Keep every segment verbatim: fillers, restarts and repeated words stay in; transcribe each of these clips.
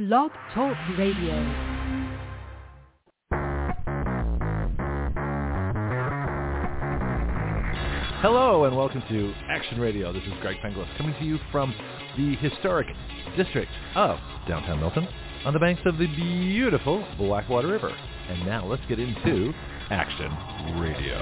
Blog Talk Radio. Hello and welcome to Action Radio. This is Greg Penglis coming to you from the historic district of downtown Milton on the banks of the beautiful Blackwater River. And now let's get into Action Radio.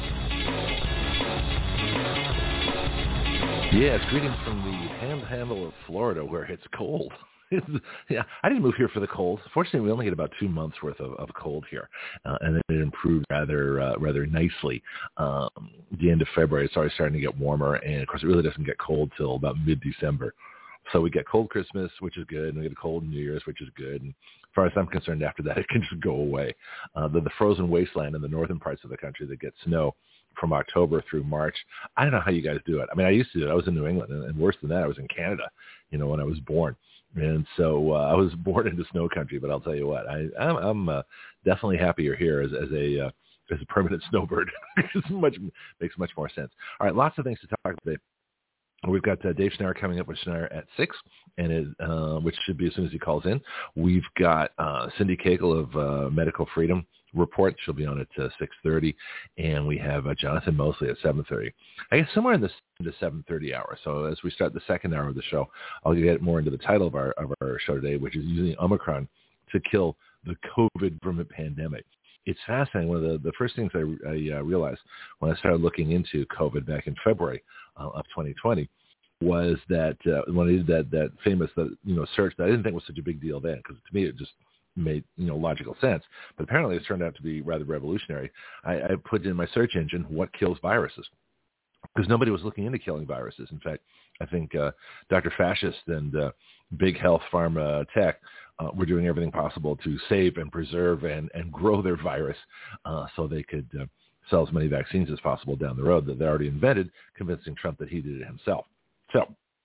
Yes, greetings from the panhandle of Florida where it's cold. Yeah, I didn't move here for the cold. Fortunately, we only get about two months worth of, of cold here, uh, and then it improved rather uh, rather nicely. Um, the end of February, it's already starting to get warmer, and of course, it really doesn't get cold till about mid-December. So we get cold Christmas, which is good, and we get cold New Year's, which is good. And as far as I'm concerned, after that, it can just go away. Uh, the, the frozen wasteland in the northern parts of the country that get snow from October through March. I don't know how you guys do it. I mean, I used to do it. I was in New England, and, and worse than that, I was in Canada, you know, when I was born. And so uh, I was born into snow country, but I'll tell you what, I, I'm, I'm uh, definitely happier here as, as a uh, as a permanent snowbird. It much makes much more sense. All right, lots of things to talk about today. We've got uh, Dave Schneier coming up with Schneier at six, and it, uh, which should be as soon as he calls in. We've got uh, Cindy Cagle of uh, Medical Freedom Report. She'll be on at uh, six thirty, and we have uh, Jonathan Mosley at seven thirty. I guess somewhere in the, the seven thirty hour. So as we start the second hour of the show, I'll get more into the title of our of our show today, which is using Omicron to kill the COVID government pandemic. It's fascinating. One of the, the first things I, I uh, realized when I started looking into COVID back in February uh, of twenty twenty was that uh, when I did that, that famous that, you know, search that I didn't think was such a big deal then, because to me it just made, you know, logical sense. But apparently it's turned out to be rather revolutionary. I, I put in my search engine, what kills viruses? Because nobody was looking into killing viruses. In fact, I think uh, Doctor Fascist and uh, big health pharma tech uh, were doing everything possible to save and preserve and, and grow their virus uh, so they could uh, sell as many vaccines as possible down the road that they already invented, convincing Trump that he did it himself. So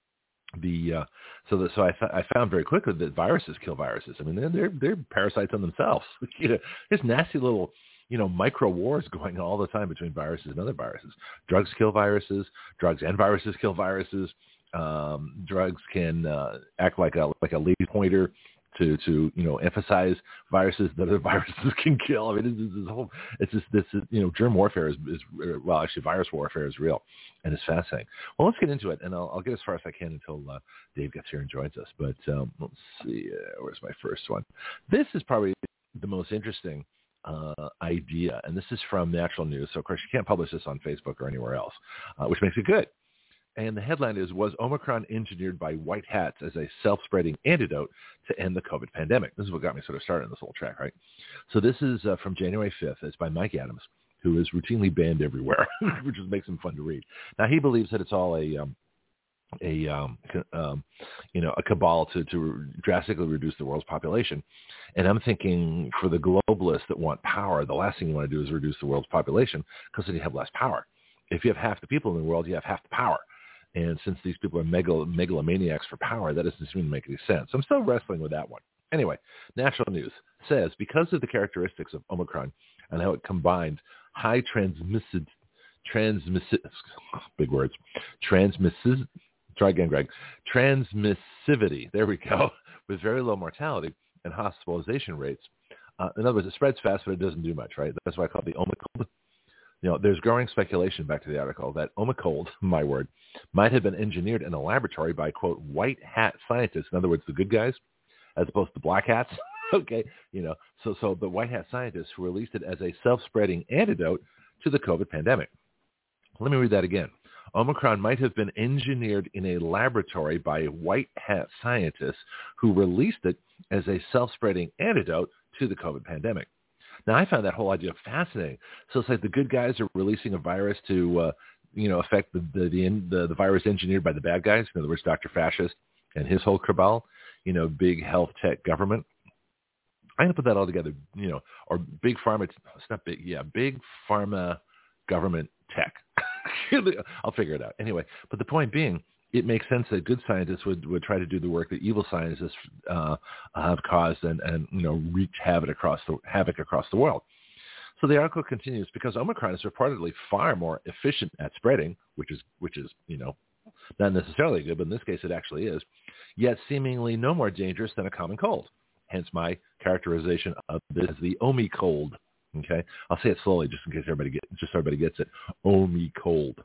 the uh, so the, so I, th- I found very quickly that viruses kill viruses. I mean, they're they're, they're parasites on themselves. You know, there's nasty little, you know, micro wars going on all the time between viruses and other viruses. Drugs kill viruses. Drugs and viruses kill viruses. Um, drugs can uh, act like a like a laser pointer to, to you know emphasize viruses that other viruses can kill. I mean, it's, it's, whole, it's just this is, you know germ warfare is, is well actually virus warfare is real, and it's fascinating. Well, let's get into it, and I'll, I'll get as far as I can until uh, Dave gets here and joins us. But um, let's see, uh, where's my first one? This is probably the most interesting uh, idea, and this is from Natural News. So of course you can't publish this on Facebook or anywhere else, uh, which makes it good. And the headline is, was Omicron engineered by white hats as a self-spreading antidote to end the COVID pandemic? This is what got me sort of started on this whole track, right? So this is uh, from January fifth. It's by Mike Adams, who is routinely banned everywhere, which just makes him fun to read. Now, he believes that it's all a, um, a um, um, you know, a cabal to, to drastically reduce the world's population. And I'm thinking for the globalists that want power, the last thing you want to do is reduce the world's population, because then you have less power. If you have half the people in the world, you have half the power. And since these people are megal- megalomaniacs for power, that doesn't seem to make any sense. I'm still wrestling with that one. Anyway, Natural News says, because of the characteristics of Omicron and how it combined high transmitted, transmissi- big words, transmissi- try again, Greg, transmissivity, there we go, with very low mortality and hospitalization rates. Uh, in other words, it spreads fast, but it doesn't do much, right? That's why I call it the Omicron. You know, there's growing speculation, back to the article, that Omicold, my word, might have been engineered in a laboratory by, quote, white hat scientists. In other words, the good guys, as opposed to black hats. Okay, you know, so so the white hat scientists who released it as a self-spreading antidote to the COVID pandemic. Let me read that again. Omicron might have been engineered in a laboratory by white hat scientists who released it as a self-spreading antidote to the COVID pandemic. Now, I found that whole idea fascinating. So it's like the good guys are releasing a virus to, uh, you know, affect the the, the the the virus engineered by the bad guys. In other words, Doctor Fascist and his whole cabal, you know, big health tech government. I'm going to put that all together, you know, or big pharma. It's not big. Yeah, big pharma government tech. I'll figure it out. Anyway, but the point being, it makes sense that good scientists would, would try to do the work that evil scientists uh, have caused and, and you know wreaked havoc across the havoc across the world. So the article continues, because Omicron is reportedly far more efficient at spreading, which is which is you know Not necessarily good, but in this case it actually is, yet seemingly no more dangerous than a common cold. Hence my characterization of this as the Omi-cold. Okay, I'll say it slowly just in case everybody gets just so everybody gets it. Omi-cold.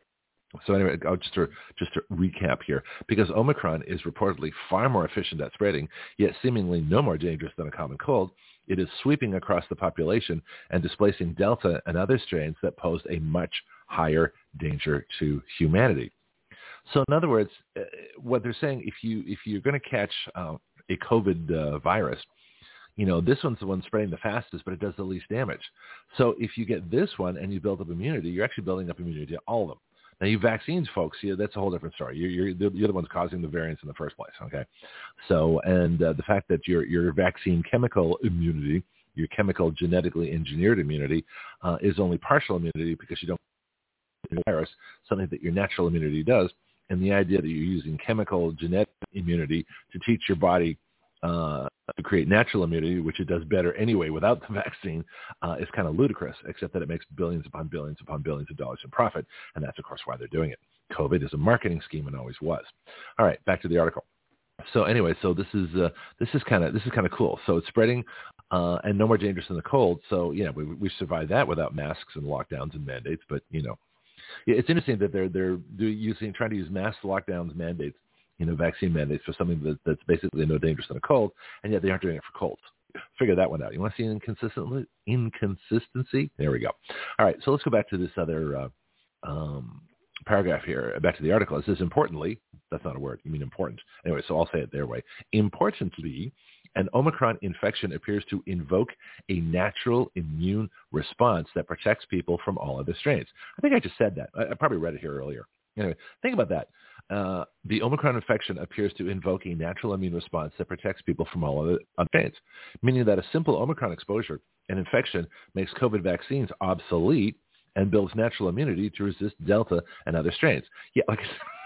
So anyway, I'll just to, just to recap here, because Omicron is reportedly far more efficient at spreading, yet seemingly no more dangerous than a common cold, it is sweeping across the population and displacing Delta and other strains that pose a much higher danger to humanity. So in other words, uh, what they're saying, if you if you're going to catch uh, a COVID uh, virus, you know, this one's the one spreading the fastest, but it does the least damage. So if you get this one and you build up immunity, you're actually building up immunity to all of them. Now, you vaccines, folks, yeah, that's a whole different story. You're, you're, you're the ones causing the variants in the first place, okay? So, and uh, the fact that your your vaccine chemical immunity, your chemical genetically engineered immunity, uh, is only partial immunity because you don't get the virus, something that your natural immunity does. And the idea that you're using chemical genetic immunity to teach your body uh, to create natural immunity, which it does better anyway without the vaccine, uh, is kind of ludicrous, except that it makes billions upon billions upon billions of dollars in profit. And that's, of course, why they're doing it. COVID is a marketing scheme and always was. All right, back to the article. So anyway, so this is uh, this is kind of this is kind of cool. So it's spreading uh, and no more dangerous than the cold. So yeah, we we survived that without masks and lockdowns and mandates. But you know, it's interesting that they're they're using trying to use mass lockdowns, mandates, you know, vaccine mandates for something that, that's basically no dangerous than a cold, and yet they aren't doing it for colds. Figure that one out. You want to see inconsistency? Inconsistency? There we go. All right, so let's go back to this other uh, um, paragraph here, back to the article. It says, importantly, that's not a word, you mean important. Anyway, so I'll say it their way. Importantly, an Omicron infection appears to invoke a natural immune response that protects people from all other strains. I think I just said that. I, I probably read it here earlier. Anyway, think about that. Uh, the Omicron infection appears to invoke a natural immune response that protects people from all other strains, meaning that a simple Omicron exposure and infection makes COVID vaccines obsolete and builds natural immunity to resist Delta and other strains. Yeah, like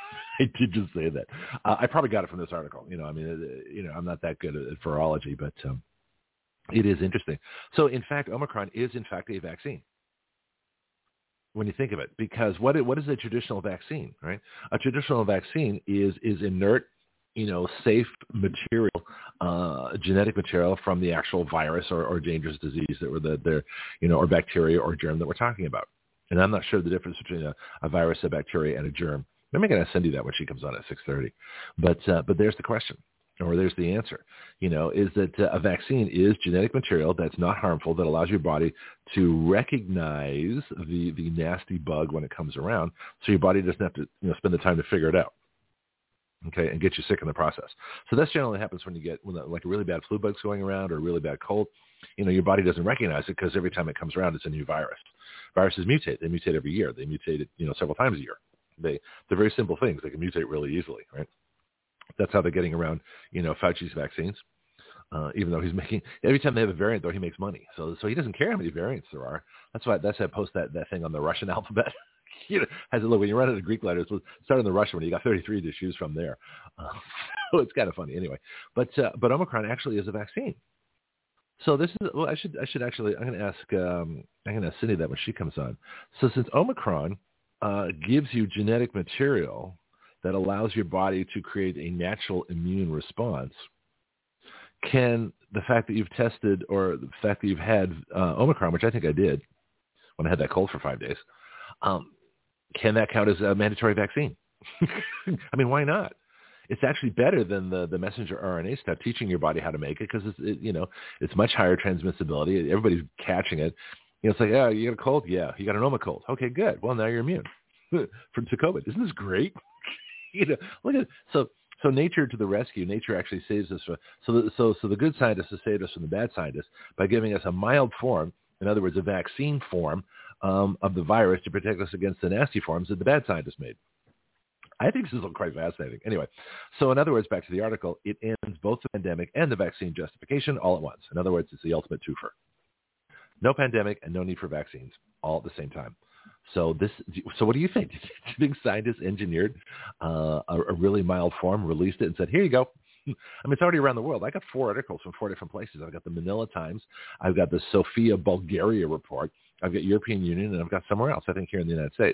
I did just say that. Uh, I probably got it from this article. You know, I mean, uh, you know, I'm not that good at virology, but um, it is interesting. So, in fact, Omicron is, in fact, a vaccine when you think of it, because what it, what is a traditional vaccine, right? A traditional vaccine is is inert, you know, safe material, uh, genetic material from the actual virus or, or dangerous disease that were the, the, you know, or bacteria or germ that we're talking about. And I'm not sure the difference between a, a virus, a bacteria, and a germ. Maybe I'm going to send you that when she comes on at six thirty. But uh, but there's the question, or there's the answer. You know, is that uh, a vaccine is genetic material that's not harmful, that allows your body to recognize the, the nasty bug when it comes around, so your body doesn't have to, you know, spend the time to figure it out. Okay, and get you sick in the process. So that's generally happens when you get when the, like a really bad flu bug's going around or a really bad cold. You know, your body doesn't recognize it because every time it comes around, it's a new virus. Viruses mutate. They mutate every year. They mutate, you know, several times a year. They they're very simple things. They can mutate really easily, right? That's how they're getting around, you know, Fauci's vaccines. Uh, even though he's making every time they have a variant, though, he makes money. So so he doesn't care how many variants there are. That's why that's why I post that, that thing on the Russian alphabet. You know, has a look when you run out of Greek letters. Start on the Russian one. You got thirty-three to choose from there. Uh, so it's kind of funny anyway. But uh, but Omicron actually is a vaccine. So this is well, I should I should actually I'm going to ask um, I'm going to ask Cindy that when she comes on. So since Omicron uh, gives you genetic material that allows your body to create a natural immune response, can the fact that you've tested or the fact that you've had uh, Omicron, which I think I did when I had that cold for five days, um, can that count as a mandatory vaccine? I mean, why not? It's actually better than the, the messenger R N A stuff, teaching your body how to make it, because it's it, you know it's much higher transmissibility. Everybody's catching it. You know, it's like, oh, you got a cold? Yeah. You got an Omicron? Okay, good. Well, now you're immune from to COVID. Isn't this great? You know, look at so so nature to the rescue. Nature actually saves us. From, so the, so so the good scientists have saved us from the bad scientists by giving us a mild form, in other words, a vaccine form um, of the virus to protect us against the nasty forms that the bad scientists made. I think this is quite fascinating. Anyway, so in other words, back to the article, it ends both the pandemic and the vaccine justification all at once. In other words, it's the ultimate twofer. No pandemic and no need for vaccines all at the same time. So this. So what do you think? Do you think scientists engineered uh, a, a really mild form, released it, and said, "Here you go"? I mean, it's already around the world. I got four articles from four different places. I've got the Manila Times, I've got the Sofia, Bulgaria report, I've got European Union, and I've got somewhere else. I think here in the United States.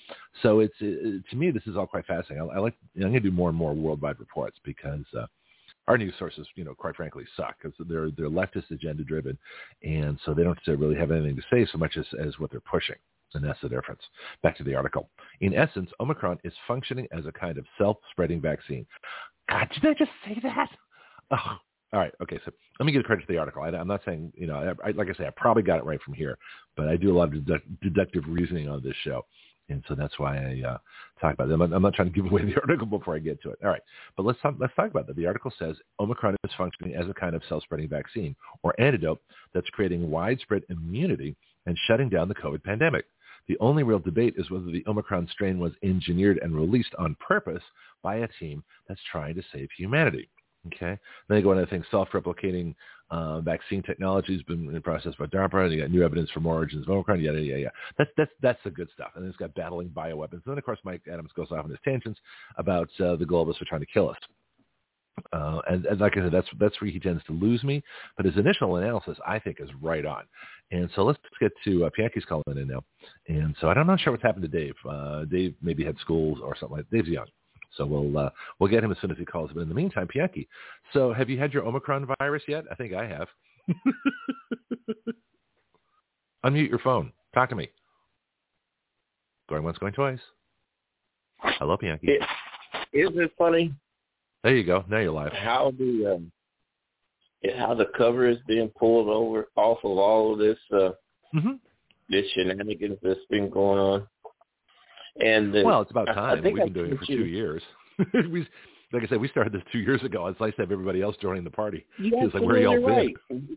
So it's it, to me, this is all quite fascinating. I, I like. You know, I'm going to do more and more worldwide reports because uh, our news sources, you know, quite frankly, suck because they're they're leftist agenda driven, and so they don't really have anything to say so much as as what they're pushing. And that's the difference. Back to the article. In essence, Omicron is functioning as a kind of self-spreading vaccine. God, did I just say that? Oh, all right. Okay. So let me give credit to the article. I, I'm not saying, you know, I, I, like I say, I probably got it right from here, but I do a lot of deduct, deductive reasoning on this show. And so that's why I uh, talk about it. I'm not, I'm not trying to give away the article before I get to it. All right. But let's talk, let's talk about that. The article says Omicron is functioning as a kind of self-spreading vaccine or antidote that's creating widespread immunity and shutting down the COVID pandemic. The only real debate is whether the Omicron strain was engineered and released on purpose by a team that's trying to save humanity. Okay. Then they go into things, self-replicating uh, vaccine technology has been in process by DARPA, and you got new evidence from origins of Omicron, yada, yada, yada. That's, that's, that's the good stuff. And then it's got battling bioweapons. And then, of course, Mike Adams goes off on his tangents about uh, the globalists are trying to kill us. Uh, and, and like I said, that's that's where he tends to lose me. But his initial analysis, I think, is right on. And so let's get to uh, Pianki's calling in now. And so I'm not sure what's happened to Dave. Uh, Dave maybe had schools or something like that. Dave's young. So we'll uh, we'll get him as soon as he calls. But in the meantime, Pianki, so have you had your Omicron virus yet? I think I have. Unmute your phone. Talk to me. Going once, going twice. Hello, Pianki. It, isn't it funny? There you go. Now you're live. How the um, how the cover is being pulled over off of all of this uh, mm-hmm. this shenanigans that's been going on. And uh, well, it's about time. We've I been doing it for you. two years. we, like I said, we started this two years ago. It's nice to have everybody else joining the party. You're it's like, where y'all right. been?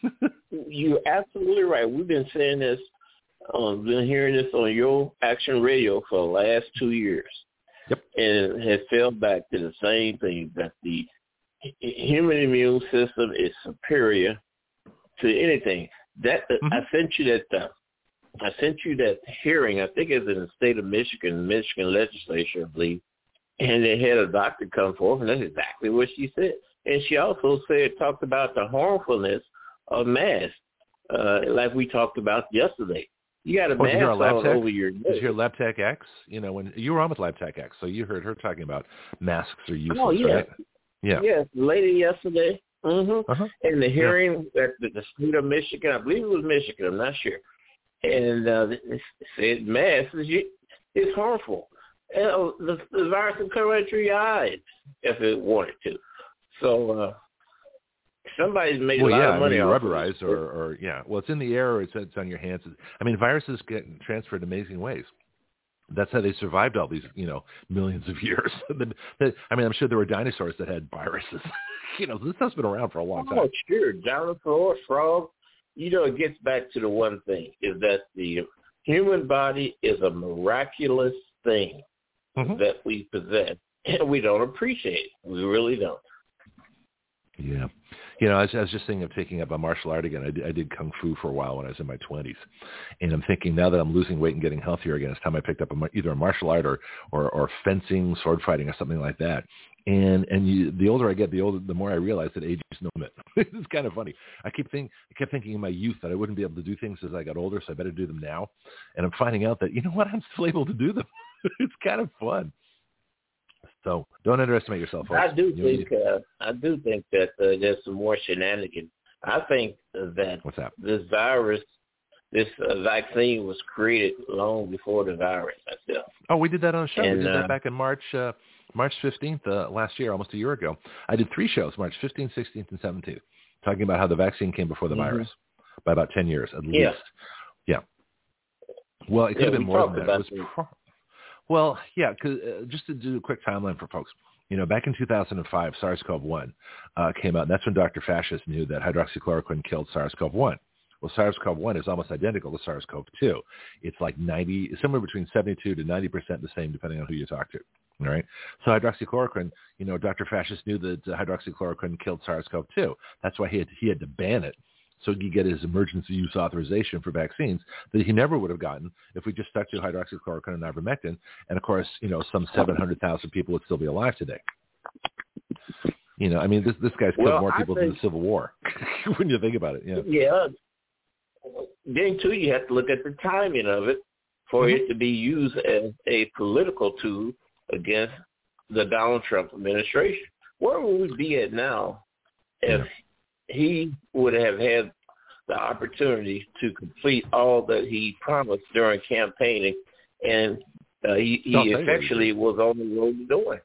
You're absolutely right. We've been saying this, um, been hearing this on your Action Radio for the last two years. Yep. And it has fell back to the same thing, that the human immune system is superior to anything. That mm-hmm. I sent you that. Uh, I sent you that hearing. I think it's in the state of Michigan, Michigan legislature, I believe. And they had a doctor come forth, and that's exactly what she said. And she also said, talked about the harmfulness of masks, uh, like we talked about yesterday. You got a oh, mask all Lab Tech? over your nose. Did you hear Lab Tech X? You know, when you were on with Lab Tech X, so you heard her talking about masks are useless, oh, yeah. right? Yeah. Yes, the lady yesterday. Mm-hmm. Uh-huh. And the hearing yeah. at the, the state of Michigan, I believe it was Michigan, I'm not sure. And uh, it said masks is, is harmful. And uh, the, the virus can come right through your eyes if it wanted to. So uh, somebody's made well, a lot yeah, of money I mean, off rubberized of or, or, yeah. Well, it's in the air or it's, it's on your hands. I mean, viruses get transferred in amazing ways. That's how they survived all these, you know, millions of years. I mean, I'm sure there were dinosaurs that had viruses. you know, this stuff's been around for a long time. Oh, sure. Dinosaurs, frogs. You know, it gets back to the one thing, is that the human body is a miraculous thing mm-hmm. that we possess, and we don't appreciate it. We really don't. Yeah. You know, I was, I was just thinking of taking up a martial art again. I did, I did Kung Fu for a while when I was in my twenties. And I'm thinking now that I'm losing weight and getting healthier again, it's time I picked up a, either a martial art or, or, or fencing, sword fighting or something like that. And and you, the older I get, the older, the more I realize that age is no limit. It's kind of funny. I keep think, I kept thinking in my youth that I wouldn't be able to do things as I got older, so I better do them now. And I'm finding out that, you know what, I'm still able to do them. It's kind of fun. So don't underestimate yourself, folks. I do you think know, uh, I do think that uh, there's some more shenanigans. I think that What's that? this virus, this uh, vaccine was created long before the virus itself. Oh, we did that on a show. And, we did that uh, back in March, uh, March fifteenth uh, last year, almost a year ago. I did three shows, March fifteenth, sixteenth, and seventeenth, talking about how the vaccine came before the mm-hmm. virus by about ten years at yeah. least. Yeah. Well, it could yeah, have been more than that. It was the... pro- well, yeah, cause, uh, just to do a quick timeline for folks. You know, back in two thousand five, SARS-CoV one uh, came out, and that's when Doctor Fascist knew that hydroxychloroquine killed SARS-CoV one. Well, SARS-CoV one is almost identical to SARS-CoV two. It's like ninety, somewhere between seventy-two to ninety percent the same, depending on who you talk to. All right. So hydroxychloroquine, you know, Doctor Fascist knew that uh, hydroxychloroquine killed SARS-CoV two. That's why he had to, he had to ban it, so he could get his emergency use authorization for vaccines that he never would have gotten if we just stuck to hydroxychloroquine and ivermectin. And of course, you know, some seven hundred thousand people would still be alive today. You know, I mean, this this guy's killed well, more people think, than the Civil War when you think about it. Yeah. Yeah. Then too, you have to look at the timing of it. for mm-hmm. it to be used as a political tool against the Donald Trump administration. Where would we be at now if yeah. he would have had the opportunity to complete all that he promised during campaigning, and uh, he, he effectively was on the road to doing?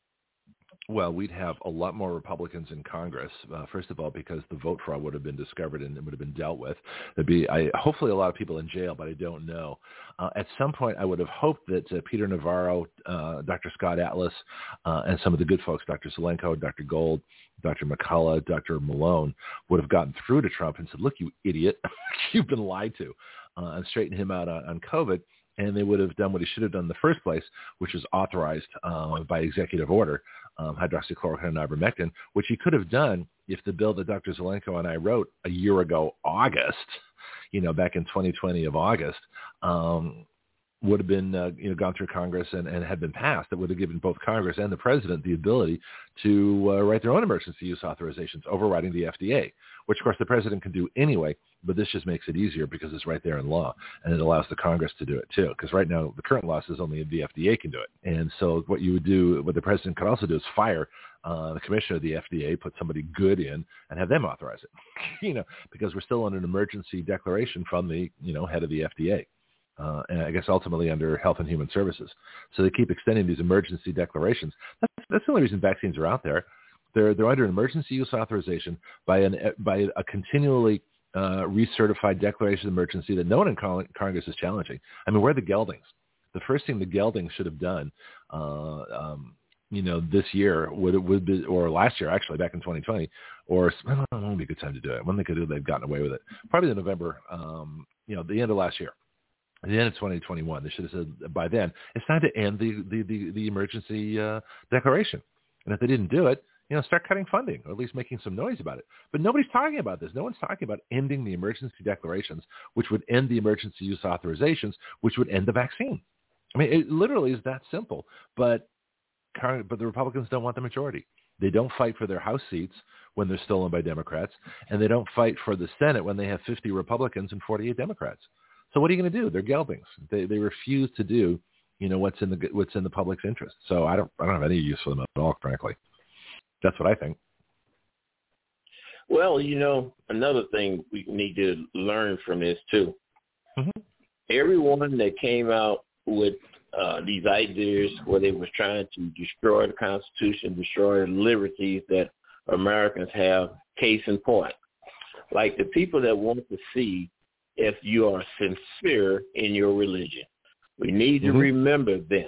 Well, we'd have a lot more Republicans in Congress, uh, first of all, because the vote fraud would have been discovered and it would have been dealt with. There'd be I, hopefully a lot of people in jail, but I don't know. Uh, at some point, I would have hoped that uh, Peter Navarro, uh, Doctor Scott Atlas, uh, and some of the good folks, Doctor Zelenko, Doctor Gold, Doctor McCullough, Doctor Malone, would have gotten through to Trump and said, look, you idiot, you've been lied to, uh, and straightened him out on, on COVID. And they would have done what he should have done in the first place, which was authorized uh, by executive order, um, hydroxychloroquine and ivermectin, which he could have done if the bill that Doctor Zelenko and I wrote a year ago, August, you know, back in twenty twenty of August, um, would have been, uh, you know, gone through Congress and, and had been passed. That would have given both Congress and the president the ability to uh, write their own emergency use authorizations, overriding the F D A, which, of course, the president can do anyway, but this just makes it easier because it's right there in law, and it allows the Congress to do it, too, because right now the current law says only the F D A can do it. And so what you would do, what the president could also do is fire uh, the commissioner of the F D A, put somebody good in, and have them authorize it, you know, because we're still on an emergency declaration from the, you know, head of the F D A. Uh, and I guess ultimately under Health and Human Services. So they keep extending these emergency declarations. That's, that's the only reason vaccines are out there. They're they're under an emergency use authorization by an by a continually uh, recertified declaration of emergency that no one in Congress is challenging. I mean, we're the geldings. The first thing the geldings should have done, uh, um, you know, this year would would be, or last year actually, back in twenty twenty, or I don't know, when would be a good time to do it. When they could do it, they've gotten away with it. Probably in November, um, you know, the end of last year. At the end of twenty twenty-one, they should have said by then, it's time to end the, the, the, the emergency uh, declaration. And if they didn't do it, you know, start cutting funding, or at least making some noise about it. But nobody's talking about this. No one's talking about ending the emergency declarations, which would end the emergency use authorizations, which would end the vaccine. I mean, it literally is that simple. But but the Republicans don't want the majority. They don't fight for their House seats when they're stolen by Democrats, and they don't fight for the Senate when they have fifty Republicans and forty-eight Democrats. So what are you going to do? They're geldings. They they refuse to do, you know, what's in the what's in the public's interest. So I don't I don't have any use for them at all, frankly. That's what I think. Well, you know, another thing we need to learn from this too. Mm-hmm. Everyone that came out with uh, these ideas where they was trying to destroy the Constitution, destroy the liberties that Americans have, case in point, like the people that want to see if you are sincere in your religion. We need to mm-hmm. remember them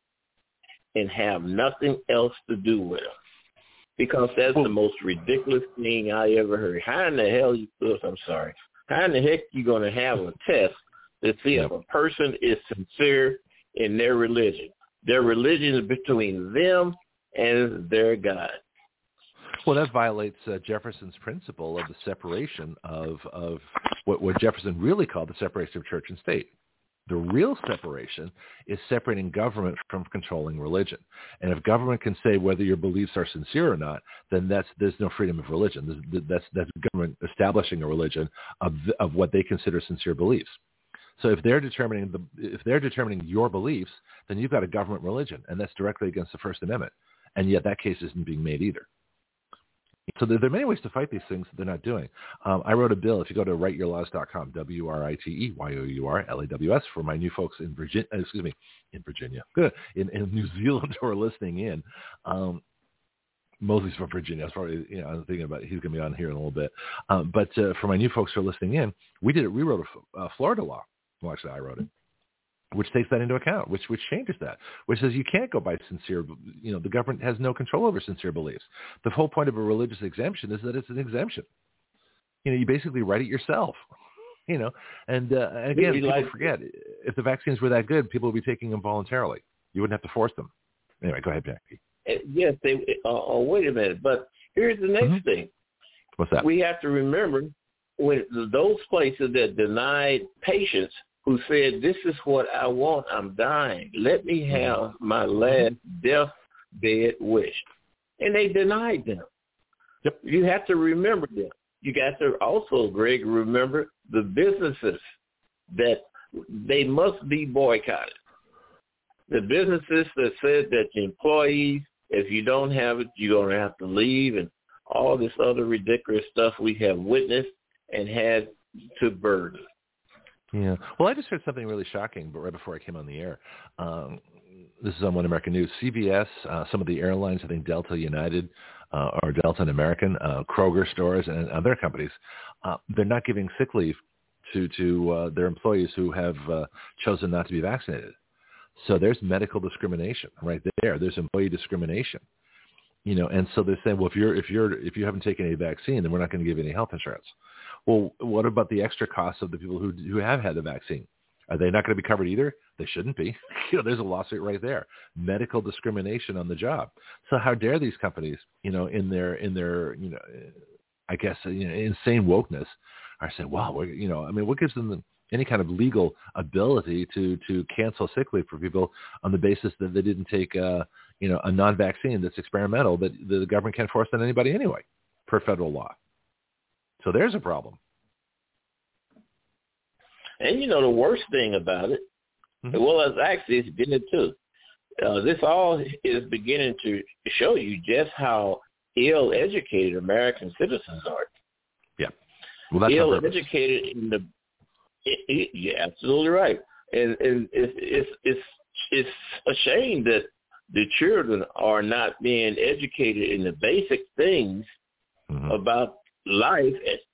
and have nothing else to do with them, because that's the most ridiculous thing I ever heard. How in the hell you, I'm sorry, how in the heck you going to have a test to see if a person is sincere in their religion? Their religion is between them and their God. Well, that violates uh, Jefferson's principle of the separation of, of what, what Jefferson really called the separation of church and state. The real separation is separating government from controlling religion. And if government can say whether your beliefs are sincere or not, then that's there's no freedom of religion. That's that's government establishing a religion of of what they consider sincere beliefs. So if they're determining the if they're determining your beliefs, then you've got a government religion, and that's directly against the First Amendment. And yet that case isn't being made either. So there, there are many ways to fight these things that they're not doing. Um, I wrote a bill. If you go to write your laws dot com, W R I T E Y O U R L A W S, for my new folks in Virginia, excuse me, in Virginia, in, in New Zealand who are listening in. Um, Mosley's from Virginia. I was probably, you know, I was thinking about he's going to be on here in a little bit. Um, but uh, for my new folks who are listening in, we did it. We wrote a uh, Florida law. Well, actually, I wrote it, which takes that into account, which which changes that, which says you can't go by sincere, you know, the government has no control over sincere beliefs. The whole point of a religious exemption is that it's an exemption. You know, you basically write it yourself, you know, and uh, again, people like, forget, if the vaccines were that good, people would be taking them voluntarily. You wouldn't have to force them. Anyway, go ahead, Jackie. Yes, they, uh, oh, wait a minute, but here's the next mm-hmm. thing. What's that? We have to remember when those places that denied patients who said, this is what I want, I'm dying, let me have my last deathbed wish. And they denied them. Yep. You have to remember them. You got to also, Greg, remember the businesses that they must be boycotted. The businesses that said that the employees, if you don't have it, you're going to have to leave, and all this other ridiculous stuff we have witnessed and had to burden. Yeah. Well, I just heard something really shocking, but right before I came on the air. Um, this is on One American News. C B S, uh, some of the airlines, I think Delta, United, uh, or Delta and American, uh, Kroger stores, and other companies, uh, they're not giving sick leave to, to uh, their employees who have uh, chosen not to be vaccinated. So there's medical discrimination right there. There's employee discrimination. You know, and so they're saying, well, if you're if you're if you haven't taken a vaccine, then we're not going to give you any health insurance. Well, what about the extra costs of the people who who have had the vaccine? Are they not going to be covered either? They shouldn't be. You know, there's a lawsuit right there. Medical discrimination on the job. So how dare these companies, you know, in their in their you know, I guess you know, insane wokeness, are saying, wow, we're, you know, I mean, what gives them the, any kind of legal ability to to cancel sick leave for people on the basis that they didn't take uh, you know, a non-vaccine that's experimental that the government can't force on anybody anyway, per federal law. So there's a problem. And, you know, the worst thing about it, mm-hmm. well, as actually it's getting too, uh, this all is beginning to show you just how ill-educated American citizens are. Yeah. Well, that's ill-educated in the, it, it, yeah, absolutely right. And, and it's, it's, it's, it's a shame that the children are not being educated in the basic things mm-hmm. about life,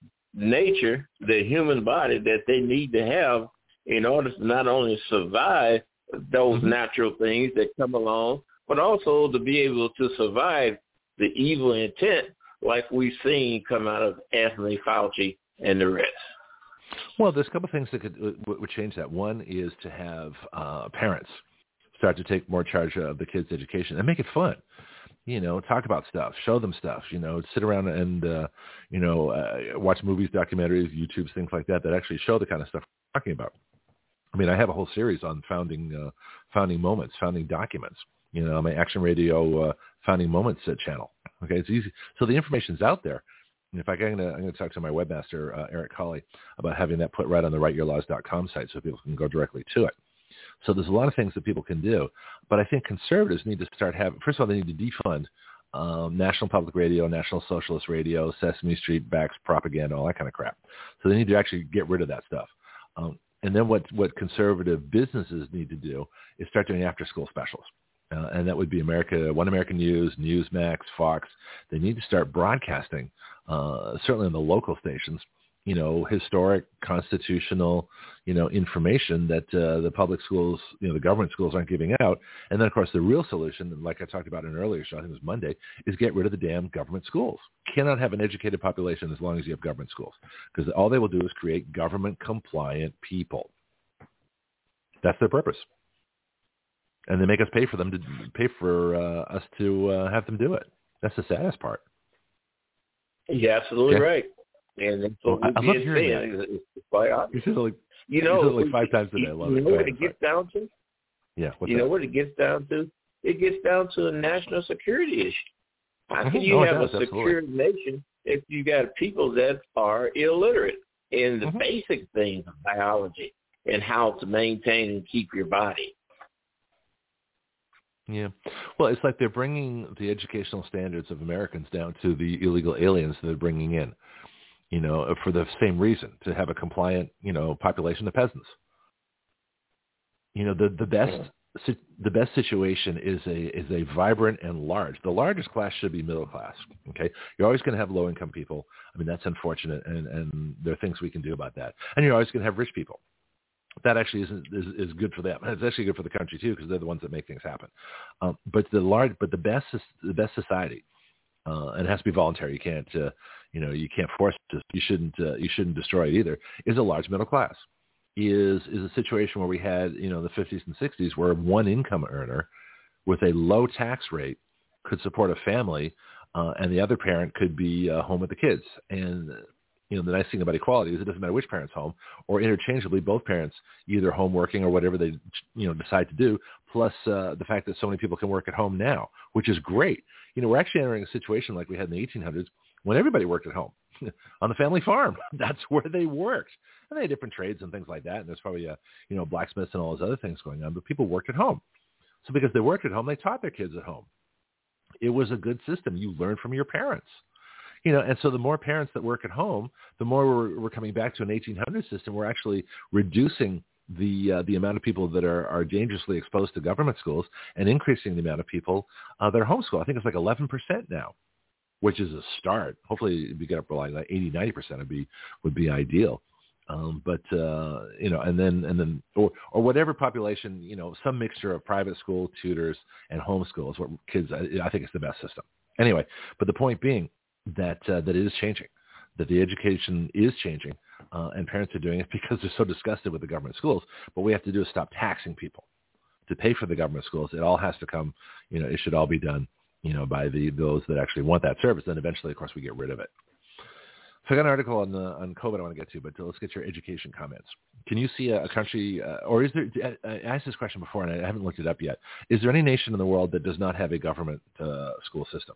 nature, the human body that they need to have in order to not only survive those mm-hmm. natural things that come along, but also to be able to survive the evil intent like we've seen come out of Anthony Fauci and the rest. Well, there's a couple of things that could would change that. One is to have uh, parents start to take more charge of the kids' education and make it fun. You know, talk about stuff, show them stuff, you know, sit around and, uh, you know, uh, watch movies, documentaries, YouTubes, things like that, that actually show the kind of stuff we're talking about. I mean, I have a whole series on founding, uh, founding moments, founding documents, you know, my Action Radio uh, Founding Moments uh, channel. Okay, it's easy. So the information's out there. And in fact, I'm going to I'm going to talk to my webmaster, uh, Eric Colley, about having that put right on the write your laws dot com site so people can go directly to it. So there's a lot of things that people can do. But I think conservatives need to start having, first of all, they need to defund um, National Public Radio, National Socialist Radio, Sesame Street, backs propaganda, all that kind of crap. So they need to actually get rid of that stuff. Um, and then what, what conservative businesses need to do is start doing after-school specials. Uh, and that would be America, One American News, Newsmax, Fox. They need to start broadcasting, uh, certainly on the local stations, you know, historic, constitutional, you know, information that uh, the public schools, you know, the government schools aren't giving out. And then, of course, the real solution, like I talked about in an earlier show, I think it was Monday, is get rid of the damn government schools. Cannot have an educated population as long as you have government schools, because all they will do is create government-compliant people. That's their purpose. And they make us pay for them to pay for uh, us to uh, have them do it. That's the saddest part. You're absolutely okay. right. And that's what well, I, I love hearing saying. that. It's quite obvious. You said it like, you know, you said it like five times a day. I love you it. know what it gets down to? Yeah. What's you that? know what it gets down to? It gets down to a national security issue. How can mm-hmm. you oh, have does, a secure absolutely. nation if you got people that are illiterate in the mm-hmm. basic things of biology and how to maintain and keep your body? Yeah. Well, it's like they're bringing the educational standards of Americans down to the illegal aliens that they're bringing in, you know, for the same reason, to have a compliant, you know, population of peasants. You know, the, the best yeah. the best situation is a is a vibrant and large. The largest class should be middle class, okay? You're always going to have low-income people. I mean, that's unfortunate, and, and there are things we can do about that. And you're always going to have rich people. That actually isn't, is is good for them. It's actually good for the country too, because they're the ones that make things happen. Um, but the large, but the best, the best society, uh, and it has to be voluntary. You can't, uh, you know, you can't force it. You shouldn't, uh, you shouldn't destroy it either. Is a large middle class. Is is a situation where we had, you know, the fifties and sixties, where one income earner with a low tax rate could support a family, uh, and the other parent could be uh, home with the kids. And you know, the nice thing about equality is it doesn't matter which parent's home, or interchangeably both parents either home working or whatever they, you know, decide to do, plus uh, the fact that so many people can work at home now, which is great. You know, we're actually entering a situation like we had in the eighteen hundreds when everybody worked at home. on the family farm. That's where they worked. And they had different trades and things like that. And there's probably, a, you know, blacksmiths and all those other things going on. But people worked at home. So because they worked at home, they taught their kids at home. It was a good system. You learned from your parents. You know, and so the more parents that work at home, the more we're, we're coming back to an eighteen hundred system. We're actually reducing the uh, the amount of people that are, are dangerously exposed to government schools and increasing the amount of people uh, that are homeschooled. I think it's like eleven percent now, which is a start. Hopefully, if we get up to like eighty, ninety percent, would be would be ideal. Um, but uh, you know, and then and then or or whatever population, you know, some mixture of private school, tutors, and homeschool is what kids. I, I think it's the best system. Anyway, but the point being that uh, that it is changing, that the education is changing, uh, and parents are doing it because they're so disgusted with the government schools. But what we have to do is stop taxing people to pay for the government schools. It all has to come, you know, it should all be done, you know, by the those that actually want that service. Then eventually, of course, we get rid of it. So I got an article on uh, on COVID I want to get to, but let's get your education comments. Can you see a, a country, uh, or is there? I, I asked this question before, and I haven't looked it up yet. Is there any nation in the world that does not have a government uh, school system?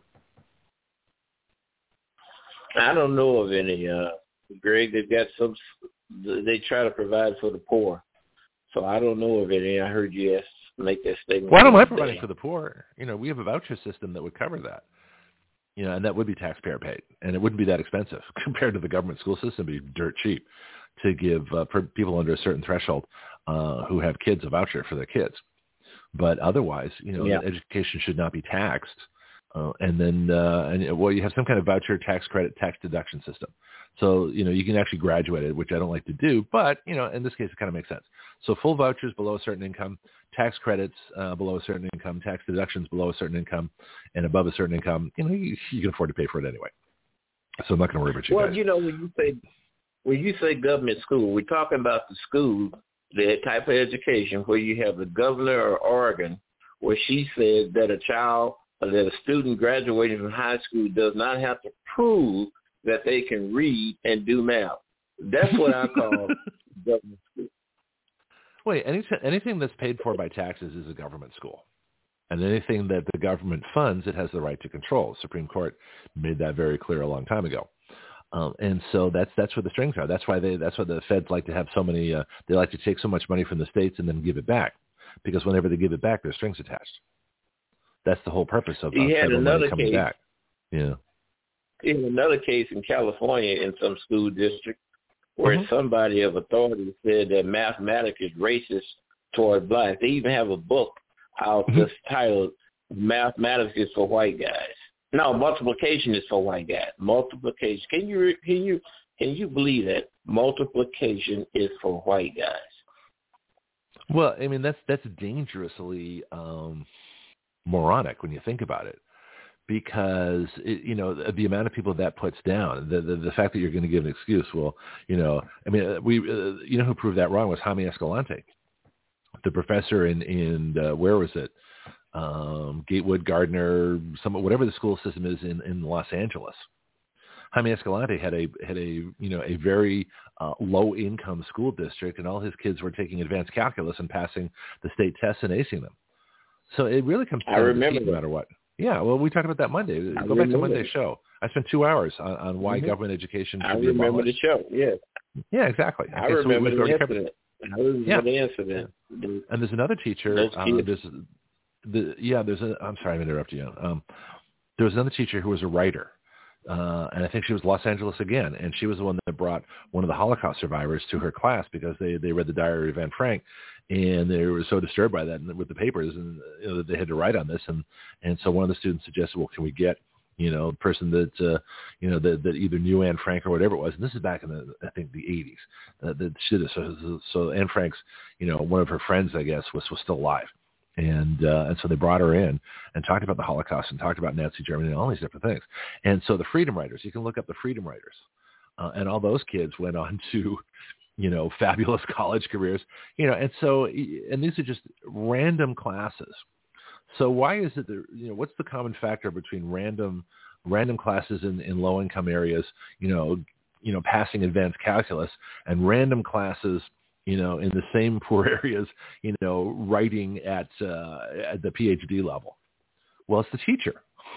I don't know of any, uh, Greg. They've got some. They try to provide for the poor, so I don't know of any. I heard you ask, make that statement. Why don't I provide for the poor? You know, we have a voucher system that would cover that. You know, and that would be taxpayer paid, and it wouldn't be that expensive compared to the government school system. It'd be dirt cheap to give uh, per people under a certain threshold uh, who have kids a voucher for their kids. But otherwise, you know, yeah. education should not be taxed. Uh, and then, uh, and well, you have some kind of voucher, tax credit, tax deduction system. So, you know, you can actually graduate it, which I don't like to do, but, you know, in this case, it kind of makes sense. So full vouchers below a certain income, tax credits uh, below a certain income, tax deductions below a certain income, and above a certain income, you know, you, you can afford to pay for it anyway. So I'm not going to worry about you Well, guys. you know, when you say, when you say government school, we're talking about the school, the type of education where you have the governor of Oregon, where she said that a child, that a student graduating from high school does not have to prove that they can read and do math. That's what I call government school. Wait, any, anything that's paid for by taxes is a government school. And anything that the government funds, it has the right to control. The Supreme Court made that very clear a long time ago. Um, and so that's that's where the strings are. That's why they that's why the feds like to have so many. Uh, they like to take so much money from the states and then give it back, because whenever they give it back, there's strings attached. That's the whole purpose of uh, federal money coming case, back. Yeah. In another case in California, in some school district, where mm-hmm. somebody of authority said that mathematics is racist toward blacks. They even have a book out mm-hmm. that's titled "Mathematics is for White Guys." No, multiplication is for white guys. Multiplication. Can you can you can you believe that multiplication is for white guys? Well, I mean that's that's dangerously um, moronic when you think about it, because it, you know the, the amount of people that puts down, the, the the fact that you're going to give an excuse. Well, you know, I mean, we uh, you know who proved that wrong was Jaime Escalante, the professor in in uh, where was it? Um, Gatewood, Gardner, some whatever the school system is in, in Los Angeles. Jaime Escalante had a had a you know a very uh, low income school district, and all his kids were taking advanced calculus and passing the state tests and acing them. So it really comes down to see no matter what. Yeah, well, we talked about that Monday. I Go back to Monday's show. I spent two hours on, on why mm-hmm. government education should I be remember abolished. the show. Yeah. Yeah, exactly. I okay, remember so the incident. I remember yeah. the incident. And there's another teacher. Uh, there's The, yeah, there's a, I'm sorry, I'm interrupting you. Um, there was another teacher who was a writer, uh, and I think she was Los Angeles again, and she was the one that brought one of the Holocaust survivors to her class because they, they read the Diary of Anne Frank, and they were so disturbed by that and with the papers, and you know, they had to write on this, and, and so one of the students suggested, well, can we get, you know, the person that, uh, you know, that, that either knew Anne Frank or whatever it was, and this is back in the, I think, the eighties, uh, that she did this. So, so Anne Frank's, you know, one of her friends, I guess, was, was still alive. And uh, and so they brought her in and talked about the Holocaust and talked about Nazi Germany and all these different things. And so the Freedom Writers, you can look up the Freedom Writers, uh, and all those kids went on to, you know, fabulous college careers, you know. And so and these are just random classes. So why is it that, you know, what's the common factor between random random classes in, in low income areas, you know, you know, passing advanced calculus, and random classes, you know, in the same poor areas, you know, writing at uh, at the PhD level? Well, it's the teacher.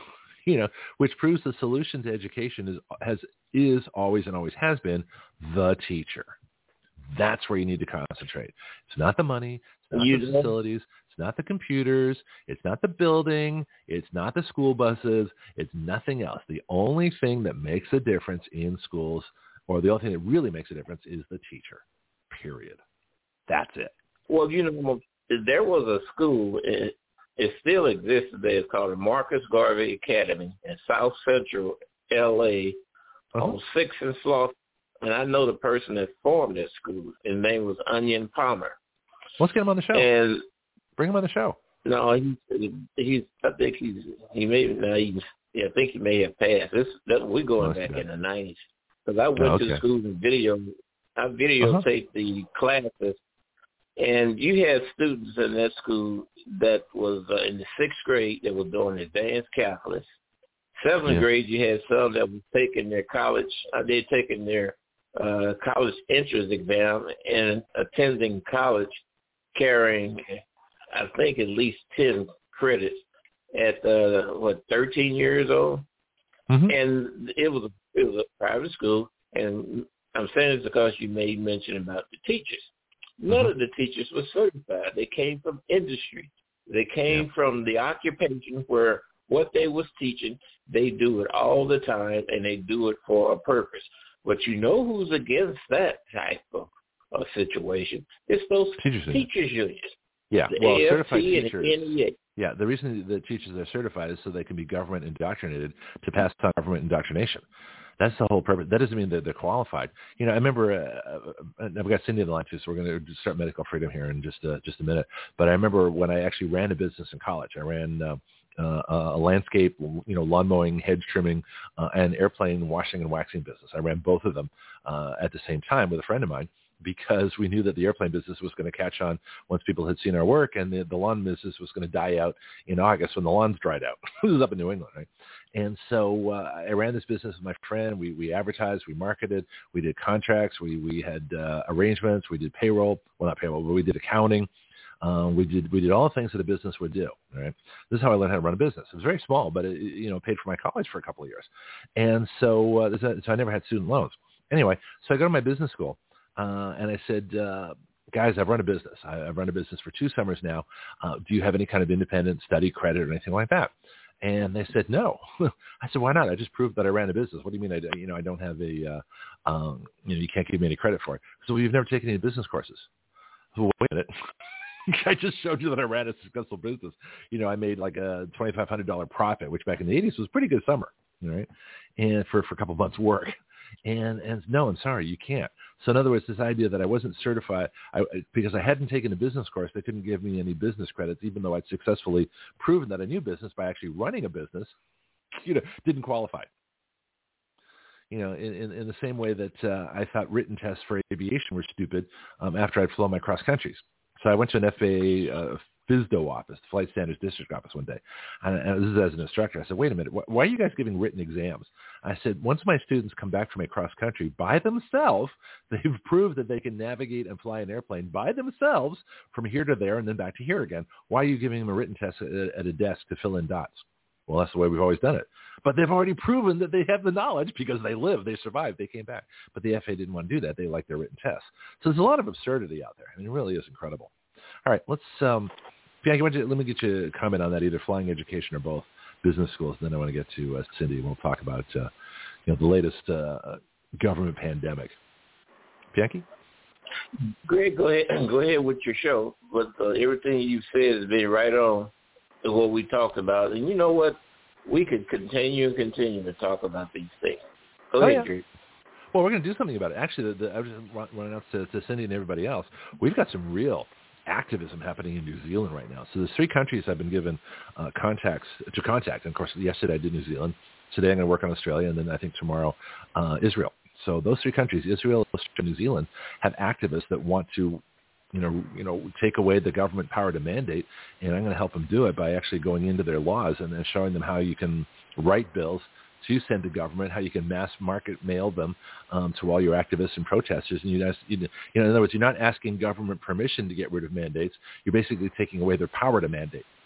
you know, which proves the solution to education is has is always and always has been the teacher. That's where you need to concentrate. It's not the money. It's not you the know? facilities. It's not the computers. It's not the building. It's not the school buses. It's nothing else. The only thing that makes a difference in schools, or the only thing that really makes a difference, is the teacher, period. That's it. Well, you know, there was a school, it, it still exists today. It's called the Marcus Garvey Academy in South Central L A Uh-huh. on sixth and Slaughter. And I know the person that formed that school. His name was Onion Palmer. Let's get him on the show. And Bring him on the show. no, he's, he's I think he's, he may, no, he's, yeah, I think he may have passed. This, that, we're going Oh, back bad. in the nineties. Because I went Oh, to okay. the school and video, I videotaped uh-huh. the classes. And you had students in that school that was uh, in the sixth grade that were doing advanced calculus. Seventh Yeah. grade, you had some that were taking their college, uh, they taking their uh, college entrance exam and attending college, carrying, I think, at least ten credits at uh, what thirteen years old. Mm-hmm. And it was a, it was a private school, and I'm saying this because you made mention about the teachers. None Mm-hmm. of the teachers were certified. They came from industry. They came Yeah. from the occupation where what they was teaching, they do it all the time, and they do it for a purpose. But you know who's against that type of, of situation? It's those Teachers, teachers unions. Yeah, The well, A F T certified and teachers. the N E A. Yeah, the reason that teachers are certified is so they can be government indoctrinated to pass on government indoctrination. That's the whole purpose. That doesn't mean that they're qualified. You know, I remember uh, I've got Cindy on the line too, so we're going to start medical freedom here in just uh, just a minute. But I remember when I actually ran a business in college. I ran uh, uh, a landscape, you know, lawn mowing, hedge trimming, uh, and airplane washing and waxing business. I ran both of them uh, at the same time with a friend of mine, because we knew that the airplane business was going to catch on once people had seen our work, and the, the lawn business was going to die out in August when the lawns dried out. This was up in New England, right? And so uh, I ran this business with my friend. We we advertised, we marketed, we did contracts, we we had uh, arrangements, we did payroll. Well, not payroll, but we did accounting. Um, we did we did all the things that a business would do. Right? This is how I learned how to run a business. It was very small, but it, you know, paid for my college for a couple of years, and so uh, so I never had student loans. Anyway, so I go to my business school. Uh, and I said, uh, guys, I've run a business. I, I've run a business for two summers now. Uh, do you have any kind of independent study credit or anything like that? And they said, no. I said, why not? I just proved that I ran a business. What do you mean? I, you know, I don't have a, uh, um, you know, you can't give me any credit for it. So well, you've never taken any business courses. So, wait a minute. I just showed you that I ran a successful business. You know, I made like a twenty-five hundred dollars profit, which back in the eighties was a pretty good summer, right? And for, for a couple of months work. And, and no, I'm sorry, you can't. So in other words, this idea that I wasn't certified, I, because I hadn't taken a business course, they couldn't give me any business credits, even though I'd successfully proven that I knew business by actually running a business, you know, didn't qualify. You know, in, in, in the same way that uh, I thought written tests for aviation were stupid um, after I'd flown my cross countries. So I went to an F A A uh, F S D O office, the Flight Standards District office one day. And, and this is as an instructor. I said, wait a minute, wh- why are you guys giving written exams? I said, once my students come back from a cross country by themselves, they've proved that they can navigate and fly an airplane by themselves from here to there and then back to here again. Why are you giving them a written test at, at a desk to fill in dots? Well, that's the way we've always done it. But they've already proven that they have the knowledge because they lived, they survived, they came back. But the F A A didn't want to do that. They liked their written tests. So there's a lot of absurdity out there. I mean, it really is incredible. All right, let's, um, Bianchi, let me get you a comment on that, either flying education or both business schools. Then I want to get to uh, Cindy, and we'll talk about, uh, you know, the latest uh, government pandemic. Bianchi? Greg, go ahead, go ahead with your show. But uh, everything you said has been right on to what we talked about. And you know what? We could continue and continue to talk about these things. Go oh, ahead, yeah. Greg. Well, we're going to do something about it. Actually, the, the, I was just running out to, to Cindy and everybody else. We've got some real activism happening in New Zealand right now. So there's three countries I've been given uh, contacts to contact. And of course, yesterday I did New Zealand. Today I'm going to work on Australia, and then I think tomorrow uh, Israel. So those three countries, Israel, Australia, and New Zealand, have activists that want to, you know, you know, take away the government power to mandate, and I'm going to help them do it by actually going into their laws and then showing them how you can write bills to send to government, how you can mass market mail them um, to all your activists and protesters. And you, you know, in other words, you're not asking government permission to get rid of mandates. You're basically taking away their power to mandate.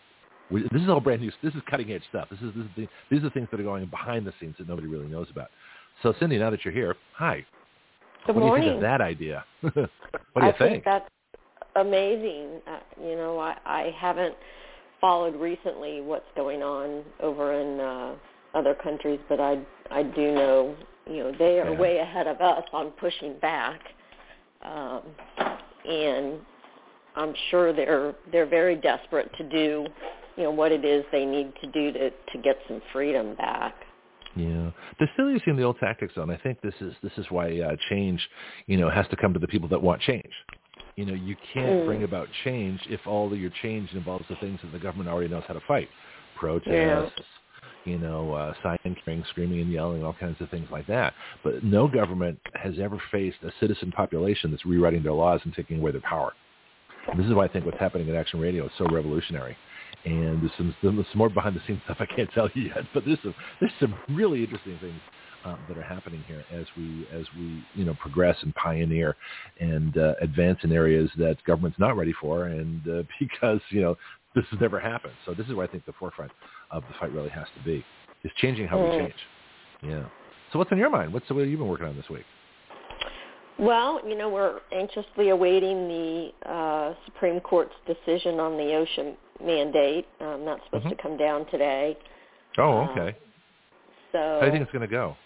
We, this is all brand new. This is cutting edge stuff. This is, this is the, these are things that are going behind the scenes that nobody really knows about. So, Cindy, now that you're here, hi. Good what morning. do you think of that idea? What do you I think? think that's amazing. Uh, you know, I, I haven't followed recently what's going on over in uh, other countries, but I I do know, you know, they are yeah. way ahead of us on pushing back, um, and I'm sure they're they're very desperate to do, you know, what it is they need to do to to get some freedom back. Yeah, they're still using the old tactics, though, and I think this is this is why uh, change, you know, has to come to the people that want change. You know, you can't mm. bring about change if all of your change involves the things that the government already knows how to fight: protests, yeah. you know, uh, sign carrying, screaming and yelling, all kinds of things like that. But no government has ever faced a citizen population that's rewriting their laws and taking away their power. And this is why I think what's happening at Action Radio is so revolutionary. And there's some, there's some more behind-the-scenes stuff I can't tell you yet, but there's some there's some really interesting things um, that are happening here as we as we you know progress and pioneer and uh, advance in areas that government's not ready for, and uh, because you know this has never happened. So this is where I think the forefront of the fight really has to be, is changing how mm. we change. Yeah. So what's on your mind? What's what have you been working on this week? Well, you know, we're anxiously awaiting the uh, Supreme Court's decision on the OSHA mandate. Um, that's supposed mm-hmm. to come down today. Oh, okay. Uh, so, how do you think it's going to go?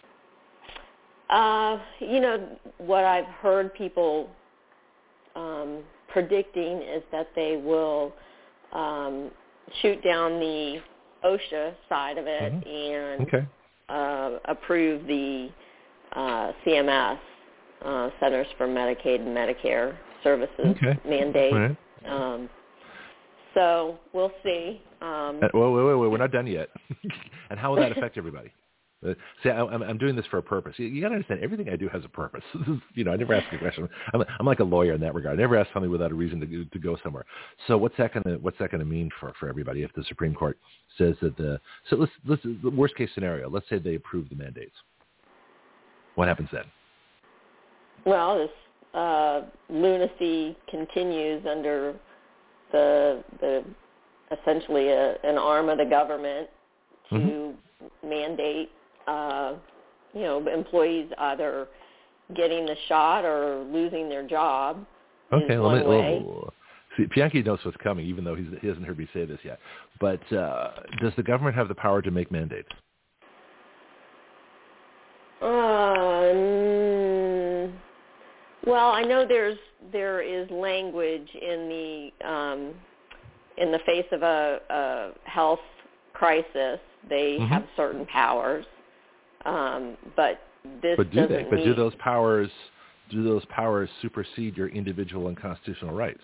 Uh, you know, what I've heard people um, predicting is that they will um, shoot down the OSHA side of it mm-hmm. and okay. uh, approve the uh, C M S. Uh, Centers for Medicaid and Medicare Services okay. mandate. Right. Um, so we'll see. Um, uh, wait, wait, wait, wait, we're not done yet. And how will that affect everybody? Uh, see, I, I'm, I'm doing this for a purpose. You, you got to understand, everything I do has a purpose. This is, you know, I never ask a question. I'm, I'm like a lawyer in that regard. I never ask something without a reason to, to go somewhere. So what's that going to what's that going to mean for, for everybody if the Supreme Court says that the so let's let's the worst case scenario. Let's say they approve the mandates. What happens then? Well, this uh, lunacy continues under the the essentially a, an arm of the government to mm-hmm. mandate, uh, you know, employees either getting the shot or losing their job. Okay, is let one me. way. Well, see, Bianchi knows what's coming, even though he's, he hasn't heard me say this yet. But uh, does the government have the power to make mandates? Um. Well, I know there's there is language in the um, in the face of a, a health crisis. They mm-hmm. have certain powers, um, but this but do doesn't they? But mean... do those powers do those powers supersede your individual and constitutional rights?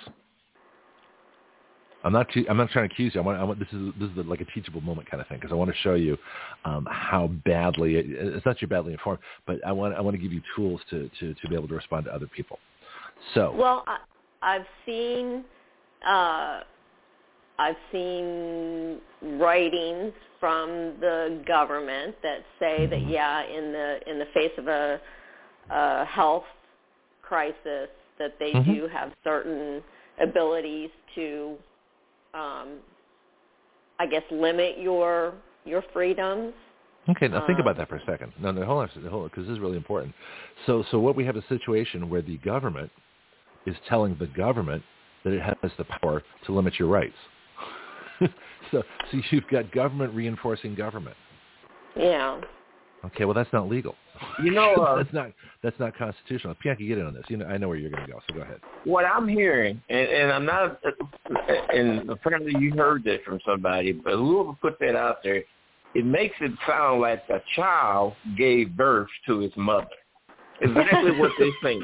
I'm not. I'm not trying to accuse you. I want. I want this is this is like a teachable moment kind of thing because I want to show you um, how badly it, it's not you're badly informed, but I want I want to give you tools to, to, to be able to respond to other people. So well, I, I've seen uh, I've seen writings from the government that say that yeah, in the in the face of a, a health crisis, that they mm-hmm. do have certain abilities to. Um, I guess limit your your freedoms. Okay, now think um, about that for a second. No, no, hold on, hold on, because this is really important. So, so what we have a situation where the government is telling the government that it has the power to limit your rights. so, so you've got government reinforcing government. Yeah. Okay, well that's not legal. You know, uh, that's not that's not constitutional. Bianchi, get in on this. You know, I know where you're going to go, so go ahead. What I'm hearing, and, and I'm not, and apparently you heard that from somebody, but whoever put that out there, it makes it sound like a child gave birth to his mother. Exactly what they're saying.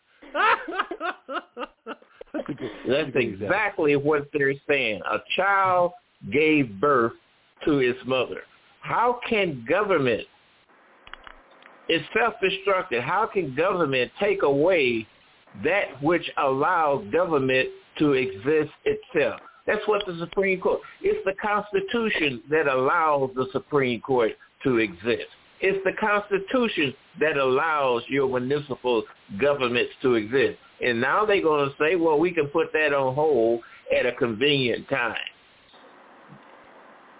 That's, a good, that's exactly what they're saying. A child gave birth to his mother. How can government? It's self-destructive. How can government take away that which allows government to exist itself? That's what the Supreme Court, it's the Constitution that allows the Supreme Court to exist. It's the Constitution that allows your municipal governments to exist. And now they're going to say, well, we can put that on hold at a convenient time.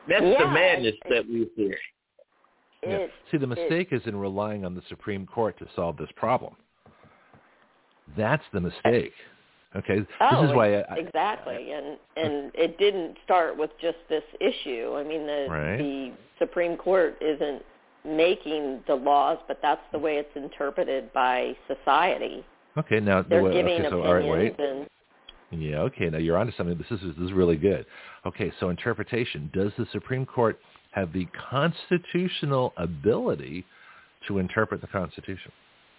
That's yeah, the madness it, that we hear. Yeah. It, See, the mistake it, is in relying on the Supreme Court to solve this problem. That's the mistake. Okay, oh, this is why I, exactly, and and it didn't start with just this issue. I mean, the right. the Supreme Court isn't making the laws, but that's the way it's interpreted by society. Okay, now they're the, giving okay, so, opinions all right, wait. and. Yeah, okay, now you're onto something. This is this is really good. Okay, so interpretation. Does the Supreme Court have the constitutional ability to interpret the Constitution?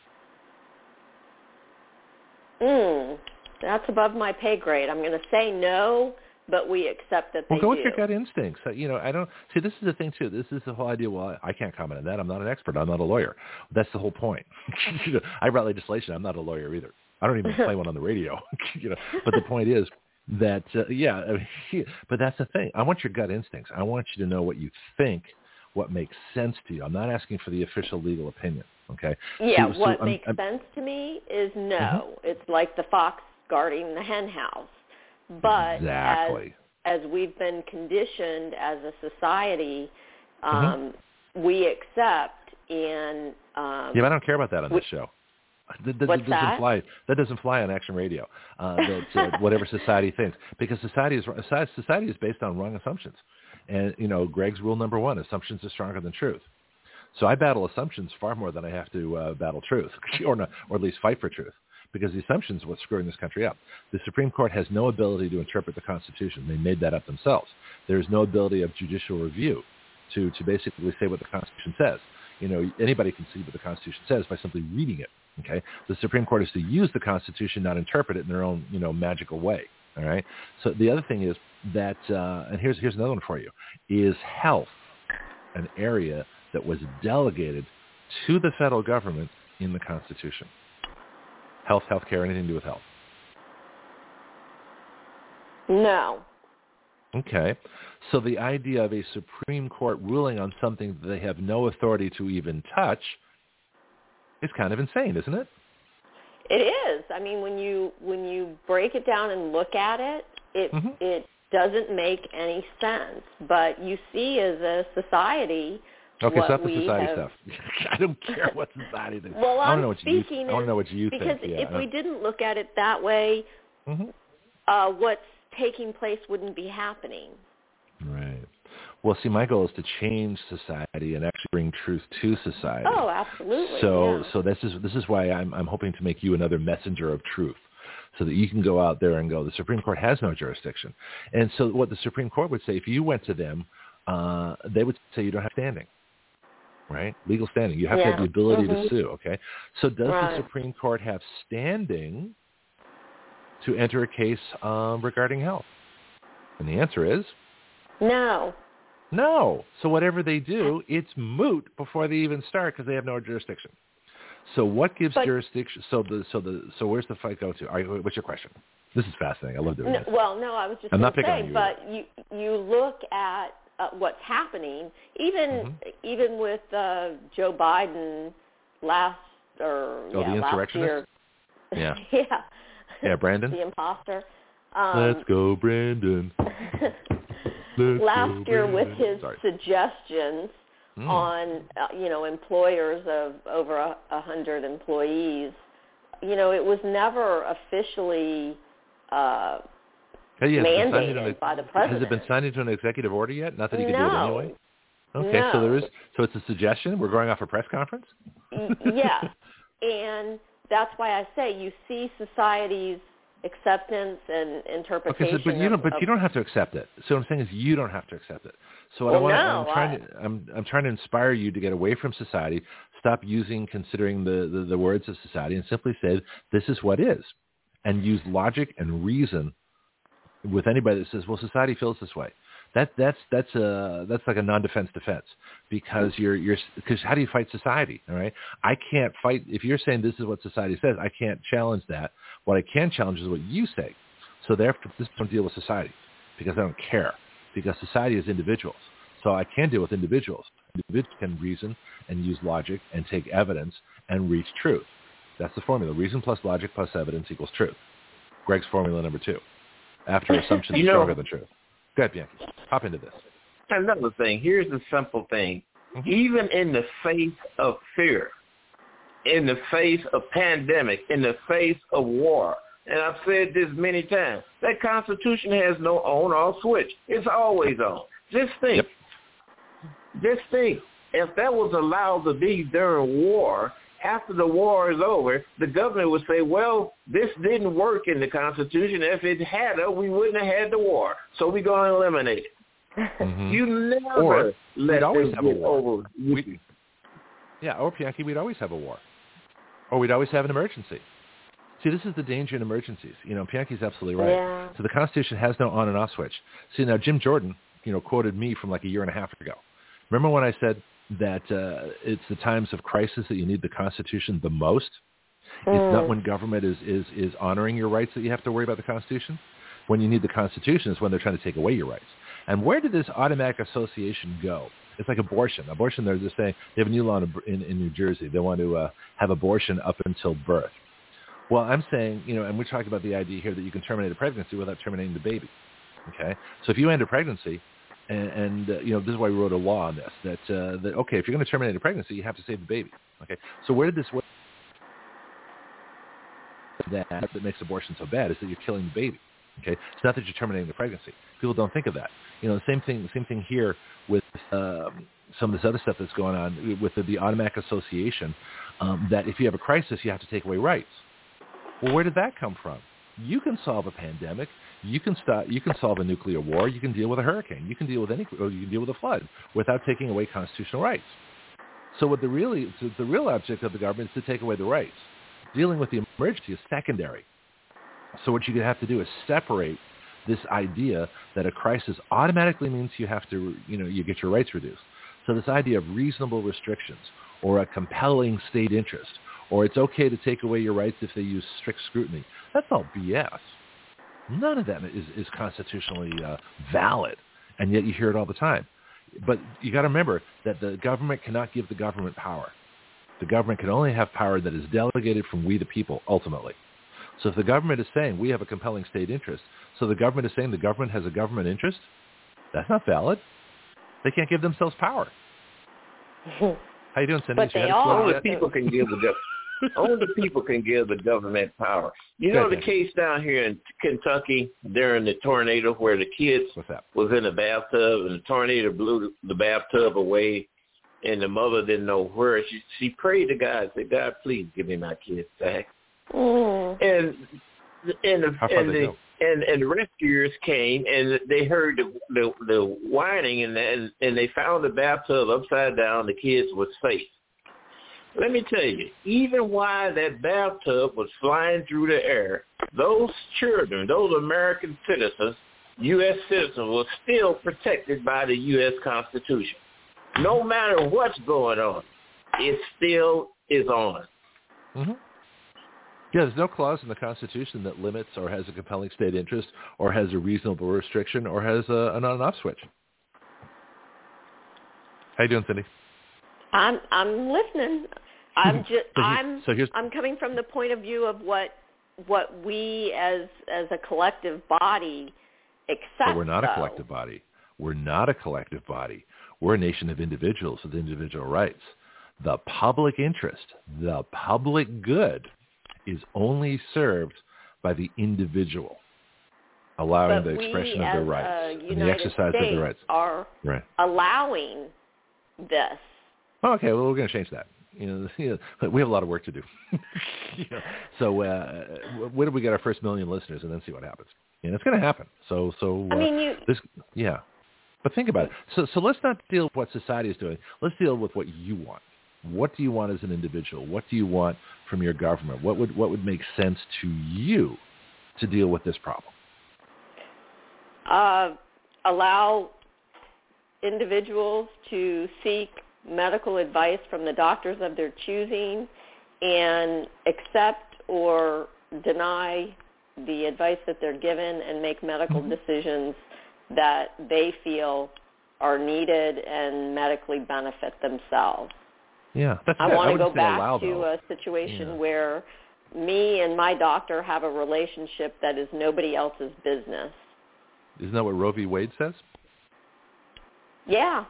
Mm, that's above my pay grade. I'm going to say no, but we accept that they well, go do. with your gut instincts. You know, I don't see. This is the thing too. This is the whole idea. Well, I can't comment on that. I'm not an expert. I'm not a lawyer. That's the whole point. You know, I write legislation. I'm not a lawyer either. I don't even play one on the radio. You know, but the point is that uh, yeah. I mean, but that's the thing. I want your gut instincts. I want you to know what you think, what makes sense to you. I'm not asking for the official legal opinion. Okay. Yeah. So, what so makes I'm, sense to me is no. Mm-hmm. It's like the fox guarding the hen house. But exactly. as, as we've been conditioned as a society, um, mm-hmm. we accept and um, yeah, but I don't care about that on we, this show. That, that, What's that doesn't that? fly. That doesn't fly on Action Radio. Uh, that uh, whatever society thinks, because society is society is based on wrong assumptions, and you know Greg's rule number one: assumptions are stronger than truth. So I battle assumptions far more than I have to uh, battle truth, or not, or at least fight for truth, because the assumptions are what's screwing this country up. The Supreme Court has no ability to interpret the Constitution. They made that up themselves. There is no ability of judicial review to to basically say what the Constitution says. You know, anybody can see what the Constitution says by simply reading it. Okay, the Supreme Court is to use the Constitution, not interpret it in their own, you know, magical way. All right. So the other thing is that, uh, and here's here's another one for you: is health an area that was delegated to the federal government in the Constitution? Health, healthcare, anything to do with health? No. Okay. So the idea of a Supreme Court ruling on something that they have no authority to even touch is kind of insane, isn't it? It is. I mean, when you when you break it down and look at it, it mm-hmm. it doesn't make any sense. But you see, as a society, okay, what stop the we society have... stuff. I don't care what society thinks. Well, I want I'm to know what speaking you. I want to know what you because think. Yeah, if we didn't look at it that way, mm-hmm. uh, what's taking place wouldn't be happening. Right. Well, see, my goal is to change society and actually bring truth to society. Oh, absolutely. So, yeah. so this is this is why I'm I'm hoping to make you another messenger of truth, so that you can go out there and go, the Supreme Court has no jurisdiction. And so, what the Supreme Court would say, if you went to them, uh, they would say you don't have standing, right? Legal standing. You have yeah. to have the ability mm-hmm. to sue. Okay. So, does right. the Supreme Court have standing to enter a case um, regarding health? And the answer is no. No. So whatever they do, it's moot before they even start because they have no jurisdiction. So what gives but, jurisdiction? So the so the so where's the fight go to? Are you, what's your question? This is fascinating. I love doing no, this. Well, no, I was just I'm going not to picking say, on you but either. you you look at uh, what's happening, even mm-hmm. even with uh, Joe Biden last or oh, yeah, the last insurrectionist? year. Yeah. yeah. Yeah, Brandon. The imposter. Um, Let's go, Brandon. Let's last go, year Brandon. with his Sorry. suggestions mm. on, uh, you know, employers of over a, a hundred employees, you know, it was never officially uh, hey, yes, mandated a, by the president. Has it been signed into an executive order yet? Not that he could no. do it anyway? Okay, no. so there is. So it's a suggestion? We're going off a press conference? Yes, and that's why I say you see society's acceptance and interpretation. Okay, so, but you don't. Of, But of, you don't have to accept it. So what I'm saying is, you don't have to accept it. So what well, I want, no, I'm trying I, to, I'm, I'm trying to inspire you to get away from society. Stop using, considering the, the, the words of society, and simply say this is what is, and use logic and reason with anybody that says, well, society feels this way. That that's that's a that's like a non-defense defense because you're you're because how do you fight society? All right, I can't fight if you're saying this is what society says. I can't challenge that. What I can challenge is what you say. So therefore, this don't deal with society because I don't care because society is individuals. So I can deal with individuals. Individuals can reason and use logic and take evidence and reach truth. That's the formula. Reason plus logic plus evidence equals truth. Greg's formula number two. After assumption is you know, stronger than truth. Go ahead, Bianchi. Hop into this. another thing. Here's the simple thing. Mm-hmm. Even in the face of fear, in the face of pandemic, in the face of war, and I've said this many times, that Constitution has no on or switch. It's always on. Just think. Yep. Just think. If that was allowed to be during war, after the war is over, the government would say, well, this didn't work in the Constitution. If it had it, we wouldn't have had the war. So we're going to eliminate it. Mm-hmm. You never or let we'd always them have a get war. over. We'd, yeah, or Pianki, we'd always have a war. Or we'd always have an emergency. See, this is the danger in emergencies. You know, Pianki's absolutely right. Yeah. So the Constitution has no on and off switch. See, now Jim Jordan, you know, quoted me from like a year and a half ago. Remember when I said that uh, it's the times of crisis that you need the Constitution the most? Mm. It's not when government is, is, is honoring your rights that you have to worry about the Constitution. When you need the Constitution is when they're trying to take away your rights. And where did this automatic association go? It's like abortion. Abortion, they're just saying, they have a new law in, in, in New Jersey. They want to uh, have abortion up until birth. Well, I'm saying, you know, and we talked about the idea here that you can terminate a pregnancy without terminating the baby. Okay? So if you end a pregnancy, and, and uh, you know, this is why we wrote a law on this, that, uh, that okay, if you're going to terminate a pregnancy, you have to save the baby. Okay? So where did this work? That, that makes abortion so bad is that you're killing the baby. Okay? It's not that you're terminating the pregnancy. People don't think of that. You know, the same thing, the same thing here with um, some of this other stuff that's going on with the, the automatic association, um, that if you have a crisis, you have to take away rights. Well, where did that come from? You can solve a pandemic. You can stop. You can solve a nuclear war. You can deal with a hurricane. You can deal with any. Or you can deal with a flood without taking away constitutional rights. So, what the really so the real object of the government is to take away the rights. Dealing with the emergency is secondary. So, what you have to do is separate this idea that a crisis automatically means you have to, you know, you get your rights reduced. So, this idea of reasonable restrictions or a compelling state interest, or it's okay to take away your rights if they use strict scrutiny. That's all B S. None of that is, is constitutionally uh, valid, and yet you hear it all the time. But you got to remember that the government cannot give the government power. The government can only have power that is delegated from we the people, ultimately. So if the government is saying we have a compelling state interest, so the government is saying the government has a government interest, that's not valid. They can't give themselves power. How you doing, Cindy? But they are. Only the people can give the government. Only the people can give the government power. You know the case down here in Kentucky during the tornado where the kids was in the bathtub and the tornado blew the bathtub away and the mother didn't know where. She she prayed to God, said, God, please give me my kids back. Mm. And and the, and, the and and the rescuers came and they heard the the, the whining and, and and they found the bathtub upside down. The kids were safe. Let me tell you, even while that bathtub was flying through the air, those children, those American citizens, U S citizens, were still protected by the U S Constitution. No matter what's going on, it still is on. Mm-hmm. Yeah, there's no clause in the Constitution that limits or has a compelling state interest or has a reasonable restriction or has a, an on-and-off switch. How you doing, Cindy? I'm I'm listening. I'm just so he, I'm so I'm coming from the point of view of what what we as as a collective body accept. But we're not though. a collective body. We're not a collective body. We're a nation of individuals with individual rights. The public interest, the public good, is only served by the individual, allowing but the expression we of their as, rights uh, and the exercise States of their rights. Are right. allowing this. Oh, okay, well, we're going to change that. You know, you know, we have a lot of work to do. you know, so uh, when do we get our first million listeners, and then see what happens? And it's going to happen. So, so uh, I mean, you. This, yeah. But think about it. So, so let's not deal with what society is doing. Let's deal with what you want. What do you want as an individual? What do you want from your government? What would what would make sense to you to deal with this problem? Uh, allow individuals to seek medical advice from the doctors of their choosing and accept or deny the advice that they're given and make medical mm-hmm. decisions that they feel are needed and medically benefit themselves. Yeah, that's I good. want I to go back allow, to though. a situation yeah. where me and my doctor have a relationship that is nobody else's business. Isn't that what Roe v. Wade says? Yeah.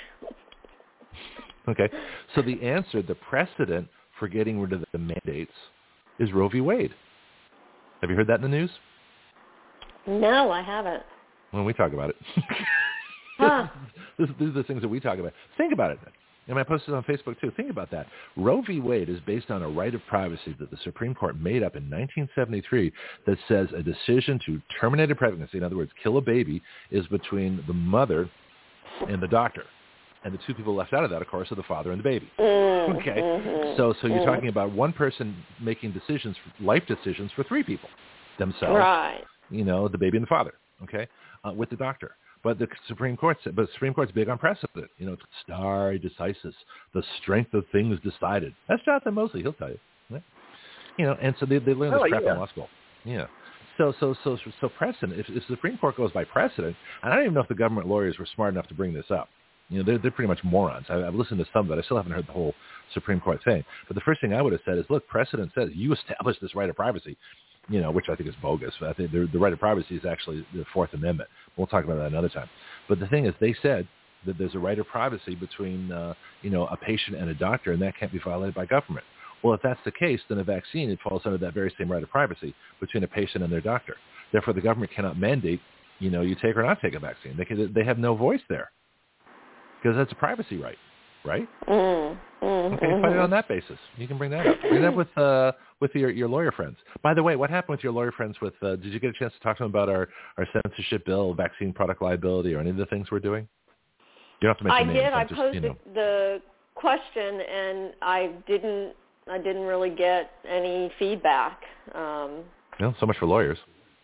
Okay. So the answer, the precedent for getting rid of the mandates is Roe v. Wade. Have you heard that in the news? No, I haven't. When we talk about it. Huh. this, these are the things that we talk about. Think about it. And I posted on Facebook too. Think about that. Roe v. Wade is based on a right of privacy that the Supreme Court made up in nineteen seventy-three that says a decision to terminate a pregnancy, in other words, kill a baby, is between the mother and the doctor. And the two people left out of that, of course, are the father and the baby. Mm, okay? Mm-hmm, so so you're mm. talking about one person making decisions, life decisions for three people, themselves, right. you know, the baby and the father, okay, uh, with the doctor. But the Supreme Court, but the Supreme Court's big on precedent. You know, it's stare decisis, the strength of things decided. That's Jonathan Mosley. He'll tell you. Right? You know, and so they they learn this oh, crap yeah. in law school. Yeah. So so so so precedent. If, if the Supreme Court goes by precedent, and I don't even know if the government lawyers were smart enough to bring this up. You know, they're they're pretty much morons. I, I've listened to some of it. I still haven't heard the whole Supreme Court thing. But the first thing I would have said is, look, precedent says you established this right of privacy. You know, which I think is bogus. I think the, the right of privacy is actually the Fourth Amendment. We'll talk about that another time. But the thing is, they said that there's a right of privacy between, uh, you know, a patient and a doctor, and that can't be violated by government. Well, if that's the case, then a vaccine, it falls under that very same right of privacy between a patient and their doctor. Therefore, the government cannot mandate, you know, you take or not take a vaccine. They can, they have no voice there because that's a privacy right, right? Mm, mm, okay, mm-hmm. fight it on that basis. You can bring that up. Bring that with uh, with your, your lawyer friends. By the way, what happened with your lawyer friends with, uh, did you get a chance to talk to them about our, our censorship bill, vaccine product liability, or any of the things we're doing? You don't have to mention I names. did. I just, posed you know. the question, and I didn't. I didn't really get any feedback. Um, No, so much for lawyers.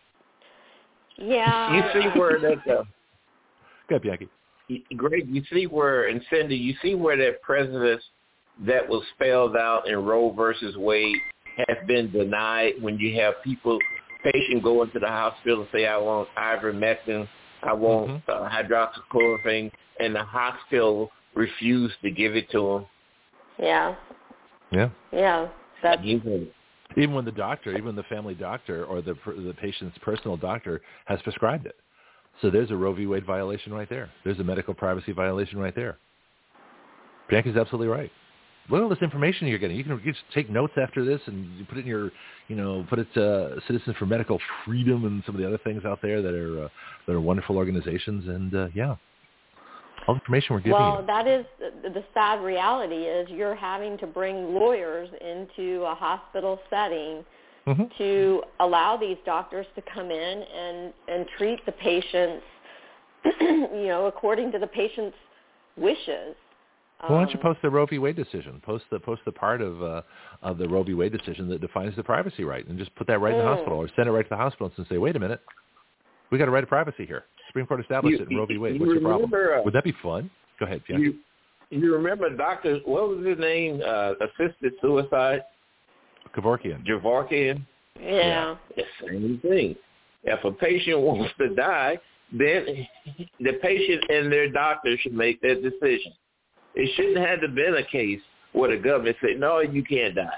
Yeah. You see where that, uh, Go ahead, Bianchi. Greg, you see where, and Cindy, you see where that precedent that was spelled out in Roe versus Wade has been denied when you have people, patient go into the hospital and say, I want ivermectin, I want mm-hmm. uh, hydroxychloroquine, and the hospital refused to give it to them. Yeah. Yeah. Yeah. That's... Even when the doctor, even the family doctor or the the patient's personal doctor has prescribed it. So there's a Roe v. Wade violation right there. There's a medical privacy violation right there. Bianca's absolutely right. Look at all this information you're getting. You can you just take notes after this and you put it in your, you know, put it to Citizens for Medical Freedom and some of the other things out there that are uh, that are wonderful organizations. And uh, yeah, all the information we're giving well, you. Well, that is the, the sad reality is you're having to bring lawyers into a hospital setting mm-hmm. to allow these doctors to come in and, and treat the patients, you know, according to the patient's wishes. Well, why don't you post the Roe v. Wade decision? Post the post the part of uh, of the Roe v. Wade decision that defines the privacy right, and just put that right mm. in the hospital, or send it right to the hospital and say, "Wait a minute, we got a right of privacy here. Supreme Court established you, it in Roe v. Wade. You What's your problem?" Uh, Would that be fun? Go ahead, Bianca. You, you remember Doctor? What was his name? Uh, assisted suicide. Kevorkian. Kevorkian. Yeah. yeah. The same thing. If a patient wants to die, then the patient and their doctor should make that decision. It shouldn't have been a case where the government said, no, you can't die.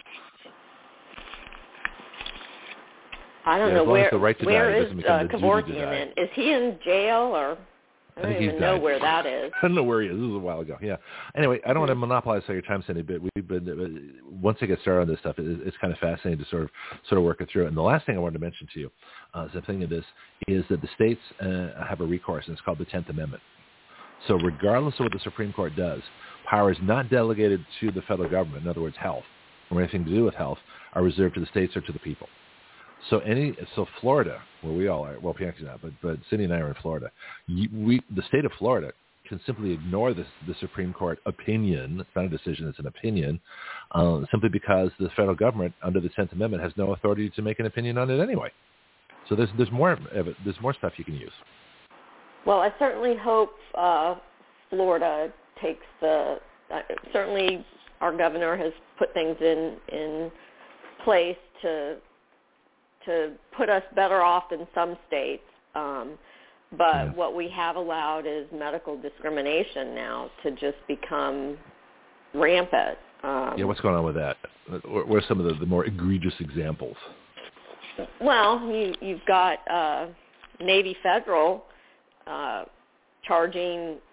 I don't yeah, know where, right where is uh, Kevorkian in? Is he in jail or I don't I even know where that is. I don't know where he is. This was a while ago. Yeah. Anyway, I don't want to monopolize all your time, Cindy, but we've been, uh, once I get started on this stuff, it, it's kind of fascinating to sort of sort of work it through. And the last thing I wanted to mention to you, uh, as I'm thinking of this, is that the states uh, have a recourse, and it's called the tenth Amendment. So regardless of what the Supreme Court does, power is not delegated to the federal government, in other words, health, or anything to do with health, are reserved to the states or to the people. So any, so Florida, where we all are, well, Bianca's not, but, but Cindy and I are in Florida. You, we, the state of Florida can simply ignore this, the Supreme Court opinion. It's not a decision, it's an opinion, uh, simply because the federal government, under the tenth Amendment, has no authority to make an opinion on it anyway. So there's, there's more, there's more stuff you can use. Well, I certainly hope uh, Florida takes the, uh, certainly our governor has put things in, in place to to put us better off than some states. Um, but yeah. what we have allowed is medical discrimination now to just become rampant. Um, yeah, what's going on with that? What are some of the, the more egregious examples? Well, you, you've got uh, Navy Federal uh, charging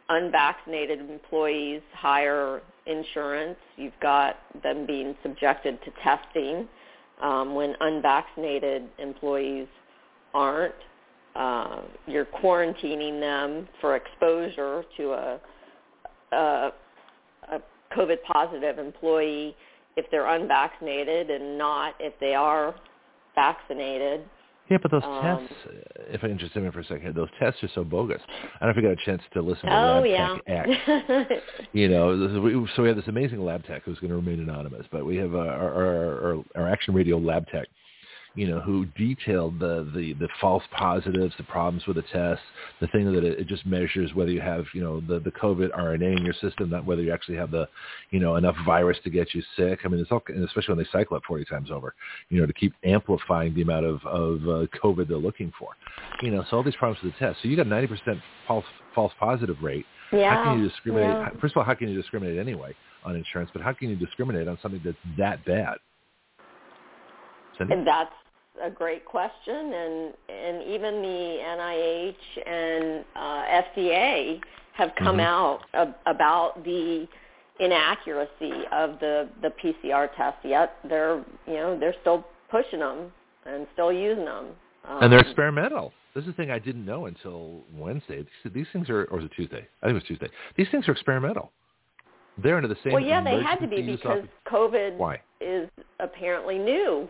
unvaccinated employees hire insurance, you've got them being subjected to testing um, when unvaccinated employees aren't. Uh, you're quarantining them for exposure to a, a, a COVID positive employee if they're unvaccinated and not if they are vaccinated. Yeah, but those um, tests, if I can just interrupt for a second, those tests are so bogus. I don't know if you got a chance to listen to oh, Lab yeah. Tech X. You know, this is, we, so we have this amazing lab tech who's going to remain anonymous, but we have uh, our, our, our, our Action Radio lab tech, you know, who detailed the, the, the false positives, the problems with the test, the thing that it, it just measures whether you have, you know, the, the COVID R N A in your system, not whether you actually have the, you know, enough virus to get you sick. I mean, it's all, especially when they cycle it forty times over, you know, to keep amplifying the amount of, of uh, COVID they're looking for. You know, so all these problems with the test. So you got ninety percent false, false positive rate. Yeah. How can you discriminate? Yeah. First of all, how can you discriminate anyway on insurance? But how can you discriminate on something that's that bad? Cindy? And that's a great question, and and even the N I H and uh, F D A have come mm-hmm. out ab- about the inaccuracy of the, the P C R test. Yet they're you know they're still pushing them and still using them. Um, and they're experimental. This is the thing I didn't know until Wednesday. These, these things are, or was it Tuesday? I think it was Tuesday. These things are experimental. They're under the same. Well, yeah, they had to be because COVID Why? is apparently new.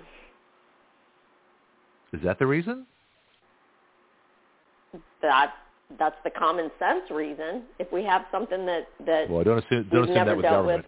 Is that the reason? That that's the common sense reason. If we have something that that well, I don't assume don't we've assume never that with dealt government.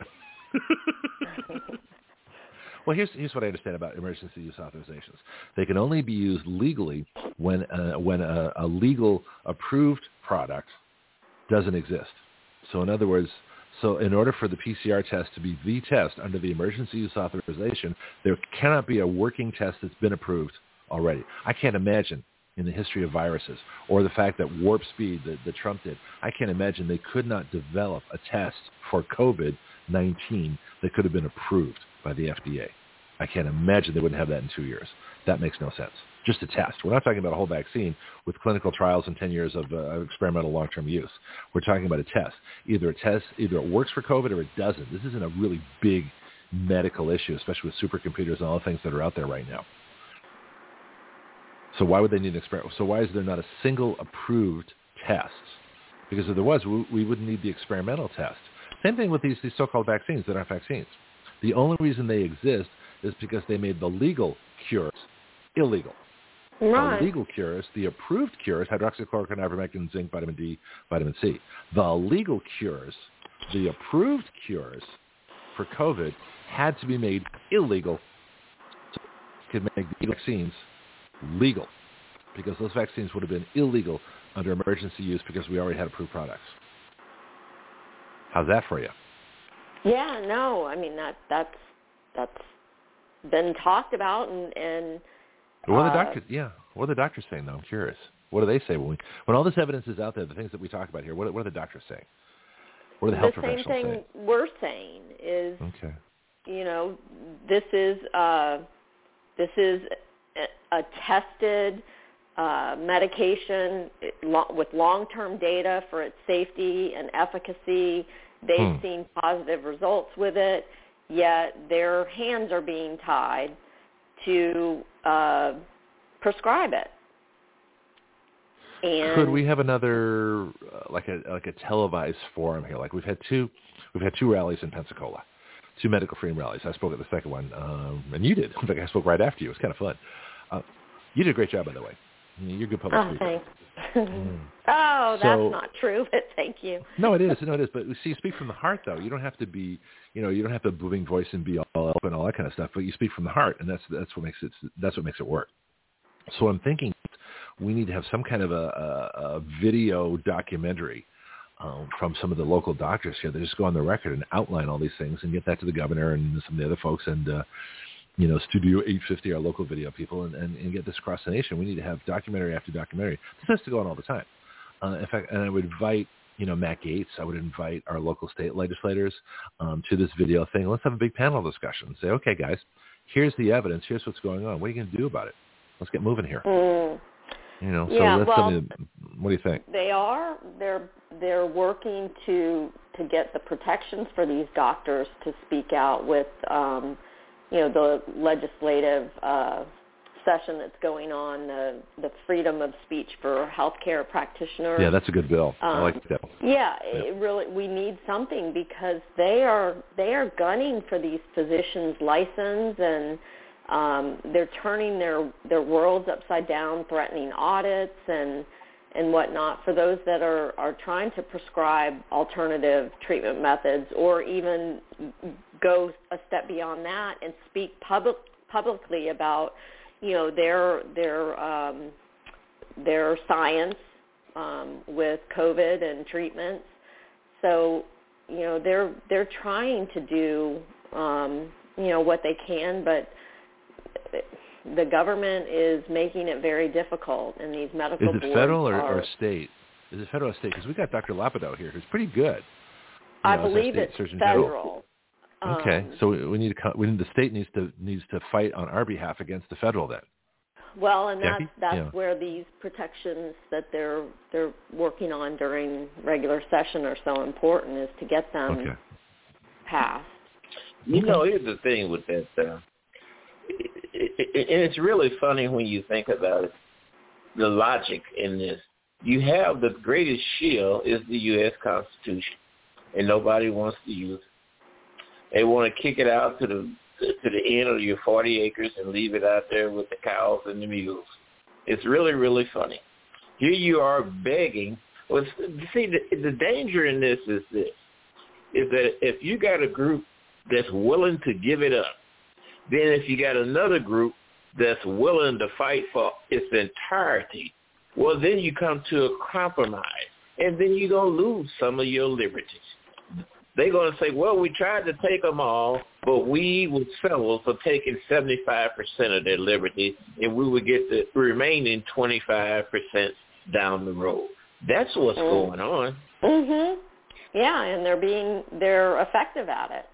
with. Well, here's here's what I understand about emergency use authorizations. They can only be used legally when uh, when a, a legal approved product doesn't exist. So, in other words, so in order for the P C R test to be the test under the emergency use authorization, there cannot be a working test that's been approved already. I can't imagine in the history of viruses or the fact that warp speed that, that Trump did, I can't imagine they could not develop a test for COVID nineteen that could have been approved by the F D A. I can't imagine they wouldn't have that in two years. That makes no sense. Just a test. We're not talking about a whole vaccine with clinical trials and ten years of uh, experimental long-term use. We're talking about a test. Either a test, either it works for COVID or it doesn't. This isn't a really big medical issue, especially with supercomputers and all the things that are out there right now. So why would they need an experiment? So why is there not a single approved test? Because if there was, we, we wouldn't need the experimental test. Same thing with these, these so-called vaccines that aren't vaccines. The only reason they exist is because they made the legal cures illegal. Right. The legal cures, the approved cures, hydroxychloroquine, ivermectin, zinc, vitamin D, vitamin C. The legal cures, the approved cures for COVID had to be made illegal so they could make the vaccines legal, because those vaccines would have been illegal under emergency use because we already had approved products. How's that for you? Yeah, no, I mean that that's that's been talked about, and and what are the uh, doctors? Yeah, what are the doctors saying though? I'm curious. What do they say when we when all this evidence is out there? The things that we talk about here. What, what are the doctors saying? What are the health the same professionals thing saying? we're saying is, okay, you know, this is uh, this is a, a tested uh, medication with long-term data for its safety and efficacy. They've hmm. seen positive results with it, yet their hands are being tied to uh, prescribe it. And could we have another uh, like a like a televised forum here? Like we've had two, we've had two rallies in Pensacola, two medical freedom rallies. I spoke at the second one, um, and you did. In fact, I spoke right after you. It was kind of fun. Uh, you did a great job, by the way. I mean, you're a good public oh, speaker. thanks. Mm. Oh, that's So, not true, but thank you. No, it is. No, it is. But see, you speak from the heart, though. You don't have to be, you know, you don't have to have a booming voice and be all up and all that kind of stuff. But you speak from the heart, and that's that's what makes it that's what makes it work. So I'm thinking we need to have some kind of a, a, a video documentary um, from some of the local doctors here that just go on the record and outline all these things and get that to the governor and some of the other folks and. Uh, you know, Studio eight fifty, our local video people, and, and, and get this across the nation. We need to have documentary after documentary. This has to go on all the time. Uh, in fact, and I would invite, you know, Matt Gaetz, I would invite our local state legislators um, to this video thing. Let's have a big panel discussion. Say, okay, guys, here's the evidence. Here's what's going on. What are you going to do about it? Let's get moving here. Mm. You know, yeah, so that's well, something. What do you think? They are. They're they're working to to get the protections for these doctors to speak out with, um, you know, the legislative uh, session that's going on, the the freedom of speech for healthcare practitioners. Yeah, that's a good bill. Um, I like that. Yeah, yeah, it really, we need something because they are they are gunning for these physicians' license, and um, they're turning their their worlds upside down, threatening audits and and whatnot for those that are, are trying to prescribe alternative treatment methods, or even go a step beyond that and speak public publicly about, you know, their their um, their science um, with COVID and treatments. So, you know, they're they're trying to do um, you know, what they can, but the government is making it very difficult, and these medical boards. Is it federal or, are, or state? Is it federal or state? Because we got Doctor Lapido here, who's pretty good. I know, believe it's federal. General. Okay, um, so we need to. We need the state needs to needs to fight on our behalf against the federal then. Well, and that's Jackie? that's yeah. where these protections that they're they're working on during regular session are so important, is to get them okay. passed. You know, here's the thing with that. Uh, it, it, and it's really funny when you think about it, the logic in this. You have the greatest shield is the U S Constitution, and nobody wants to use it. They want to kick it out to the to the end of your forty acres and leave it out there with the cows and the mules. It's really, really funny. Here you are begging. Well, see, the, the danger in this is this, is that if you got a group that's willing to give it up, then if you got another group that's willing to fight for its entirety, well, then you come to a compromise, and then you're going to lose some of your liberties. They're going to say, well, we tried to take them all, but we would settle for taking seventy-five percent of their liberty, and we would get the remaining twenty-five percent down the road. That's what's mm. going on. Mhm. Yeah, and they're being they're effective at it.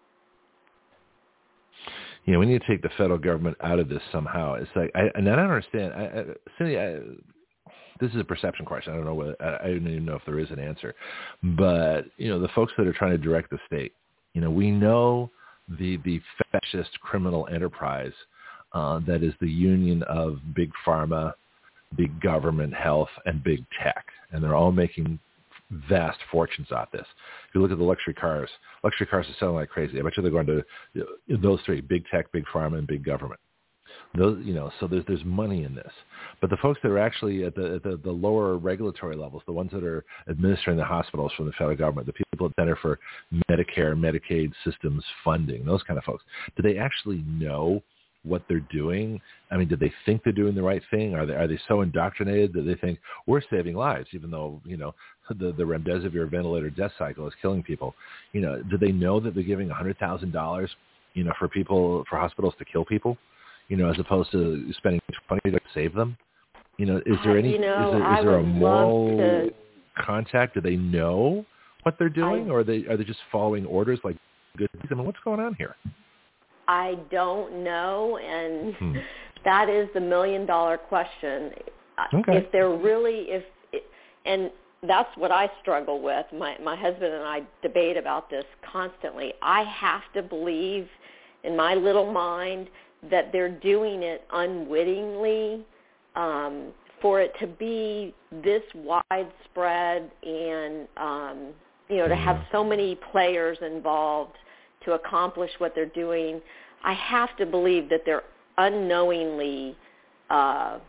Yeah, we need to take the federal government out of this somehow. It's like, I, and I don't understand. I, I, Cindy, I, this is a perception question. I don't know whether, I, I don't even know if there is an answer. But, you know, the folks that are trying to direct the state, you know, we know the the fascist criminal enterprise uh, that is the union of big pharma, big government, health, and big tech. And they're all making vast fortunes out this. If you look at the luxury cars, luxury cars are selling like crazy. I bet you they're going to you know, those three: big tech, big pharma, and big government. Those, you know, so there's there's money in this. But the folks that are actually at the, at the the lower regulatory levels, the ones that are administering the hospitals from the federal government, the people at the Center for Medicare, Medicaid systems funding, those kind of folks, do they actually know what they're doing? I mean, do they think they're doing the right thing? Are they are they so indoctrinated that they think we're saving lives, even though, you know, the, the remdesivir ventilator death cycle is killing people? You know, do they know that they're giving one hundred thousand dollars, you know, for people, for hospitals to kill people, you know, as opposed to spending twenty dollars to save them? You know, is there any, you know, is there, is there a moral to... contact? Do they know what they're doing, I... or are they are they just following orders like good? I mean, what's going on here? I don't know, and hmm. that is the million-dollar question. Okay. If they're really, if, and that's what I struggle with. My my husband and I debate about this constantly. I have to believe in my little mind that they're doing it unwittingly, um, for it to be this widespread and, um, you know, to have so many players involved to accomplish what they're doing. I have to believe that they're unknowingly uh,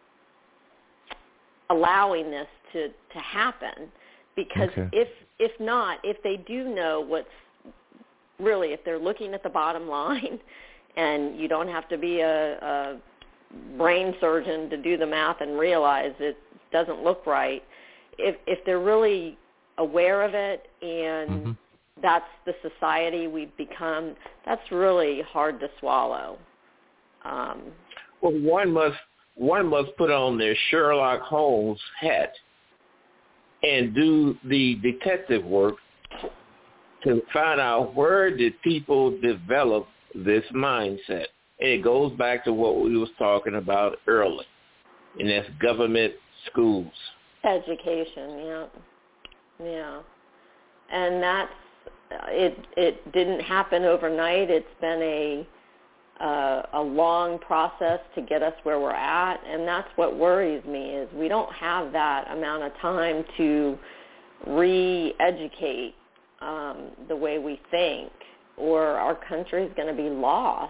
allowing this to, to happen, because okay. if if not, if they do know what's really, if they're looking at the bottom line, and you don't have to be a, a brain surgeon to do the math and realize it doesn't look right, if if they're really aware of it and mm-hmm. that's the society we've become, that's really hard to swallow. Um, well, one must one must put on their Sherlock Holmes hat and do the detective work to find out where did people develop this mindset. And it goes back to what we was talking about earlier. and that's government schools. Education, yeah, yeah, and that's it. It didn't happen overnight. It's been a uh, a long process to get us where we're at, and that's what worries me. Is we don't have that amount of time to re-educate um, the way we think, or our country is going to be lost.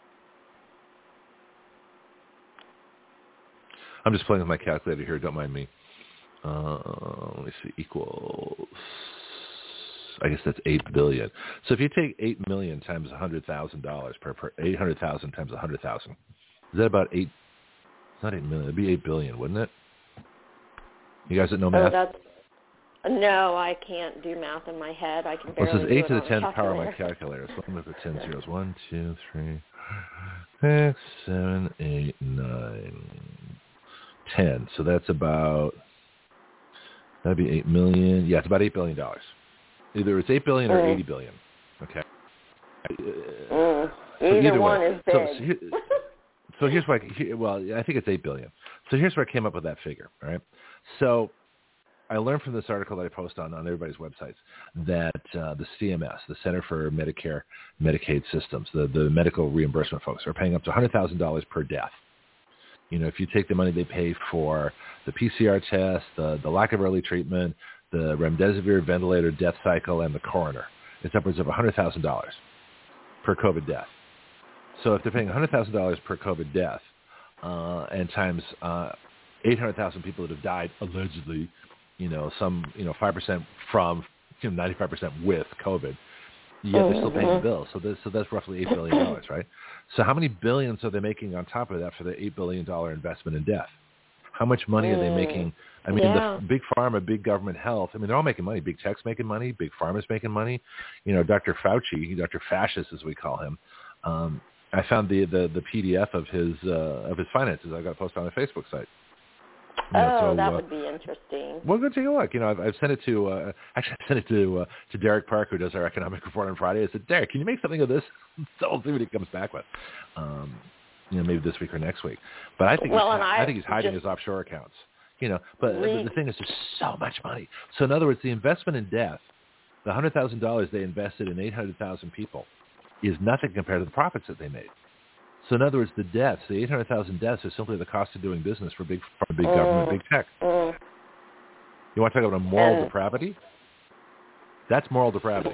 I'm just playing with my calculator here. Don't mind me. Uh, let me see. Equals. I guess that's eight billion. So if you take eight million times a hundred thousand dollars per per eight hundred thousand times a hundred thousand, is that about eight? It's not eight million. It'd be eight billion, wouldn't it? You guys that know math? Oh, that's, no, I can't do math in my head. I can barely well, it says do eight it to the on a tenth power of my calculator. calculator. So I'm going to put ten zeros. One, two, three, six, seven, eight, nine, ten. So that's about, that'd be eight million. Yeah, it's about eight billion dollars. Either it's eight billion or mm. eighty billion. Okay. Mm. So either, either one way. is big. So, so, here, so here's why. Here, well, I think it's eight billion. So here's where I came up with that figure. All right. So I learned from this article that I post on, on everybody's websites that uh, the C M S, the Center for Medicare Medicaid Systems, the, the medical reimbursement folks, are paying up to one hundred thousand dollars per death. You know, if you take the money they pay for the P C R test, the, the lack of early treatment, the remdesivir ventilator death cycle, and the coroner, it's upwards of one hundred thousand dollars per COVID death. So if they're paying one hundred thousand dollars per COVID death uh, and times uh, eight hundred thousand people that have died allegedly, you know, some, you know, five percent from, you know, ninety-five percent with COVID, yet they're still paying the bill. So, this, so that's roughly eight billion dollars, right? So how many billions are they making on top of that for the eight billion dollars investment in death? How much money are they making? I mean, yeah. the big pharma, big government health, I mean, they're all making money. Big tech's making money. Big pharma's making money. You know, Doctor Fauci, Doctor Fascist, as we call him, um, I found the, the, the P D F of his uh, of his finances. I got to post on a Facebook site. You know, oh, so, that uh, would be interesting. Well, go take a look. You know, I've, I've sent it to, uh, actually I sent it to uh, to Derek Park, who does our economic report on Friday. I said, Derek, can you make something of this? So we'll see what he comes back with. Um, you know, maybe this week or next week. But I think well, he's, and I, I I think he's hiding just, his offshore accounts. You know, but, read, but the thing is, there's so much money. So in other words, the investment in death, the one hundred thousand dollars they invested in eight hundred thousand people, is nothing compared to the profits that they made. So in other words, the deaths, the eight hundred thousand deaths, are simply the cost of doing business for big, for big mm, government, big tech. Mm, You want to talk about a moral and, depravity? That's moral depravity.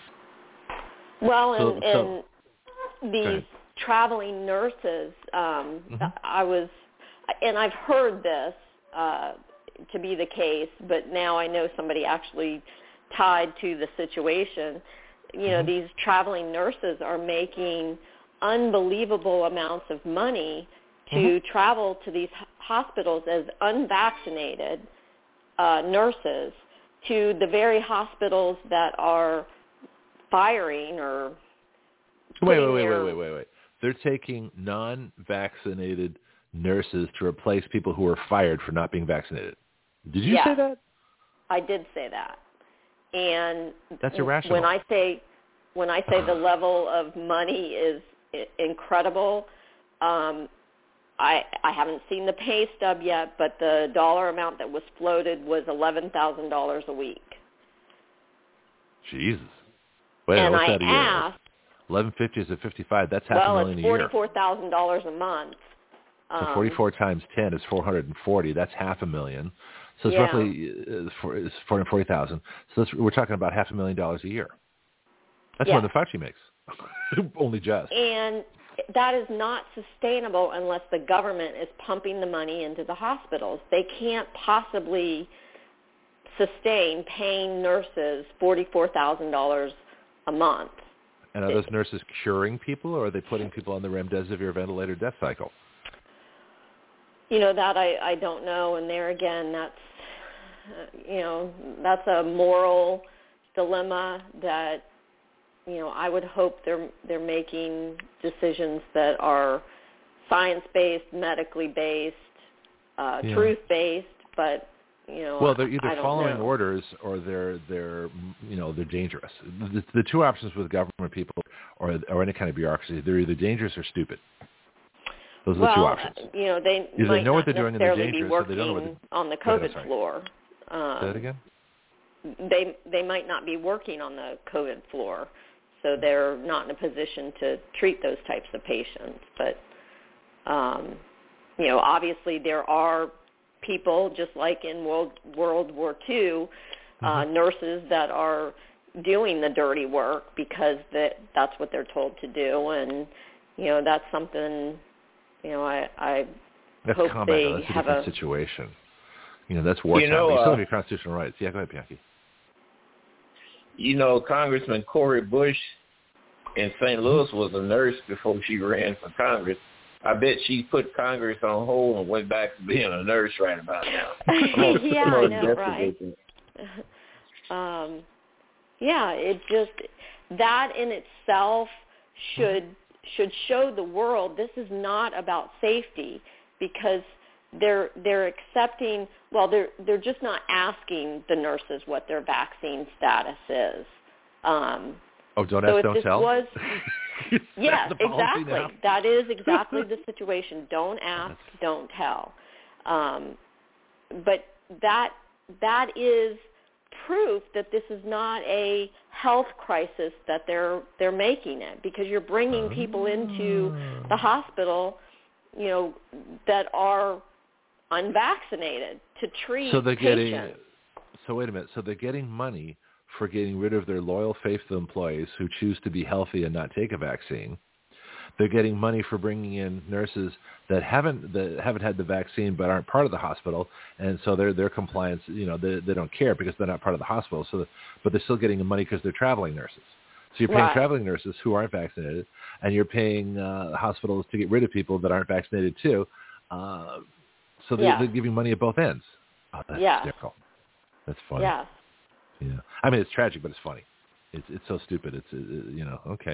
Well, so, and, so, and these traveling nurses, um, mm-hmm. I was, and I've heard this uh, to be the case, but now I know somebody actually tied to the situation. You know, mm-hmm. these traveling nurses are making unbelievable amounts of money to mm-hmm. travel to these hospitals as unvaccinated uh, nurses to the very hospitals that are firing or wait, wait, wait, their... wait, wait, wait, wait. They're taking non-vaccinated nurses to replace people who are fired for not being vaccinated. Did you yes, say that? I did say that. And that's irrational. When I say when I say the level of money is incredible, um, I I haven't seen the pay stub yet, but the dollar amount that was floated was eleven thousand dollars a week. Jesus. Wait, and what's I that a year? asked, eleven fifty is at fifty-five. That's half well, a million a it's year. forty-four thousand dollars a month. So Um, forty-four times ten is four hundred forty. That's half a million. So it's yeah. roughly uh, four hundred forty thousand. So that's, we're talking about half a million dollars a year. That's yeah. more than Fauci makes. Only just. And that is not sustainable unless the government is pumping the money into the hospitals. They can't possibly sustain paying nurses forty-four thousand dollars a month. And are those nurses curing people, or are they putting people on the remdesivir ventilator death cycle? You know, that I, I don't know. And there again, that's, uh, you know, that's a moral dilemma that, you know, I would hope they're they're making decisions that are science-based, medically based, uh, yeah. truth-based, but, you know, well, they're either I don't following know. orders or they're they're you know they're dangerous. The, the two options with government people or or any kind of bureaucracy, they're either dangerous or stupid. Those are well, the two options. you know, they Either might they know not what they're doing and they're necessarily be dangerous, or working they don't know what they're... on the Go COVID ahead, floor. Um, Say that again? They they might not be working on the COVID floor, so they're not in a position to treat those types of patients. But um, you know, obviously there are people, just like in World World War Two, uh, mm-hmm. nurses that are doing the dirty work because that that's what they're told to do, and you know that's something. You know, I I that's hope combat, they though. That's a have different a situation. You know, that's wartime. You, know, uh, you still have your constitutional rights. Yeah, go ahead, Bianchi. You know, Congressman Cori Bush in Saint Louis was a nurse before she ran for Congress. I bet she put Congress on hold and went back to being a nurse right about now. yeah, I know, right? um, yeah, it just, that in itself should should show the world this is not about safety, because they're they're accepting, well, they're they're just not asking the nurses what their vaccine status is. Um, oh, don't so ask, don't tell? Was, yes, exactly. Now? That is exactly the situation. Don't ask, don't tell. Um, but that that is proof that this is not a health crisis that they're they're making it, because you're bringing people into the hospital, you know, that are unvaccinated to treat so they're patients. Getting, so wait a minute. So they're getting money for getting rid of their loyal, faithful employees who choose to be healthy and not take a vaccine. They're getting money for bringing in nurses that haven't that haven't had the vaccine but aren't part of the hospital, and so their their compliance, you know, they, they don't care because they're not part of the hospital. So, but they're still getting the money because they're traveling nurses. So you're paying right. traveling nurses who aren't vaccinated, and you're paying uh, hospitals to get rid of people that aren't vaccinated too. Uh, so they're, yeah. they're giving money at both ends. Oh, that's yeah. hysterical. That's funny. Yeah. Yeah. I mean, it's tragic, but it's funny. It's it's so stupid. It's uh, you know okay.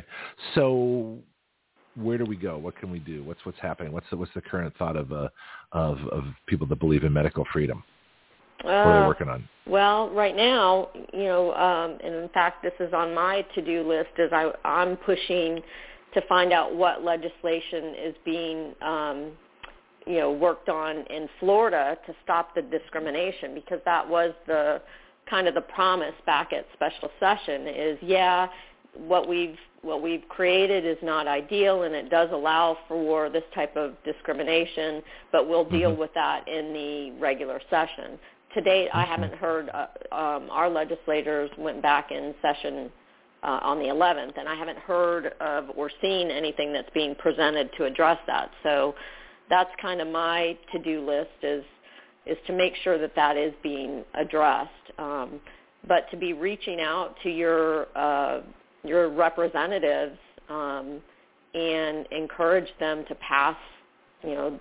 So where do we go? What can we do? What's what's happening? What's the what's the current thought of uh, of of people that believe in medical freedom? Uh, what are they working on? Well, right now, you know, um, and in fact, this is on my to-do list. Is I I'm pushing to find out what legislation is being um, you know worked on in Florida to stop the discrimination, because that was the kind of the promise back at special session. Is yeah, what we've what we've created is not ideal, and it does allow for this type of discrimination, but we'll deal mm-hmm. with that in the regular session. To date, I haven't heard, uh, um, our legislators went back in session uh, on the eleventh, and I haven't heard of or seen anything that's being presented to address that. So that's kind of my to-do list, is is to make sure that that is being addressed. Um, but to be reaching out to your uh, your representatives um, and encourage them to pass, you know,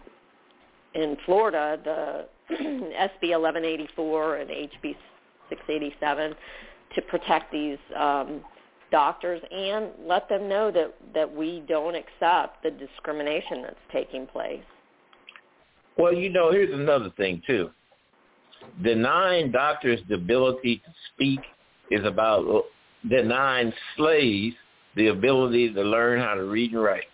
in Florida, the S B eleven eighty-four and H B six eighty-seven to protect these um, doctors, and let them know that, that we don't accept the discrimination that's taking place. Well, you know, here's another thing, too. Denying doctors the ability to speak is about denying slaves the ability to learn how to read and write.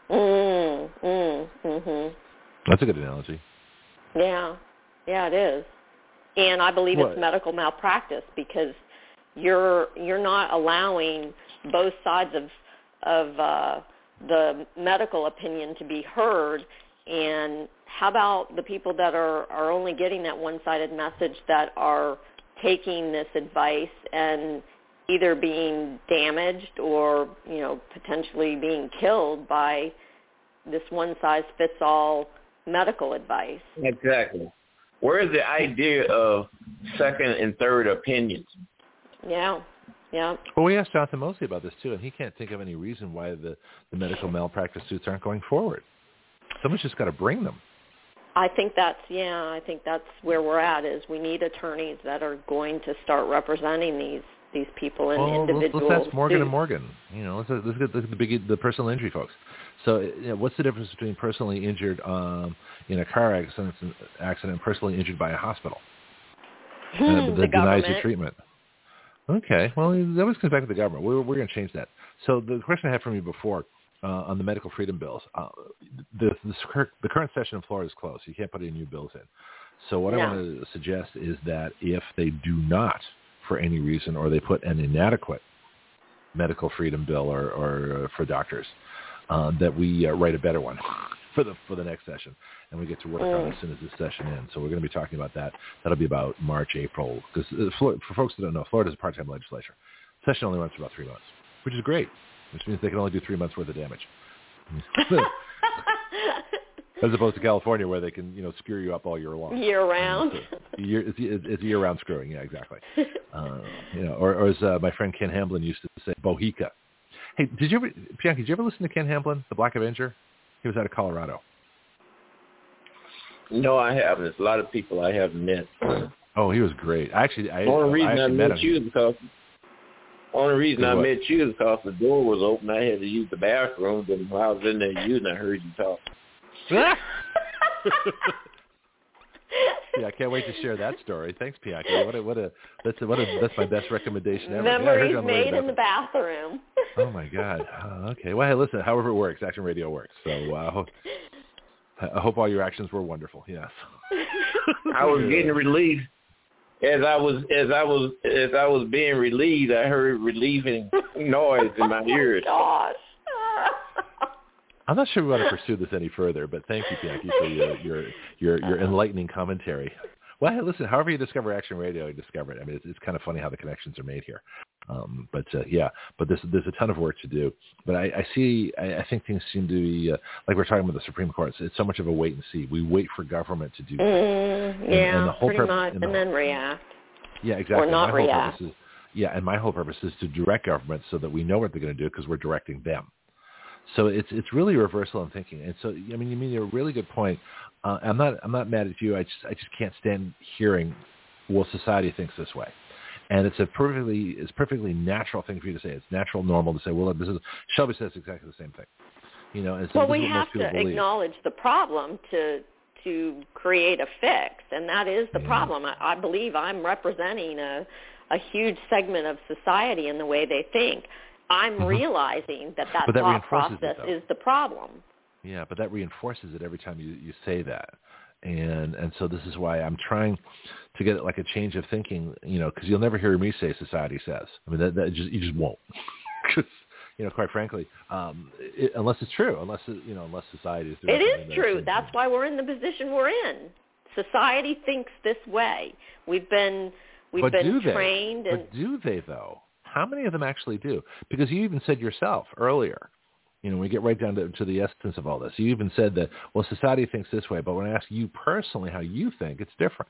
Mm, mm, mm-hmm. That's a good analogy. Yeah, yeah, it is. And I believe what? It's medical malpractice, because you're you're not allowing both sides of of uh, the medical opinion to be heard. And how about the people that are, are only getting that one-sided message, that are taking this advice and either being damaged or, you know, potentially being killed by this one-size-fits-all medical advice? Exactly. Where's the idea of second and third opinions? Yeah, yeah. Well, we asked Jonathan Mosley about this, too, and he can't think of any reason why the, the medical malpractice suits aren't going forward. Someone's just got to bring them. I think that's, yeah, I think that's where we're at, is we need attorneys that are going to start representing these these people in well, individual let's, let's ask Morgan suits. and Morgan. You know, let's, let's get the, the, big, the personal injury folks. So, you know, what's the difference between personally injured um, in a car accident, accident and personally injured by a hospital Hmm, uh, that the denies government. the treatment? Okay, well, that always comes back to the government. We're, we're going to change that. So the question I had from you before uh, on the medical freedom bills. Uh, the, the, the current session in Florida is closed. So you can't put any new bills in. So what no. I want to suggest is that if they do not, for any reason, or they put an inadequate medical freedom bill or, or uh, for doctors, uh, that we uh, write a better one for the for the next session, and we get to work mm. on it as soon as this session ends. So we're going to be talking about that. That'll be about March, April, because uh, for folks that don't know, Florida's a part-time legislature. Session only runs for about three months, which is great, which means they can only do three months worth of damage. As opposed to California, where they can, you know, screw you up all year long. Year round. So year, it's, it's year-round screwing, yeah, exactly. Uh, you know, or, or as uh, my friend Ken Hamblin used to say, Bohica. Hey, did you ever, Bianca, did you ever listen to Ken Hamblin, the Black Avenger? He was out of Colorado. No, I haven't. There's a lot of people I haven't met. Oh, he was great. Actually, I, the only reason I, I met, met you is because only reason I what? met you is because the door was open. I had to use the bathroom, but while I was in there using, I heard you talk. Yeah, I can't wait to share that story. Thanks, Bianca. What a what a that's a, what a that's my best recommendation ever. Memories yeah, made the in the bathroom. Oh my God. Oh, okay. Well, hey, listen. However it works, Action Radio works. So uh, I hope, I hope all your actions were wonderful. Yes. I was getting relieved as I was as I was as I was being relieved. I heard relieving noise in my ears. Oh, gosh. I'm not sure we want to pursue this any further, but thank you, Bianca, for your your your, your enlightening commentary. Well, hey, listen, however you discover Action Radio, you discover it. I mean, it's, it's kind of funny how the connections are made here. Um, but uh, yeah, but there's there's a ton of work to do. But I, I see, I, I think things seem to be uh, like we're talking about the Supreme Court. It's, it's so much of a wait and see. We wait for government to do things. Mm, yeah, and, and the whole pretty purpose, much, and, and the, then react. Yeah, exactly. Or not my whole react. purpose is, yeah, and my whole purpose is to direct government so that we know what they're going to do because we're directing them. So it's it's really a reversal in thinking. And so I mean, you mean a really good point. Uh, I'm not I'm not mad at you. I just I just can't stand hearing, well, society thinks this way, and it's a perfectly it's perfectly natural thing for you to say. It's natural, normal to say, well, this is Shelby says exactly the same thing. You know, and so well, this we is what have most people to believe. acknowledge the problem to to create a fix, and that is the yeah. problem. I, I believe I'm representing a a huge segment of society in the way they think. I'm mm-hmm. realizing that that, that thought process it, is the problem. Yeah, but that reinforces it every time you, you say that. And and so this is why I'm trying to get like a change of thinking, you know, because you'll never hear me say society says. I mean, that, that just you just won't. Because, you know, quite frankly, um, it, unless it's true, unless, it, you know, unless society is doing It something is true. That's thing. why we're in the position we're in. Society thinks this way. We've been we've but been do they? trained. And but do they, though? How many of them actually do? Because you even said yourself earlier, you know, when we get right down to, to the essence of all this, you even said that, well, society thinks this way, but when I ask you personally how you think, it's different.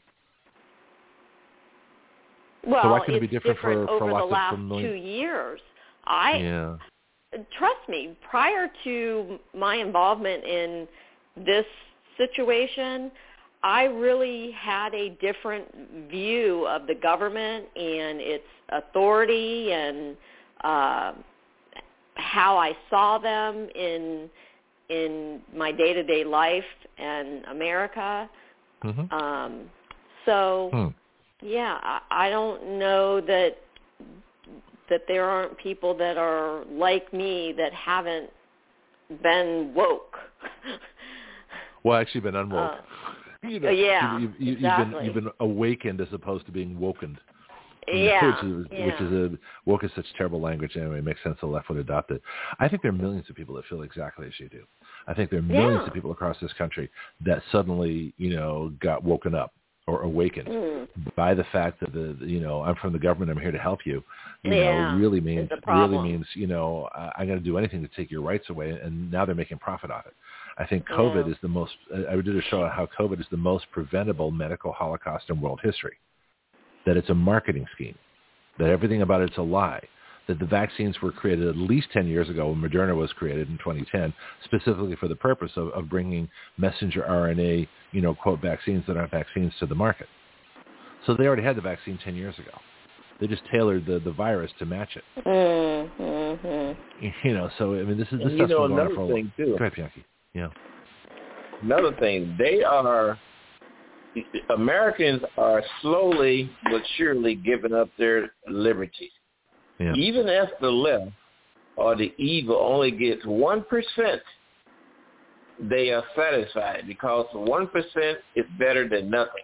Well, so why could it's it be different, different for, over for lots the last of million... two years. I yeah. Trust me, prior to my involvement in this situation, I really had a different view of the government and its authority and uh, how I saw them in in my day-to-day life and America. Mm-hmm. Um, so, hmm. yeah, I, I don't know that that there aren't people that are like me that haven't been woke. Well, actually been unwoke. Uh, you know, yeah, you, you, exactly. You've been, you've been awakened as opposed to being wokened. Yeah, which is yeah. which is a woke is such terrible language anyway. It makes sense the left would adopt it. I think there are millions of people that feel exactly as you do. I think there are millions yeah. of people across this country that suddenly, you know, got woken up or awakened mm. by the fact that the you know I'm from the government, I'm here to help you. You yeah, know, really means really problem. means you know I, I'm going to do anything to take your rights away, and now they're making profit off it. I think COVID yeah. is the most. I did a show on how COVID is the most preventable medical holocaust in world history. That it's a marketing scheme. That everything about it's a lie, that the vaccines were created at least ten years ago when Moderna was created in twenty ten, specifically for the purpose of, of bringing messenger R N A, you know, quote, vaccines that aren't vaccines to the market. So they already had the vaccine ten years ago. They just tailored the, the virus to match it. Mm-hmm. You know, so, I mean, this is this and you know, going on for another thing, too. Go ahead, Bianchi. Yeah. Another thing, they are... Americans are slowly but surely giving up their liberties. Yeah. Even as the left or the evil only gets one percent, they are satisfied because one percent is better than nothing.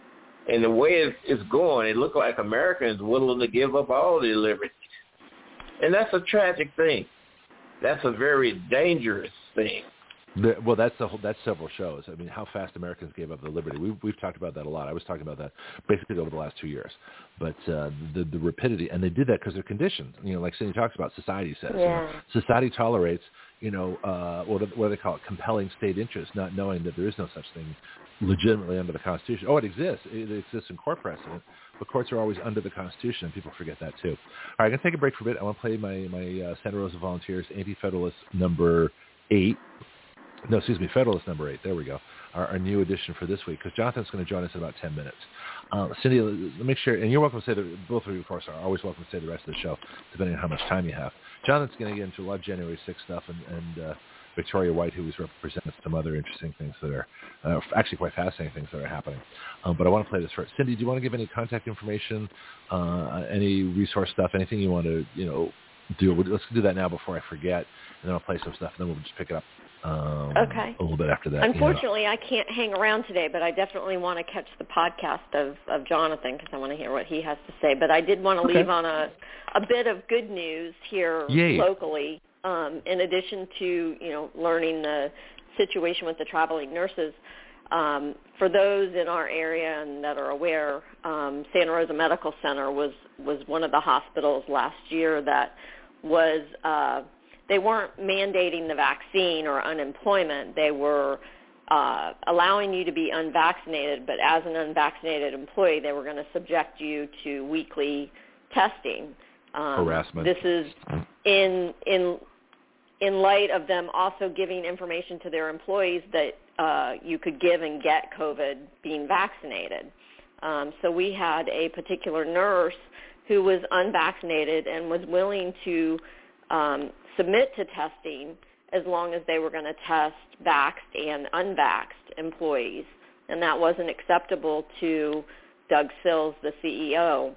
And the way it's going, it looks like Americans willing to give up all their liberties. And that's a tragic thing. That's a very dangerous thing. The, well, that's a whole, that's several shows. I mean, how fast Americans gave up their liberty. We've we've talked about that a lot. I was talking about that basically over the last two years. But uh, the the rapidity, and they did that because they're conditioned. You know, like Cindy talks about, society says. Yeah. You know, society tolerates, you know, uh, what, do, what do they call it? Compelling state interest, not knowing that there is no such thing legitimately under the Constitution. Oh, it exists. It exists in court precedent. But courts are always under the Constitution, and people forget that too. All right, I'm going to take a break for a bit. I want to play my, my uh, Santa Rosa Volunteers Anti-Federalist number eight. No, excuse me, Federalist number eight. There we go. Our, our new edition for this week, because Jonathan's going to join us in about ten minutes. Uh, Cindy, let me make sure, and you're welcome to say, the, both of you, of course, are always welcome to say the rest of the show, depending on how much time you have. Jonathan's going to get into a lot of January sixth stuff, and, and uh, Victoria White, who was representing some other interesting things that are, uh, actually quite fascinating things that are happening. Um, but I want to play this first. Cindy, do you want to give any contact information, uh, any resource stuff, anything you want to, you know, do? Let's do that now before I forget, and then I'll play some stuff, and then we'll just pick it up. Um, okay. A little bit after that. Unfortunately, you know. I can't hang around today, but I definitely want to catch the podcast of, of Jonathan because I want to hear what he has to say. But I did want to okay. leave on a, a bit of good news here Yay. locally. Um, in addition to, you know, learning the situation with the traveling nurses, um, for those in our area and that are aware, um, Santa Rosa Medical Center was, was one of the hospitals last year that was uh, – they weren't mandating the vaccine or unemployment. They were uh, allowing you to be unvaccinated, but as an unvaccinated employee, they were going to subject you to weekly testing. Um, Harassment. This is in in in light of them also giving information to their employees that uh, you could give and get COVID being vaccinated. Um, so we had a particular nurse who was unvaccinated and was willing to um, submit to testing as long as they were going to test vaxxed and unvaxxed employees. And that wasn't acceptable to Doug Sills, the C E O.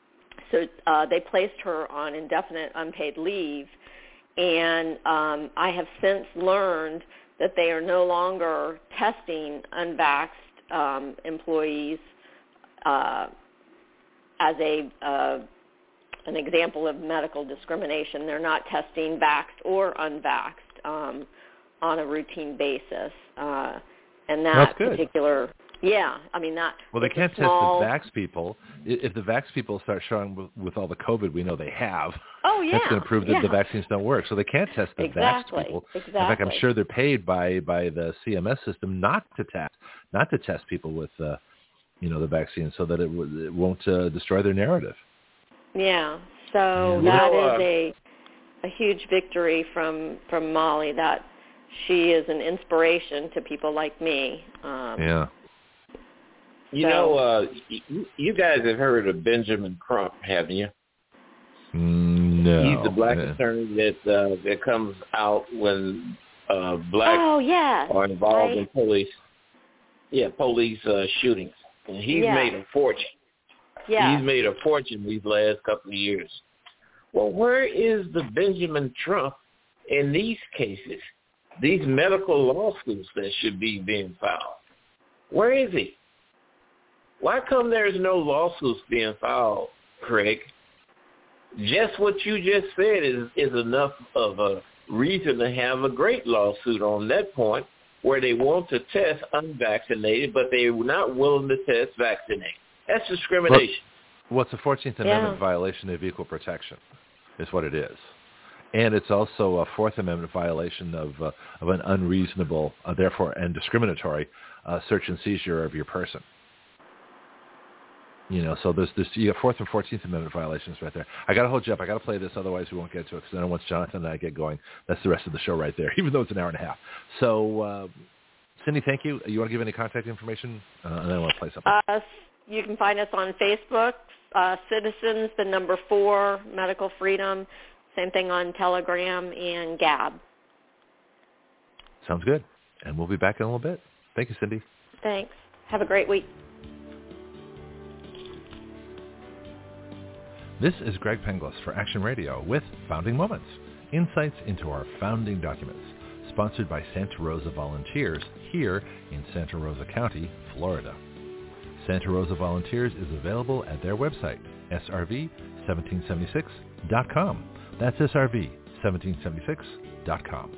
So uh, they placed her on indefinite unpaid leave. And um, I have since learned that they are no longer testing unvaxxed um, employees uh, as a uh, an example of medical discrimination. They're not testing vaxxed or unvaxxed um, on a routine basis. Uh, and that particular, yeah, I mean that. Well, they can't small, test the vax people. If the vax people start showing with, with all the COVID we know they have, oh yeah, that's going to prove that yeah. the vaccines don't work. So they can't test the exactly, vax people. Exactly. In fact, I'm sure they're paid by, by the C M S system not to test, not to test people with, uh, you know, the vaccine, so that it, w- it won't uh, destroy their narrative. Yeah, so you that know, is uh, a a huge victory from, from Molly, that she is an inspiration to people like me. Um, yeah. You so, know, uh, you, you guys have heard of Benjamin Crump, haven't you? No. He's the black yeah. attorney that uh, that comes out when uh, blacks oh, yes. are involved I, in police, yeah, police uh, shootings. And he's yeah. made a fortune. Yeah. He's made a fortune these last couple of years. Well, where is the Benjamin Trump in these cases, these medical lawsuits that should be being filed? Where is he? Why come there's no lawsuits being filed, Craig? Just what you just said is, is enough of a reason to have a great lawsuit on that point, where they want to test unvaccinated, but they're not willing to test vaccinated. That's discrimination. Well, well, it's a fourteenth Yeah. Amendment violation of equal protection, is what it is. And it's also a Fourth Amendment violation of uh, of an unreasonable, uh, therefore, and discriminatory uh, search and seizure of your person. You know, so there's this, you have Fourth and Fourteenth Amendment violations right there. I got to hold you up. I got to play this, otherwise we won't get to it. Because then once Jonathan and I get going, that's the rest of the show right there. Even though it's an hour and a half. So, uh, Cindy, thank you. You want to give any contact information, uh, and then I want to play something. Uh, you can find us on Facebook, uh, Citizens, the number four, Medical Freedom. Same thing on Telegram and Gab. Sounds good. And we'll be back in a little bit. Thank you, Cindy. Thanks. Have a great week. This is Greg Penglis for Action Radio with Founding Moments. Insights into our founding documents, sponsored by Santa Rosa Volunteers here in Santa Rosa County, Florida. Santa Rosa Volunteers is available at their website, S R V seventeen seventy-six dot com. That's S R V seventeen seventy-six dot com.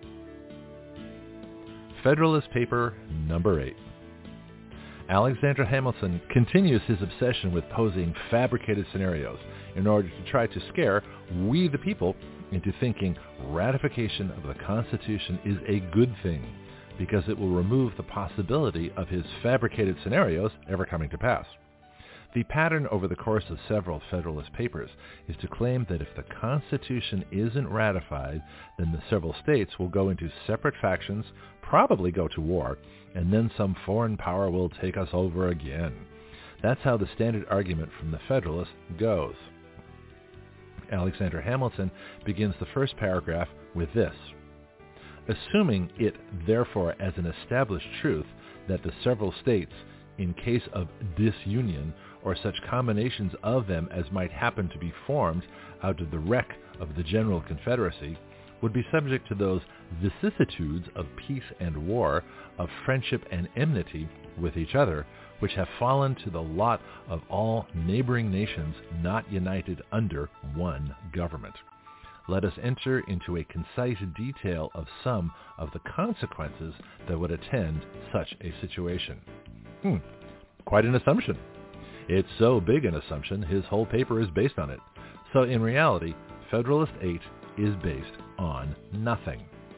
Federalist Paper number eight. Alexander Hamilton continues his obsession with posing fabricated scenarios in order to try to scare we the people into thinking ratification of the Constitution is a good thing because it will remove the possibility of his fabricated scenarios ever coming to pass. The pattern over the course of several Federalist Papers is to claim that if the Constitution isn't ratified, then the several states will go into separate factions, probably go to war, and then some foreign power will take us over again. That's how the standard argument from the Federalists goes. Alexander Hamilton begins the first paragraph with this: assuming it, therefore, as an established truth that the several states, in case of disunion, or such combinations of them as might happen to be formed out of the wreck of the general confederacy, would be subject to those vicissitudes of peace and war, of friendship and enmity with each other, which have fallen to the lot of all neighboring nations not united under one government. Let us enter into a concise detail of some of the consequences that would attend such a situation. Hmm, quite an assumption. It's so big an assumption, his whole paper is based on it. So in reality, Federalist eight is based on nothing.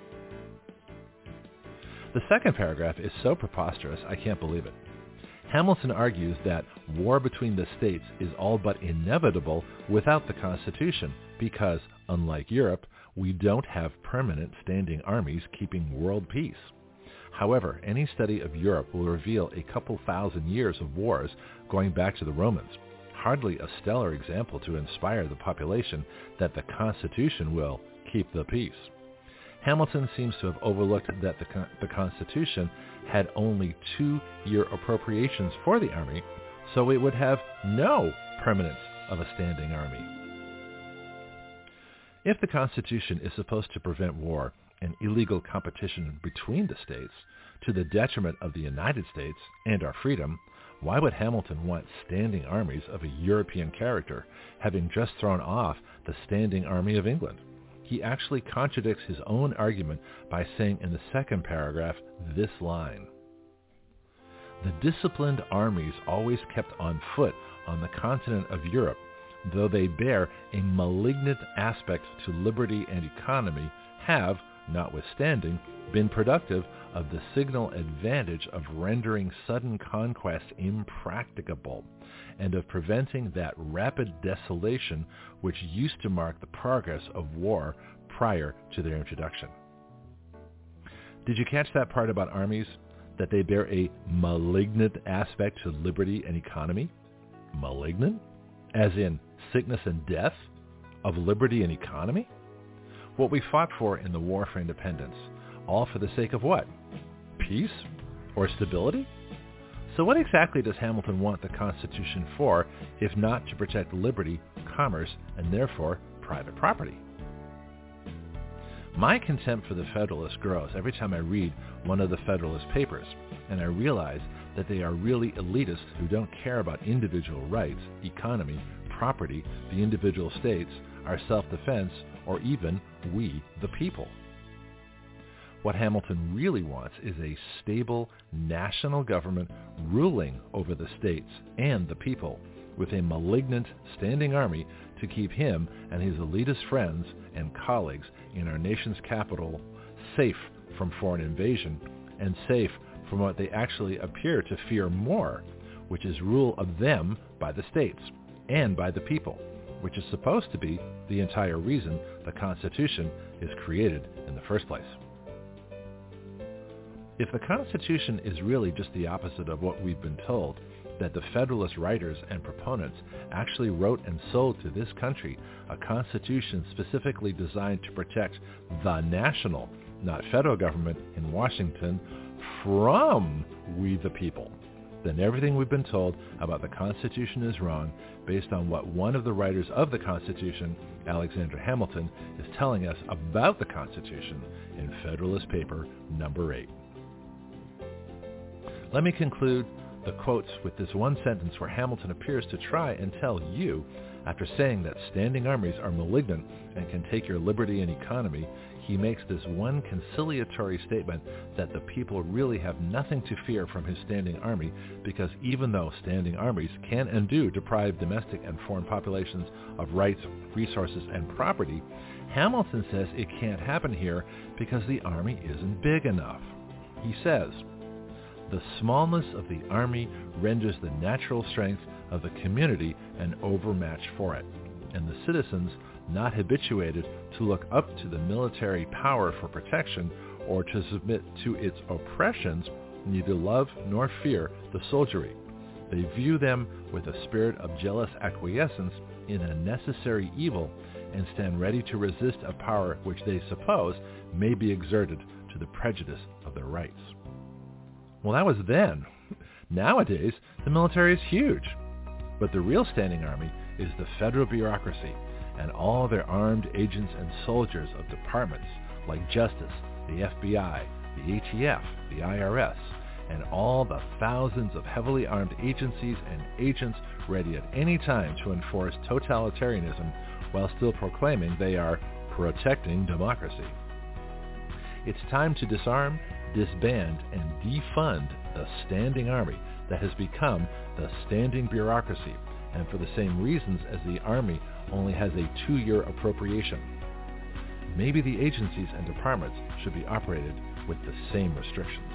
The second paragraph is so preposterous, I can't believe it. Hamilton argues that war between the states is all but inevitable without the Constitution because, unlike Europe, we don't have permanent standing armies keeping world peace. However, any study of Europe will reveal a couple thousand years of wars going back to the Romans, hardly a stellar example to inspire the population that the Constitution will keep the peace. Hamilton seems to have overlooked that the, the Constitution had only two-year appropriations for the Army, so it would have no permanence of a standing army. If the Constitution is supposed to prevent war and illegal competition between the states to the detriment of the United States and our freedom, why would Hamilton want standing armies of a European character, having just thrown off the standing army of England? He actually contradicts his own argument by saying in the second paragraph this line: the disciplined armies always kept on foot on the continent of Europe, though they bear a malignant aspect to liberty and economy, have, notwithstanding, been productive of the signal advantage of rendering sudden conquest impracticable, and of preventing that rapid desolation which used to mark the progress of war prior to their introduction. Did you catch that part about armies? That they bear a malignant aspect to liberty and economy? Malignant? As in sickness and death of liberty and economy? What we fought for in the War for Independence, all for the sake of what? Peace? Or stability? So what exactly does Hamilton want the Constitution for, if not to protect liberty, commerce, and therefore private property? My contempt for the Federalists grows every time I read one of the Federalist Papers, and I realize that they are really elitists who don't care about individual rights, economy, property, the individual states, our self-defense, or even we the people. What Hamilton really wants is a stable national government ruling over the states and the people, with a malignant standing army to keep him and his elitist friends and colleagues in our nation's capital safe from foreign invasion and safe from what they actually appear to fear more, which is rule of them by the states and by the people, which is supposed to be the entire reason the Constitution is created in the first place. If the Constitution is really just the opposite of what we've been told, that the Federalist writers and proponents actually wrote and sold to this country a Constitution specifically designed to protect the national, not federal government in Washington, from we the people, then everything we've been told about the Constitution is wrong based on what one of the writers of the Constitution, Alexander Hamilton, is telling us about the Constitution in Federalist Paper number eight. Let me conclude the quotes with this one sentence where Hamilton appears to try and tell you, after saying that standing armies are malignant and can take your liberty and economy, he makes this one conciliatory statement that the people really have nothing to fear from his standing army, because even though standing armies can and do deprive domestic and foreign populations of rights, resources, and property, Hamilton says it can't happen here because the army isn't big enough. He says, "The smallness of the army renders the natural strength of the community an overmatch for it, and the citizens not habituated to look up to the military power for protection or to submit to its oppressions neither love nor fear the soldiery. They view them with a spirit of jealous acquiescence in a necessary evil and stand ready to resist a power which they suppose may be exerted to the prejudice of their rights." Well, that was then. Nowadays, the military is huge. But the real standing army is the federal bureaucracy and all their armed agents and soldiers of departments like Justice, the F B I, the A T F, the I R S, and all the thousands of heavily armed agencies and agents ready at any time to enforce totalitarianism while still proclaiming they are protecting democracy. It's time to disarm, disband, and defund the standing army that has become the standing bureaucracy, and for the same reasons as the Army only has a two-year appropriation. Maybe the agencies and departments should be operated with the same restrictions.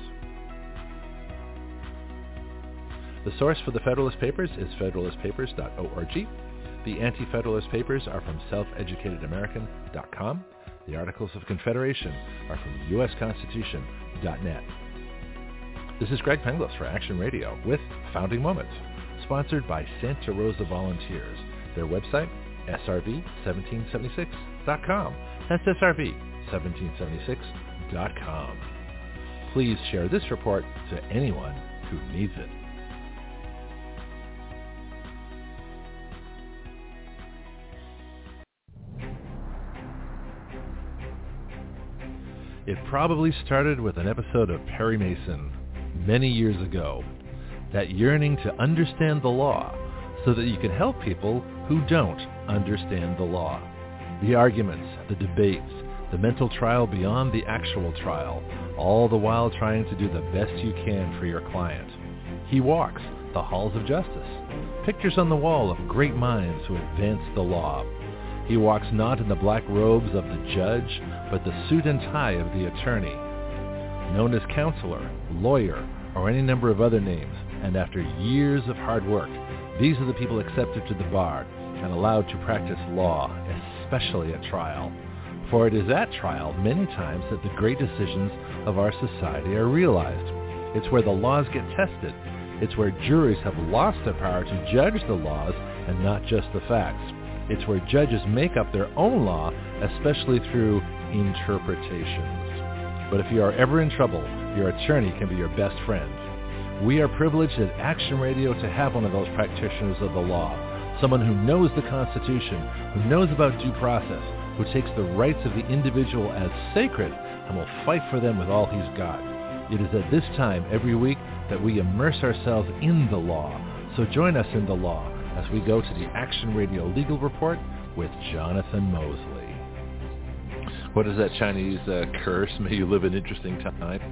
The source for the Federalist Papers is federalist papers dot org. The Anti-Federalist Papers are from self educated american dot com. The Articles of Confederation are from u s constitution dot net. This is Greg Penglis for Action Radio with Founding Moments, sponsored by Santa Rosa Volunteers. Their website, S R V seventeen seventy-six dot com. That's S R V seventeen seventy-six dot com. Please share this report to anyone who needs it. It probably started with an episode of Perry Mason many years ago. That yearning to understand the law so that you can help people who don't understand the law. The arguments, the debates, the mental trial beyond the actual trial, all the while trying to do the best you can for your client. He walks the halls of justice, pictures on the wall of great minds who advance the law. He walks not in the black robes of the judge, but the suit and tie of the attorney. Known as counselor, lawyer, or any number of other names, and after years of hard work, these are the people accepted to the bar and allowed to practice law, especially at trial. For it is at trial many times that the great decisions of our society are realized. It's where the laws get tested. It's where juries have lost their power to judge the laws and not just the facts. It's where judges make up their own law, especially through interpretations. But if you are ever in trouble, your attorney can be your best friend. We are privileged at Action Radio to have one of those practitioners of the law, someone who knows the Constitution, who knows about due process, who takes the rights of the individual as sacred and will fight for them with all he's got. It is at this time every week that we immerse ourselves in the law. So join us in the law as we go to the Action Radio Legal Report with Jonathan Mosley. What is that Chinese uh, curse? May you live in interesting times.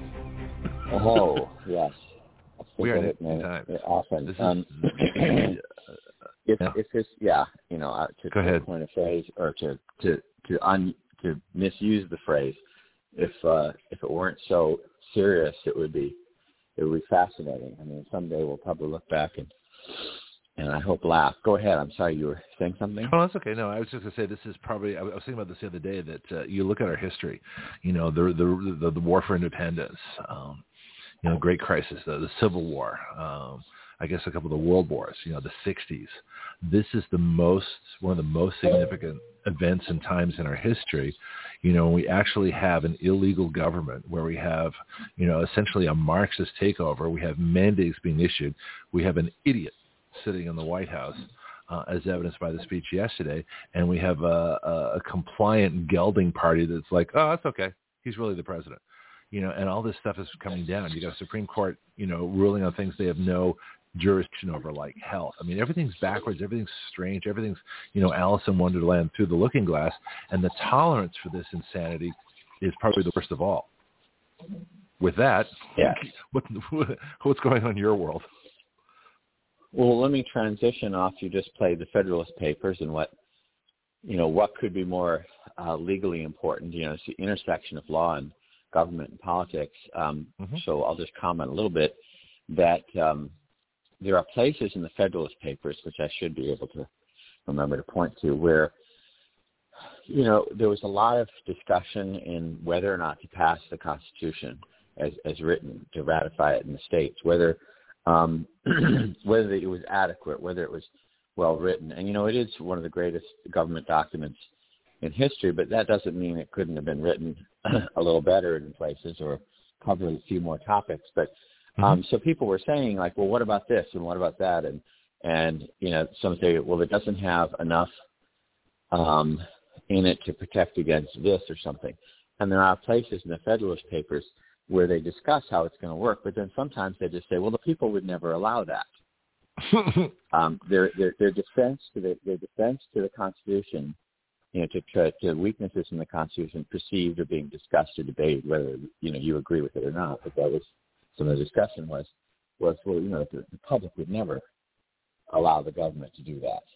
Oh, yes. We are in interesting times. Often. This is, um, uh, if, yeah. if it's, yeah, you know, uh, to, Go to ahead. coin a phrase or to to to, un, to misuse the phrase, if uh, if it weren't so serious, it would be it would be fascinating. I mean, someday we'll probably look back and and I hope laugh. Go ahead. I'm sorry, you were saying something? Oh, that's okay. No, I was just going to say this is probably, I was thinking about this the other day, that uh, you look at our history, you know, the the the, the war for independence, um, you know, great crisis, the, the Civil War, um, I guess, a couple of the world wars, you know, the sixties. This is the most, one of the most significant events and times in our history, you know, we actually have an illegal government where we have, you know, essentially a Marxist takeover. We have mandates being issued. We have an idiot sitting in the White House, uh, as evidenced by the speech yesterday. And we have a, a, a compliant gelding party that's like, oh, that's okay. He's really the president. You know, and all this stuff is coming down. You got a Supreme Court, you know, ruling on things they have no jurisdiction over, like health. I mean, everything's backwards. Everything's strange. Everything's, you know, Alice in Wonderland through the looking glass. And the tolerance for this insanity is probably the worst of all. With that, yeah. what, what's going on in your world? Well, let me transition off. You just played the Federalist Papers and what, you know, what could be more uh, legally important. You know, it's the intersection of law and government and politics. Um, mm-hmm. So I'll just comment a little bit that um, there are places in the Federalist Papers, which I should be able to remember to point to, where, you know, there was a lot of discussion in whether or not to pass the Constitution as, as written, to ratify it in the states, whether um, whether it was adequate, whether it was well written. And, you know, it is one of the greatest government documents in history, but that doesn't mean it couldn't have been written a little better in places or cover a few more topics. But um, so people were saying, like, well, what about this and what about that? And, and you know, some say, well, it doesn't have enough um, in it to protect against this or something. And there are places in the Federalist Papers where they discuss how it's going to work, but then sometimes they just say, well, the people would never allow that. um, their, their, their defense to the, their defense to the Constitution, you know, to, to, to weaknesses in the Constitution perceived or being discussed or debated, whether, you know, you agree with it or not. But that was some of the discussion was, was well, you know, the, the public would never allow the government to do that.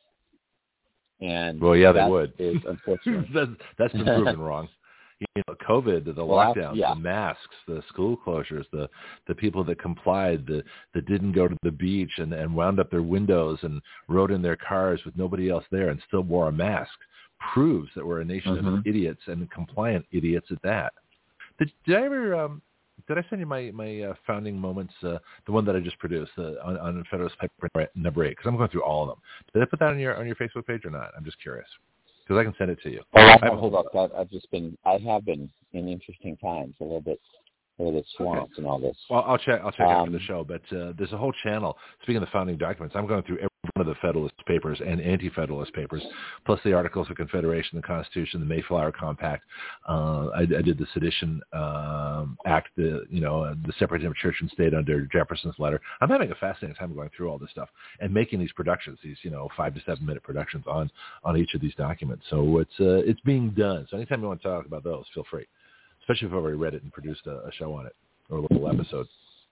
And well, yeah, that they would. Is unfortunate. that's, that's been proven wrong. You know, COVID, the well, lockdowns, yeah. the masks, the school closures, the, the people that complied, the, that didn't go to the beach and, and wound up their windows and rode in their cars with nobody else there and still wore a mask, proves that we're a nation mm-hmm. of idiots and compliant idiots at that. Did, did I ever, um, did I send you my, my uh, founding moments, uh, the one that I just produced uh, on, on Federalist Paper number eight? Because I'm going through all of them. Did I put that on your on your Facebook page or not? I'm just curious. Because I can send it to you. Oh, I, I have a whole look, I've, I've just been, I have been in interesting times, a little bit, a little bit swamped okay. and all this. Well, I'll check. I'll check um, after the show. But uh, there's a whole channel. Speaking of the founding documents, I'm going through every one of the Federalist Papers and Anti-Federalist Papers, plus the Articles of Confederation, the Constitution, the Mayflower Compact. Uh, I, I did the Sedition um, Act, the you know uh, the separation of church and state under Jefferson's letter. I'm having a fascinating time going through all this stuff and making these productions, these you know five to seven minute productions on on each of these documents. So it's uh, it's being done. So anytime you want to talk about those, feel free. Especially if I've already read it and produced a, a show on it or a little episode.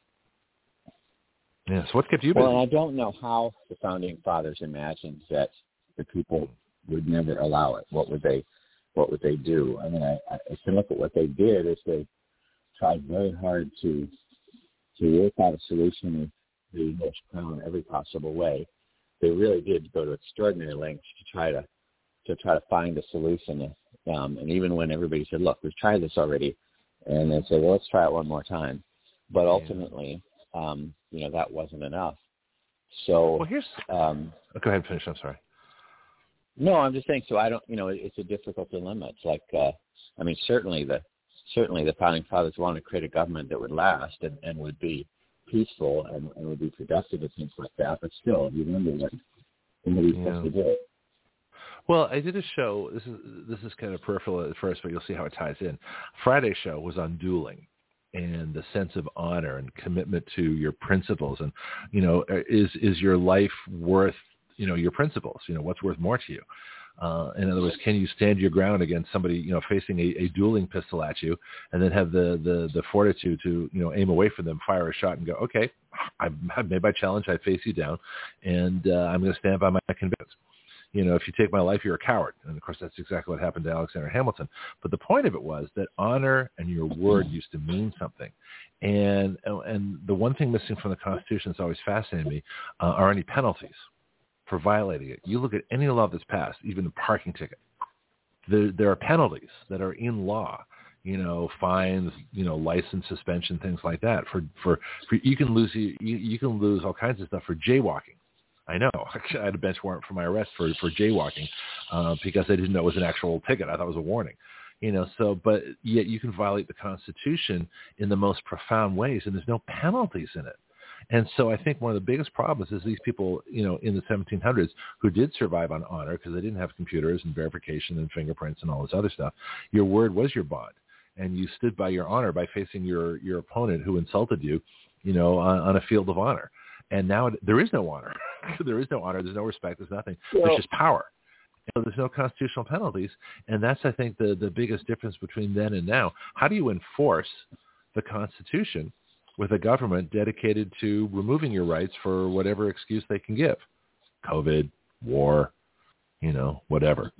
Yeah, so what kept you busy? Well, I don't know how the Founding Fathers imagined that the people would never allow it. What would they what would they do? I mean, I, I can look at what they did is they tried very hard to to work out a solution with the English crown in every possible way. They really did go to extraordinary lengths to try to to try to find a solution. Um, and even when everybody said, look, we've tried this already, and they said, well, let's try it one more time. But ultimately, um, you know, that wasn't enough. So, well, here's, um, go ahead and finish. I'm sorry. No, I'm just saying, so I don't, you know, it's a difficult dilemma. It's like, uh, I mean, certainly the, certainly the Founding Fathers wanted to create a government that would last and, and would be peaceful and, and would be productive and things like that. But still, you wonder what somebody's yeah. supposed to do. Well, I did a show. This is this is kind of peripheral at first, but you'll see how it ties in. Friday's show was on dueling and the sense of honor and commitment to your principles. And, you know, is is your life worth, you know, your principles? You know, what's worth more to you? Uh, in other words, can you stand your ground against somebody, you know, facing a, a dueling pistol at you and then have the, the, the fortitude to, you know, aim away from them, fire a shot and go, okay, I've, I've made my challenge. I face you down and uh, I'm going to stand by my convictions. You know, if you take my life, you're a coward. And, of course, that's exactly what happened to Alexander Hamilton. But the point of it was that honor and your word used to mean something. And and the one thing missing from the Constitution that's always fascinated me uh, are any penalties for violating it. You look at any law that's passed, even a parking ticket, there, there are penalties that are in law. you know, fines, you know, license suspension, things like that. For for, for you can lose you, you can lose all kinds of stuff for jaywalking. I know. I had a bench warrant for my arrest for for jaywalking uh, because I didn't know it was an actual ticket. I thought it was a warning. You know, so but yet you can violate the Constitution in the most profound ways, and there's no penalties in it. And so I think one of the biggest problems is these people, you know, in the seventeen hundreds who did survive on honor because they didn't have computers and verification and fingerprints and all this other stuff. Your word was your bond, and you stood by your honor by facing your, your opponent who insulted you, you know, on, on a field of honor. And now it, there is no honor. There is no honor. There's no respect. There's nothing. Well, there's just power. So there's no constitutional penalties. And that's, I think, the, the biggest difference between then and now. How do you enforce the Constitution with a government dedicated to removing your rights for whatever excuse they can give? COVID, war, you know, whatever.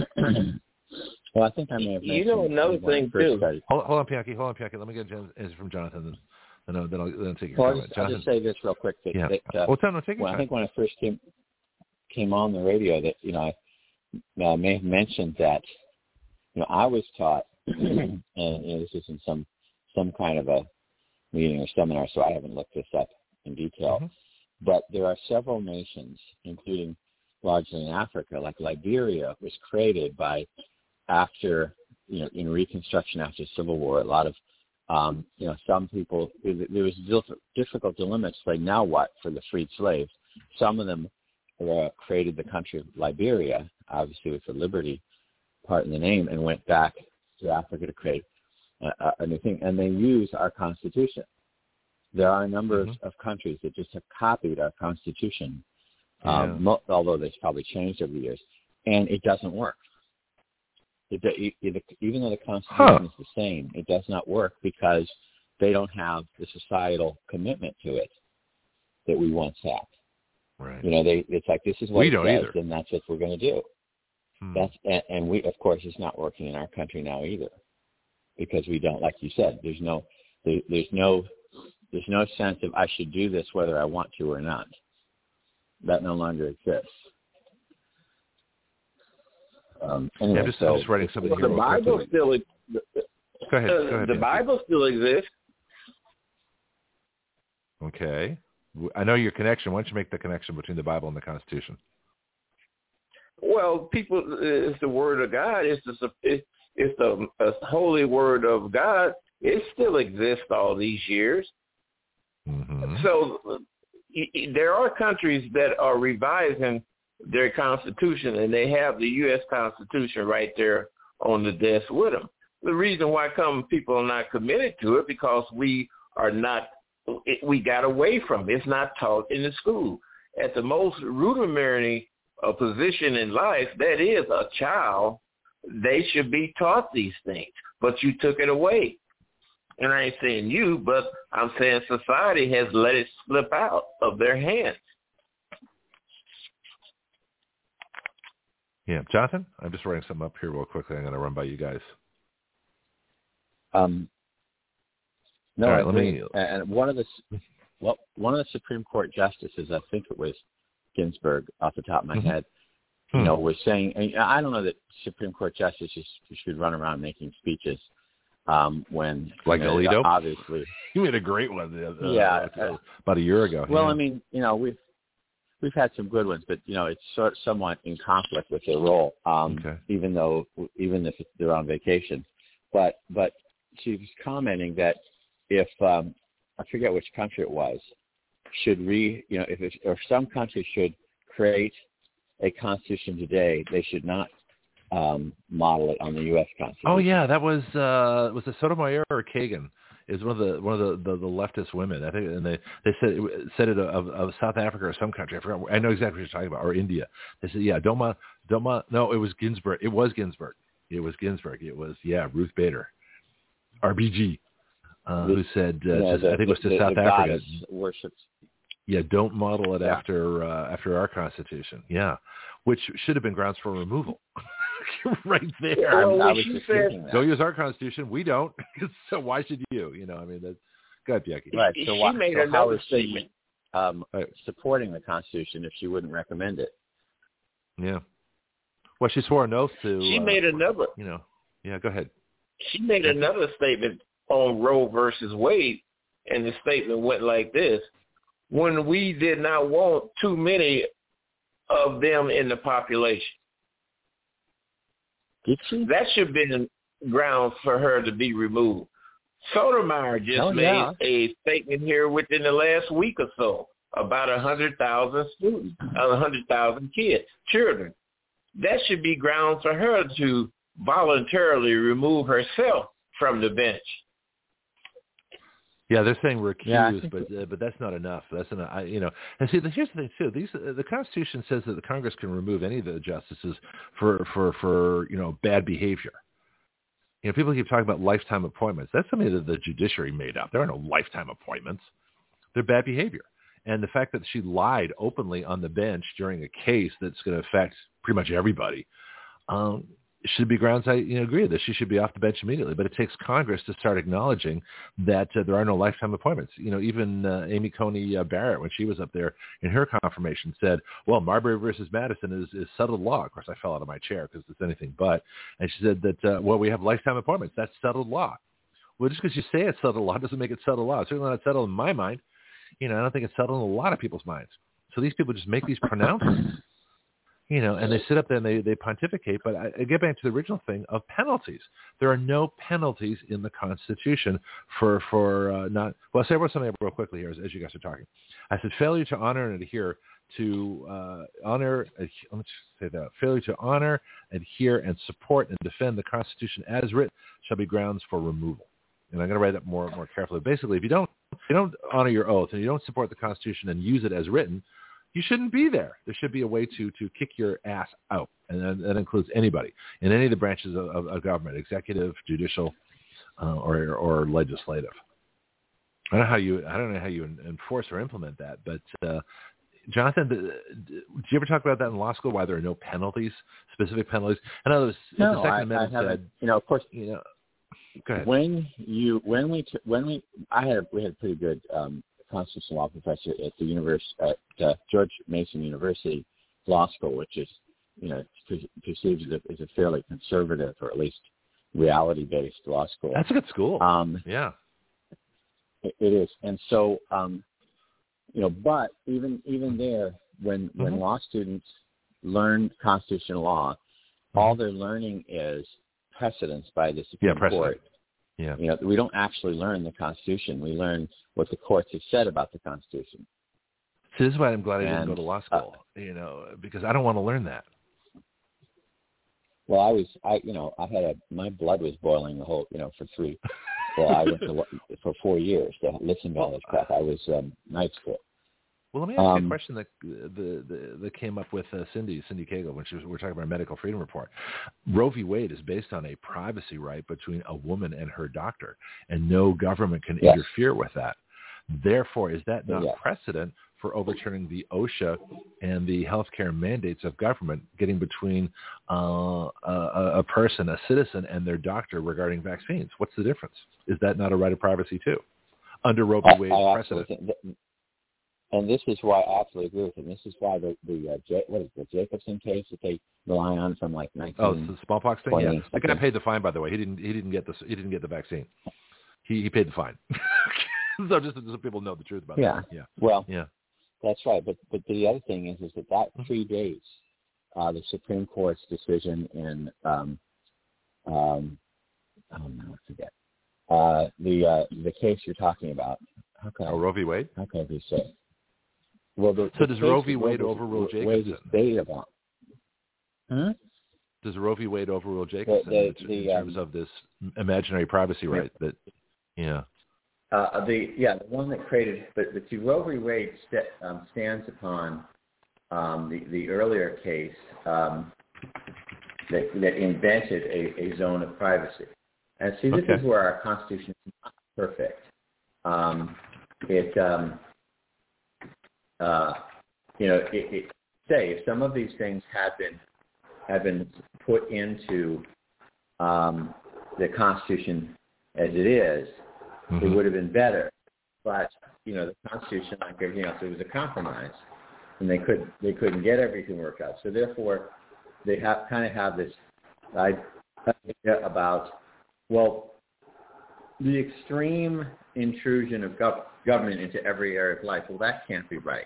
Well, I think I may have mentioned. You know another thing, too. Hold, hold on, Pianki. Hold on, Pianki. Let me get an answer from Jonathan. Then I'll, then I'll, then I'll take your well, comment. I'll just, I'll just say this real quick. That, yeah. that, uh, well, tell me, take your well, time. I think when I first came came on the radio, that you know, I uh, may have mentioned that you know I was taught, and you know, this is in some some kind of a meeting or seminar, so I haven't looked this up in detail. Mm-hmm. But there are several nations, including largely in Africa, like Liberia, was created by after you know in Reconstruction after Civil War. A lot of Um, you know, some people, there was difficult dilemmas, like now what for the freed slaves. Some of them uh, created the country of Liberia, obviously with the liberty part in the name, and went back to Africa to create a, a new thing. And they use our Constitution. There are a number mm-hmm. of, of countries that just have copied our Constitution, um, yeah. mo- although they've probably changed over the years, and it doesn't work. It, it, even though the Constitution huh. is the same, it does not work because they don't have the societal commitment to it that we once had. Right. You know, they it's like this is what we it don't says, either. and that's what we're going to do. Hmm. That's and, and we, of course, it's not working in our country now either, because we don't, like you said, there's no there, there's no there's no sense of I should do this whether I want to or not. That no longer exists. Um, anyway, yeah, I'm just, so, I'm just writing something well, here. The Bible quickly. still go ahead. Uh, go ahead the Nancy. Bible still exists. Okay. I know your connection. Why don't you make the connection between the Bible and the Constitution? Well, people, it's the Word of God. It's the it's, it's the a holy Word of God. It still exists all these years. Mm-hmm. So there are countries that are revising their Constitution, and they have the U S Constitution right there on the desk with them. The reason why come people are not committed to it because we are not, we got away from it. It's not taught in the school. At the most rudimentary uh, position in life, that is a child, they should be taught these things, but you took it away. And I ain't saying you, but I'm saying society has let it slip out of their hands. Yeah, Jonathan, I'm just writing something up here real quickly. I'm going to run by you guys. Um, no, All right, I let agree. me. And one of the well, one of the Supreme Court justices, I think it was Ginsburg, off the top of my mm-hmm. head, you hmm. know, was saying, and I don't know that Supreme Court justices should run around making speeches um, when like you know, Alito. Obviously, he made a great one. Uh, yeah, uh, about a year ago. Well, yeah. I mean, you know, we've. We've had some good ones, but you know it's sort somewhat in conflict with their role, um, okay. even though even if they're on vacation. But but she was commenting that if um, I forget which country it was, should re you know if it, or some countries should create a constitution today, they should not um, model it on the U S Constitution. Oh yeah, that was uh, was it Sotomayor or Kagan? Is one of the one of the, the, the leftist women, I think, and they they said said it of, of South Africa or some country. I forgot. I know exactly what you're talking about, or India. They said, yeah, don't ma, don't ma, no, it was Ginsburg. It was Ginsburg. It was Ginsburg. It was yeah, Ruth Bader, R B G, uh, who said uh, yeah, just, the, I think it was to the, South the Africa. Worshipped. Yeah, don't model it yeah. after uh, after our Constitution. Yeah, which should have been grounds for removal. Right there. Well, I, I was just said, don't use our Constitution. We don't. So why should you? You know, I mean, that's go ahead, Jackie. Right. So, she why, made so another how is statement she um, uh, supporting the Constitution if she wouldn't recommend it? Yeah. Well, she swore an oath to. She uh, made another. You know. Yeah. Go ahead. she made another statement on Roe versus Wade, and the statement went like this: when we did not want too many of them in the population. Did she? That should have been grounds for her to be removed. Sotomayor just oh, made yeah. a statement here within the last week or so about one hundred thousand students, one hundred thousand kids, children. That should be grounds for her to voluntarily remove herself from the bench. Yeah, they're saying recuse, yeah, but uh, but that's not enough. That's enough. I, you know, and see, the, here's the thing too. These uh, the Constitution says that the Congress can remove any of the justices for for for you know bad behavior. You know, people keep talking about lifetime appointments. That's something that the judiciary made up. There are no lifetime appointments. They're bad behavior. And the fact that she lied openly on the bench during a case that's going to affect pretty much everybody um, should be grounds I you know, agree that she should be off the bench immediately. But it takes Congress to start acknowledging that uh, there are no lifetime appointments. You know, even uh, Amy Coney uh, Barrett, when she was up there in her confirmation, said, well, Marbury versus Madison is, is settled law. Of course, I fell out of my chair because it's anything but. And she said that, uh, well, we have lifetime appointments. That's settled law. Well, just because you say it's settled law doesn't make it settled law. It's certainly not settled in my mind. You know, I don't think it's settled in a lot of people's minds. So these people just make these pronouncements. You know, and they sit up there and they, they pontificate. But I, I get back to the original thing of penalties. There are no penalties in the Constitution for, for uh, not – well, I'll say something real quickly here as, as you guys are talking. I said failure to honor and adhere to uh, honor – let me just say that. Failure to honor, adhere, and support and defend the Constitution as written shall be grounds for removal. And I'm going to write that more more carefully. Basically, if you don't if you don't honor your oath and you don't support the Constitution and use it as written – you shouldn't be there. There should be a way to to kick your ass out, and that, that includes anybody in any of the branches of, of, of government, executive, judicial, uh, or or legislative. I don't know how you I don't know how you enforce or implement that, but uh, Jonathan, did, did you ever talk about that in law school? Why there are no penalties, specific penalties? In other words, no, the Second I, Amendment I said, you know, of course, you know, go ahead. When you when we t- when we I had a, we had a pretty good. Um, constitutional law professor at the university at uh, George Mason University Law School, which is, you know, perceived as a, as a fairly conservative or at least reality-based law school. That's a good school. Um, yeah, it, it is, and so um, you know, but even even there, when mm-hmm. when law students learn constitutional law, mm-hmm. all they're learning is precedents by the Supreme yeah, Court. Yeah. You know, we don't actually learn the Constitution. We learn what the courts have said about the Constitution. So this is why I'm glad I didn't and, go to law school, uh, you know, because I don't want to learn that. Well, I was, I, you know, I had a, my blood was boiling the whole, you know, for three, well, I went to, for four years to listen to all this crap. I was um, night school. Well, let me ask um, you a question that the, the, that came up with uh, Cindy, Cindy Cagle, when she was, we were talking about a medical freedom report. Roe v. Wade is based on a privacy right between a woman and her doctor, and no government can yes. interfere with that. Therefore, is that not yes. precedent for overturning the OSHA and the healthcare mandates of government getting between uh, a, a person, a citizen, and their doctor regarding vaccines? What's the difference? Is that not a right of privacy too, under Roe v. Wade's precedent? Think, and this is why I absolutely agree with him. This is why the the uh, J, what is the Jacobson case that they rely on from like nineteen. Oh, the smallpox thing. Yeah, that guy paid the fine. By the way, he didn't. He didn't get the. He didn't get the vaccine. He he paid the fine. So just so people know the truth about yeah. that. Yeah. Well. Yeah. That's right. But but the other thing is is that that predates uh, the Supreme Court's decision in um um oh no, I forget uh, the uh, the case you're talking about. How can oh, Roe v. Wade. How can I be say? Well, the, so the does Roe v. Wade was, overrule Jacobson? Wade is debated about. Hmm? Does Roe v. Wade overrule Jacobson the, the, in, the, in terms um, of this imaginary privacy right? That yeah. Uh, the yeah the one that created but but see, Roe v. Wade st- um, stands upon um, the the earlier case um, that that invented a, a zone of privacy. And see, this okay. is where our Constitution is not perfect. Um, it um, uh, you know it, it say if some of these things had been had been put into um, the Constitution as it is, mm-hmm. it would have been better. But you know, the Constitution, like everything else, it was a compromise, and they could they couldn't get everything worked out. So therefore, they have kind of have this idea about well, the extreme intrusion of gov- government into every area of life, well, that can't be right.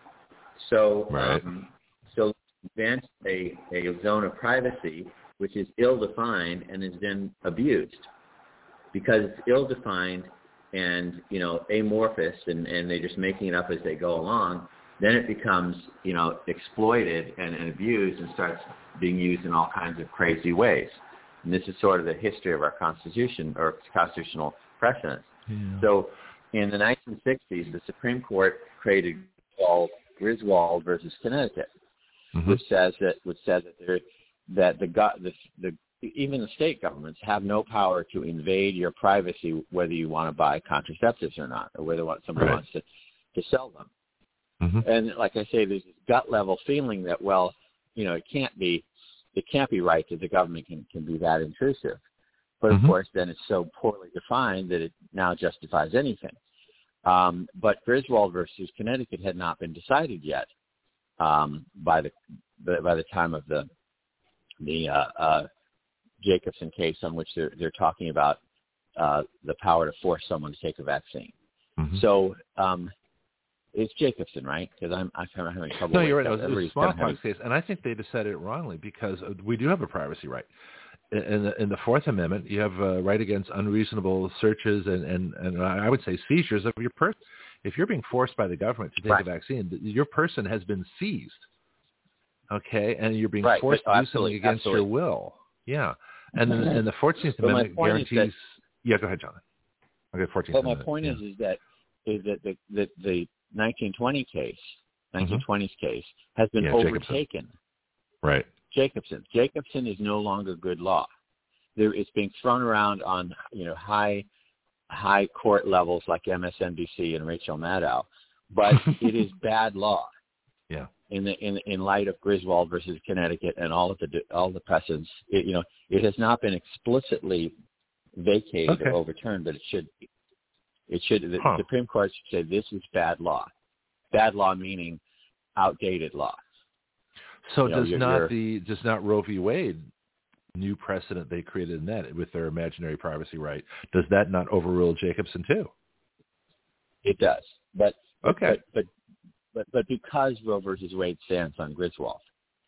So, right. um, so invent a, a zone of privacy which is ill-defined and is then abused because it's ill-defined and, you know, amorphous and, and they're just making it up as they go along. Then it becomes, you know, exploited and, and abused and starts being used in all kinds of crazy ways. And this is sort of the history of our Constitution or constitutional precedents. Yeah. So in the nineteen sixties, the Supreme Court created Griswold versus Connecticut, mm-hmm. which says that which says that there, that the, the the even the state governments have no power to invade your privacy, whether you want to buy contraceptives or not, or whether somebody right. wants to, to sell them. Mm-hmm. And like I say, there's this gut level feeling that, well, you know, it can't be, it can't be right that the government can, can be that intrusive. But of mm-hmm. course, then it's so poorly defined that it now justifies anything. Um, but Griswold versus Connecticut had not been decided yet um, by the by the time of the the uh, uh, Jacobson case, on which they're they're talking about uh, the power to force someone to take a vaccine. Mm-hmm. So. Um, It's Jacobson, right? Because I'm, I'm kind of having trouble. No, with you're right. that. It was a smallpox case, and I think they decided it wrongly because we do have a privacy right. In the, in the Fourth Amendment, you have a right against unreasonable searches and, and, and I would say seizures of your person. If you're being forced by the government to take right. a vaccine, your person has been seized, okay, and you're being right. forced but, to oh, do something against absolutely. your will. Yeah, and then and the Fourteenth but Amendment guarantees. That, yeah, go ahead, John. Okay, Fourteenth. But my Amendment, point yeah. is, is that is that the the, the nineteen twenty case, nineteen twenties mm-hmm. case, has been yeah, overtaken. Jacobson. Right. Jacobson. Jacobson is no longer good law. There, it's being thrown around on you know high high court levels like M S N B C and Rachel Maddow, but it is bad law. Yeah. In the in in light of Griswold versus Connecticut and all of the all the precedents, it, you know, it has not been explicitly vacated okay. or overturned, but it should be. It should. The huh. Supreme Court should say this is bad law. Bad law meaning outdated law. So you know, does you're, not you're, the does not Roe v. Wade, new precedent they created in that with their imaginary privacy right, does that not overrule Jacobson too? It does, but okay, but but but, but because Roe versus Wade stands on Griswold.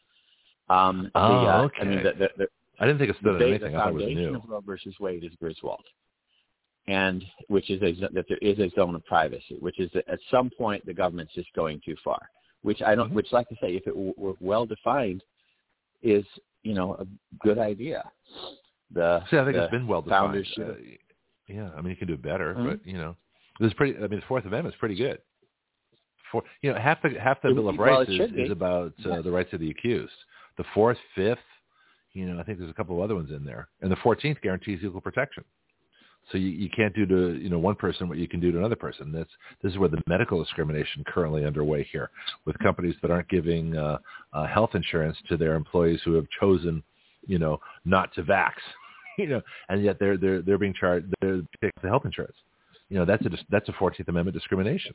Um, oh, the, uh, okay. I mean, the, the, the, I didn't think it stood on anything. The I thought it was foundation new. of Roe versus Wade is Griswold. And which is a, that there is a zone of privacy, which is that at some point the government's just going too far. Which I don't. Mm-hmm. Which, like I say, if it w- were well defined, is you know a good idea. The see, I think the it's been well defined. Should... Uh, yeah, I mean you can do it better, mm-hmm. but you know, this is pretty. I mean, the Fourth Amendment is pretty good. For you know, half the half the it, Bill of well, Rights is, is about uh, yeah. the rights of the accused. The fourth, fifth, you know, I think there's a couple of other ones in there, and the fourteenth guarantees equal protection. So you, you can't do to you know one person what you can do to another person. That's this is where the medical discrimination currently underway here, with companies that aren't giving uh, uh, health insurance to their employees who have chosen, you know, not to vax, you know, and yet they're they're they're being charged they're taking the health insurance. You know, that's a that's a fourteenth Amendment discrimination.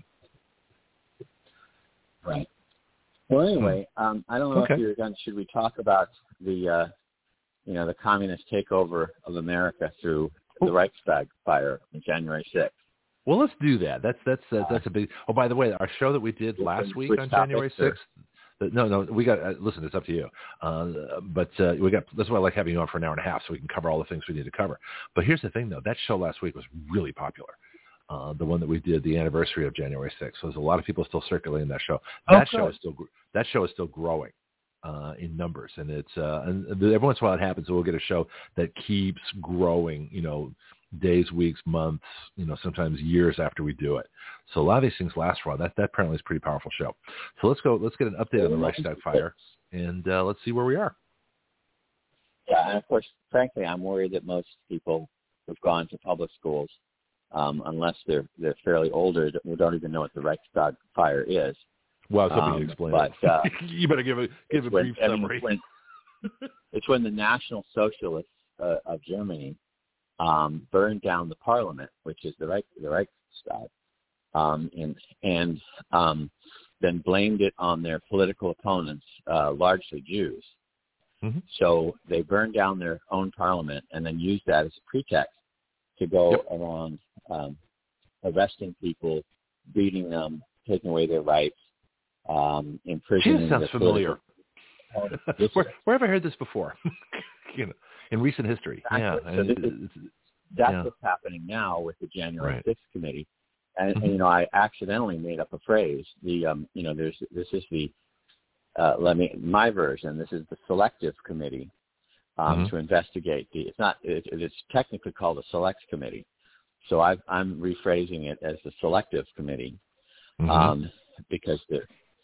Right. Well, anyway, um, I don't know okay. if you're done. Should we talk about the uh, you know the communist takeover of America through the Reichstag fire on January sixth. Well, let's do that. That's that's uh, that's a big. Oh, by the way, our show that we did last week on January sixth. No, no, we got. Uh, listen, it's up to you. Uh, but uh, we got. That's why I like having you on for an hour and a half, so we can cover all the things we need to cover. But here's the thing, though. That show last week was really popular. Uh, the one that we did, the anniversary of January sixth. So there's a lot of people still circulating that show. That oh, show is still that show is still growing. Uh, in numbers, and it's uh, and every once in a while it happens. So we'll get a show that keeps growing, you know, days, weeks, months, you know, sometimes years after we do it. So a lot of these things last for a while. That that apparently is a pretty powerful show. So let's go. Let's get an update on the Reichstag fire, and uh, let's see where we are. Yeah, and of course, frankly, I'm worried that most people who've gone to public schools, um, unless they're they're fairly older, who don't even know what the Reichstag fire is. Well, I was hoping um, you'd explain but, it. Uh, you better give a give a when, brief I mean, summary. It's when, it's when the National Socialists uh, of Germany um, burned down the parliament, which is the Reich, the Reichstag, um, and and um, then blamed it on their political opponents, uh, largely Jews, Mm-hmm. So they burned down their own parliament and then used that as a pretext to go Yep. around um, arresting people, beating them, taking away their rights, um, imprisoning Gee, that sounds their familiar. political- This where, is- where have I heard this before? you know, in recent history. Yeah. Exactly. So this is- It's- That's yeah. what's happening now with the January Right. sixth committee. And, Mhm. and, you know, I accidentally made up a phrase. The, um, you know, there's, this is the, uh, let me, my version, this is the selective committee um, Mhm. to investigate the, it's not, it, it's technically called a select committee. So I've, I'm rephrasing it as the selective committee Mhm. um, because the,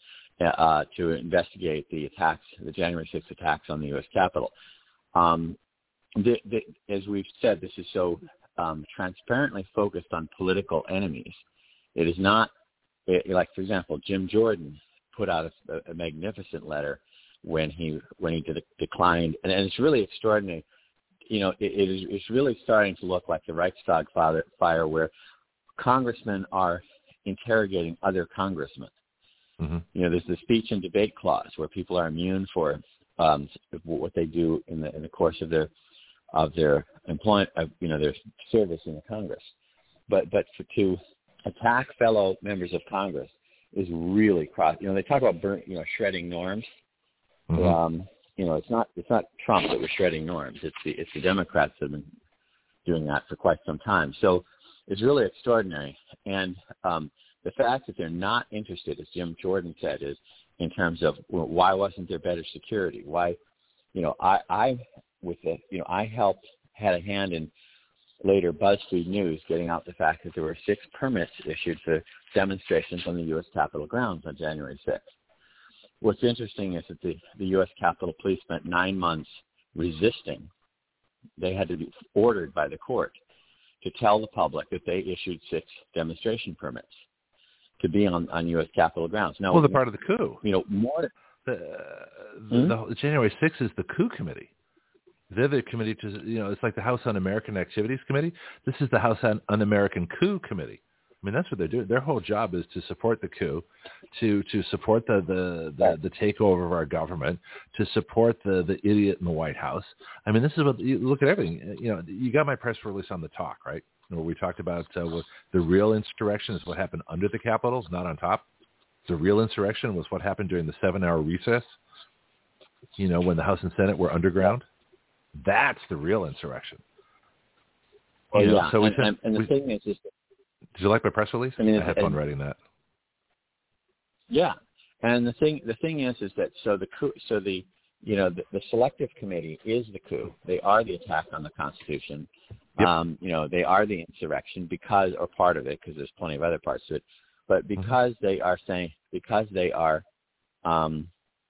uh, to investigate the attacks, the January sixth attacks on the U S Capitol. Um, the, the, as we've said, this is so um, transparently focused on political enemies. It is not, it, like, for example, Jim Jordan put out a, a magnificent letter when he when he de- declined, and, and it's really extraordinary. You know, it, it is it's really starting to look like the Reichstag fire, fire where congressmen are interrogating other congressmen. Mm-hmm. You know, there's the speech and debate clause where people are immune for um, what they do in the in the course of their of their employment, of, you know, their service in the Congress. But but for, to attack fellow members of Congress is really cross. You know, they talk about burn, you know, shredding norms. Mm-hmm. Um, you know, it's not it's not Trump that was shredding norms. It's the it's the Democrats that have been doing that for quite some time. So it's really extraordinary. And um, the fact that they're not interested, as Jim Jordan said, is in terms of, well, why wasn't there better security? Why, you know, I, I with the, you know, I helped, had a hand in later BuzzFeed News getting out the fact that there were six permits issued for demonstrations on the U S Capitol grounds on January sixth. What's interesting is that the, the U S Capitol Police spent nine months resisting. They had to be ordered by the court to tell the public that they issued six demonstration permits to be on, on U S Capitol grounds. Now, Well, they're part of the coup. You know, more. The, the, Hmm? the January sixth is the coup committee. They're the committee to, you know, it's like the House Un-American Activities Committee. This is the House Un-American Coup Committee. I mean, that's what they're doing. Their whole job is to support the coup, to to support the the, the, the takeover of our government, to support the, the idiot in the White House. I mean, this is what you look at everything. You know, you got my press release on the talk, right? Where we talked about uh, what the real insurrection is what happened under the Capitol, not on top. The real insurrection was what happened during the seven-hour recess. You know, when the House and Senate were underground. That's the real insurrection. Well, You know, yeah, so we and, said, and, and the we, thing is, is did you like my press release? I mean, I had fun and, writing that. Yeah, and the thing the thing is is that so the coup, so the you know the, the selective committee is the coup. They are the attack on the Constitution. Yep. Um, you know, they are the insurrection because, or part of it, because there's plenty of other parts to it. But because mm-hmm. they are saying, because they are, um,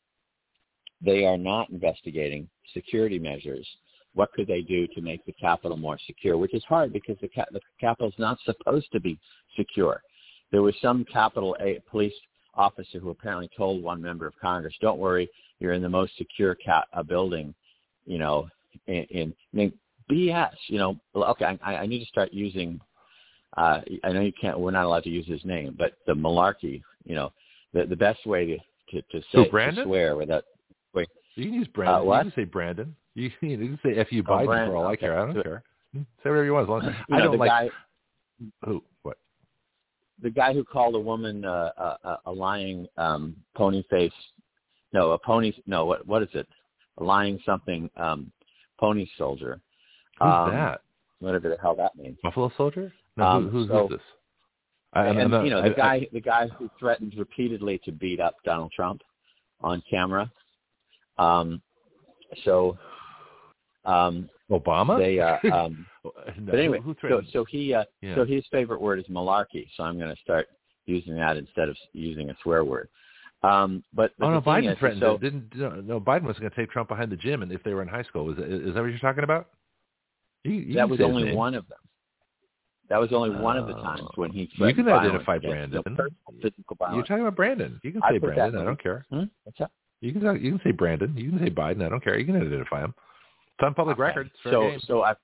they are not investigating security measures. What could they do to make the Capitol more secure? Which is hard because the, ca- the Capitol is not supposed to be secure. There was some Capitol a- police officer who apparently told one member of Congress, "Don't worry, you're in the most secure ca- uh, building." You know, in, in I mean, B S. You know, okay, I, I need to start using. Uh, I know you can't. We're not allowed to use his name, but the malarkey. You know, the the best way to to, to say so Brandon? to swear without. Wait, you can use Brandon. Uh, what? You can say Brandon. You can, you can say F U Oh, Biden Brandon, for all I okay. care. I don't care. Say whatever you want. As long as You I know, don't the like guy, who what. The guy who called a woman uh, a, a lying um, pony face, no, a pony, no, what what is it? A lying something um, pony soldier. Who's um, that? Whatever the hell that means. Buffalo Soldier? No, Um, who, who, so, who's this? I, and I'm not, you know the I, guy, I, the guy who threatened repeatedly to beat up Donald Trump on camera. Um, so, um, Obama? They, uh, um, no, but anyway, who, who so so he, uh, yeah. so his favorite word is malarkey. So I'm going to start using that instead of using a swear word. Um, but, but oh the no, thing Biden is, threatened. so, it. Didn't no, no? Biden was going to take Trump behind the gym, and if they were in high school, is, is that what you're talking about? You, you that can was say his only name. one of them. That was only one of the times when he threatened you can identify violence against, Brandon. you know, physical violence. You're talking about Brandon. You can I say put Brandon. that I in. don't care. Hmm? What's that? You can talk, you can say Brandon. You can say Biden. I don't care. You can identify him. It's on public Okay. record. It's fair So game. so I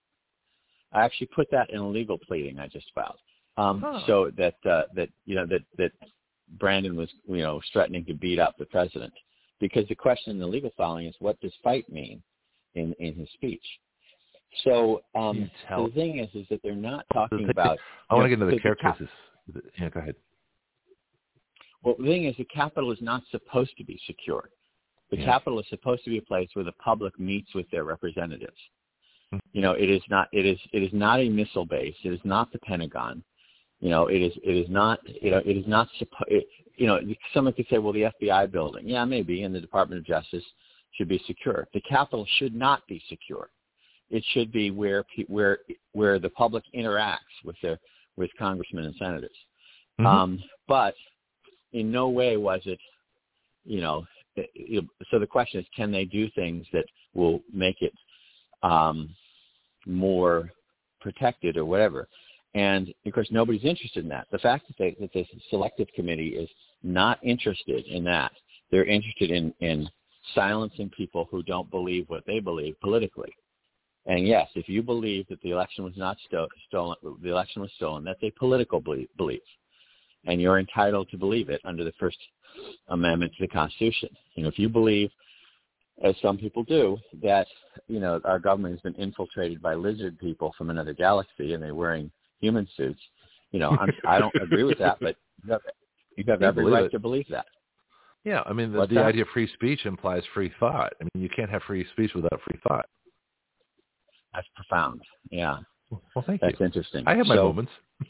I actually put that in a legal pleading I just filed. Um, Huh. So that uh, that you know that that Brandon was you know threatening to beat up the president. because the question in the legal filing is, what does fight mean in, in his speech? So, um, so the thing is, is that they're not talking about. I want to get into the the characteristics. Yeah, go ahead. Well, the thing is, the Capitol is not supposed to be secure. The yeah. Capitol is supposed to be a place where the public meets with their representatives. Mm-hmm. You know, it is not. It is. It is not a missile base. It is not the Pentagon. You know, it is. It is not. You know, it is not. It, you know, someone could say, well, the F B I building, yeah, maybe, and the Department of Justice should be secure. The Capitol should not be secure. It should be where where where the public interacts with their with congressmen and senators. Mm-hmm. Um, but in no way was it, you know. It, so the question is, can they do things that will make it um, more protected or whatever? And of course, nobody's interested in that. The fact that, they, that this selective committee is not interested in that, they're interested in, in silencing people who don't believe what they believe politically. And yes, if you believe that the election was not sto- stolen, the election was stolen, that's a political belief, belief, and you're entitled to believe it under the First Amendment to the Constitution. You know, if you believe, as some people do, that you know our government has been infiltrated by lizard people from another galaxy and they're wearing human suits, you know, I'm, I don't agree with that, but you have, you have every right it. to believe that. Yeah, I mean, the, the idea of free speech implies free thought. I mean, you can't have free speech without free thought. That's profound. Yeah. Well, thank That's you. That's interesting. I have my so, moments.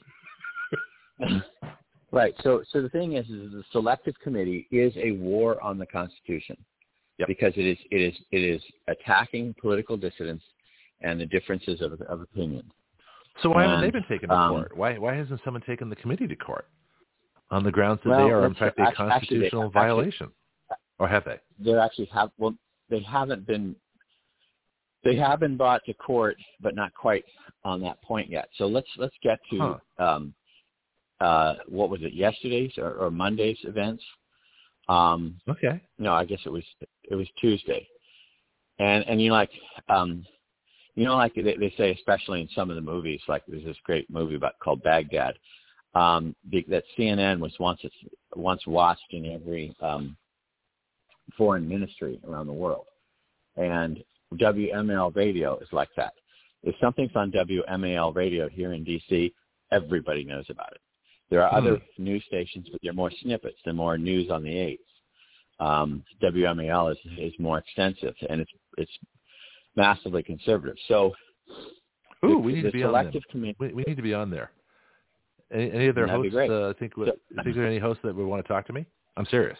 Right. So, so the thing is, is the selective committee is a war on the Constitution, yep. because it is, it is, it is attacking political dissidents and the differences of, of opinion. So why and, haven't they been taken to um, court? Why, why hasn't someone taken the committee to court on the grounds that well, they are in fact a actually, constitutional actually, violation, actually, or have they? They actually have. Well, they haven't been. They have been brought to court, but not quite on that point yet. So let's let's get to. Huh. Um, Uh, what was it? Yesterday's or, or Monday's events? Um, okay. No, I guess it was it was Tuesday, and and you know, like um, you know, like they, they say, especially in some of the movies, like there's this great movie about called Baghdad, um, the, that C N N was once once watched in every um, foreign ministry around the world, and W M L radio is like that. If something's on W M A L radio here in D C, everybody knows about it. There are other hmm. news stations, but they're more snippets. They're more news on the eights. Um, W M A L is, is more extensive, and it's it's massively conservative. So, Ooh, the, we need the to be on them. Committee, we, we need to be on there. Any, any of their hosts? Uh, think, so, think there are any hosts that would want to talk to me? I'm serious.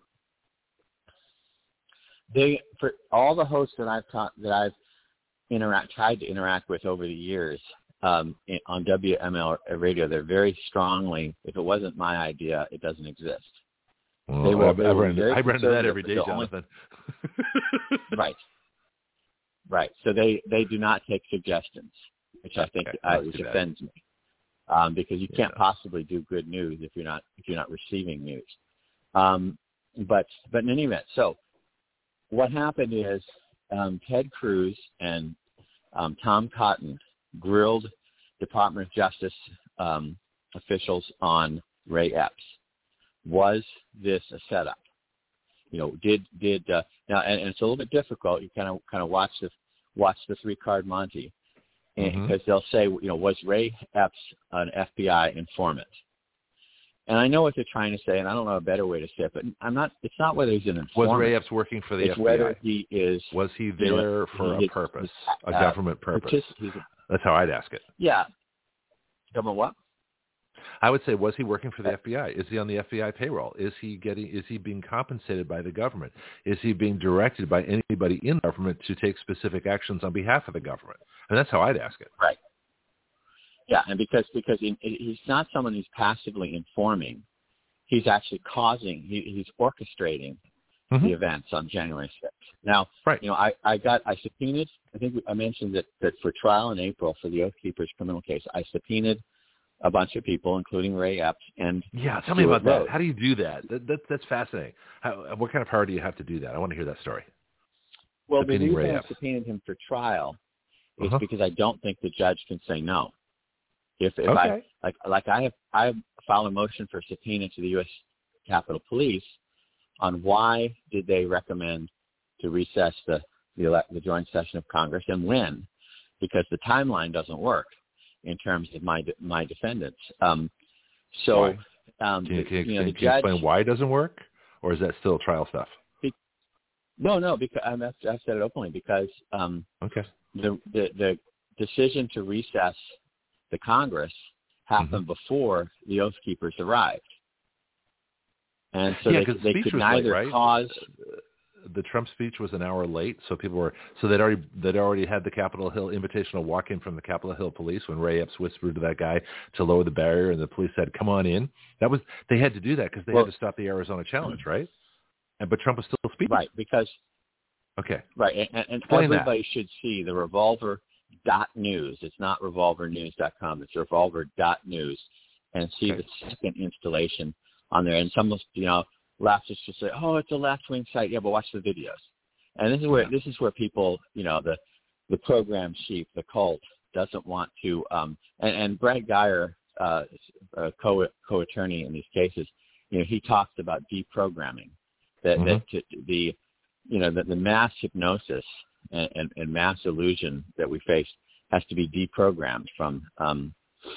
They for all the hosts that I've taught that I've interact tried to interact with over the years. Um, in, on W M L radio, they're very strongly, if it wasn't my idea, it doesn't exist. Well, they were, I, I, run into, I run into that every day, Jonathan. Only, right. Right. So they, they do not take suggestions, which I think okay, I, which offends me, um, because you can't yeah. possibly do good news if you're not if you're not receiving news. Um, but but in any event, so what happened is um, Ted Cruz and um, Tom Cotton grilled Department of Justice um, officials on Ray Epps. Was this a setup? You know, did did uh, now? And, and it's a little bit difficult. You kind of kind of watch the watch the three card Monty, because mm-hmm. they'll say, you know, was Ray Epps an F B I informant? And I know what they're trying to say, and I don't know a better way to say it, but I'm not. It's not whether he's an informant. Was Ray Epps working for the it's F B I? Whether he is. Was he there you know, for he, a purpose, a uh, government purpose? Partic- That's how I'd ask it. Yeah. Government what? I would say, was he working for the F B I? Is he on the F B I payroll? Is he getting? Is he being compensated by the government? Is he being directed by anybody in the government to take specific actions on behalf of the government? And that's how I'd ask it. Right. Yeah, and because because he, he's not someone who's passively informing, he's actually causing. He, he's orchestrating mm-hmm. the events on January sixth. Now, right. you know, I, I got I subpoenaed. I think I mentioned that, that for trial in April for the Oath Keepers criminal case, I subpoenaed a bunch of people, including Ray Epps. And yeah, tell Stuart me about Rhodes. that. How do you do that? that, that that's fascinating. How, what kind of power do you have to do that? I want to hear that story. Well, Subpoenaing the reason Ray I Epps. subpoenaed him for trial is uh-huh. because I don't think the judge can say no. If if okay. I like like I have I have filed a motion for subpoena to the U S Capitol Police on why did they recommend to recess the the, ele- the joint session of Congress and when, because the timeline doesn't work in terms of my de- my defendants. Um, so, um, can you, can, you know, can, the can judge, you explain why it doesn't work, or is that still trial stuff? Be, no, no, because I'm, I've said it openly because um, okay. the, the the decision to recess the Congress happened mm-hmm. before the Oath Keepers arrived, and so yeah, they, the they speech could was neither late, right? cause. The Trump speech was an hour late, so people were so they'd already they'd already had the Capitol Hill invitational walk-in from the Capitol Hill police when Ray Epps whispered to that guy to lower the barrier, and the police said, "Come on in." That was they had to do that because they well, had to stop the Arizona challenge, right? And but Trump was still speaking, right? Because okay, right, and, and everybody that. should see the Revolver dot news. It's not revolver news dot com. It's revolver dot news, and see okay. the second installation on there. And some of you know. Leftists just say, "Oh, it's a left-wing site." Yeah, but watch the videos. And this is where this is where people, you know, the the program sheep, the cult, doesn't want to. Um, and, and Brad Geyer, uh, a co co-attorney in these cases, you know, he talks about deprogramming. That mm-hmm. that to, the, you know, that the mass hypnosis and, and, and mass illusion that we face has to be deprogrammed from um,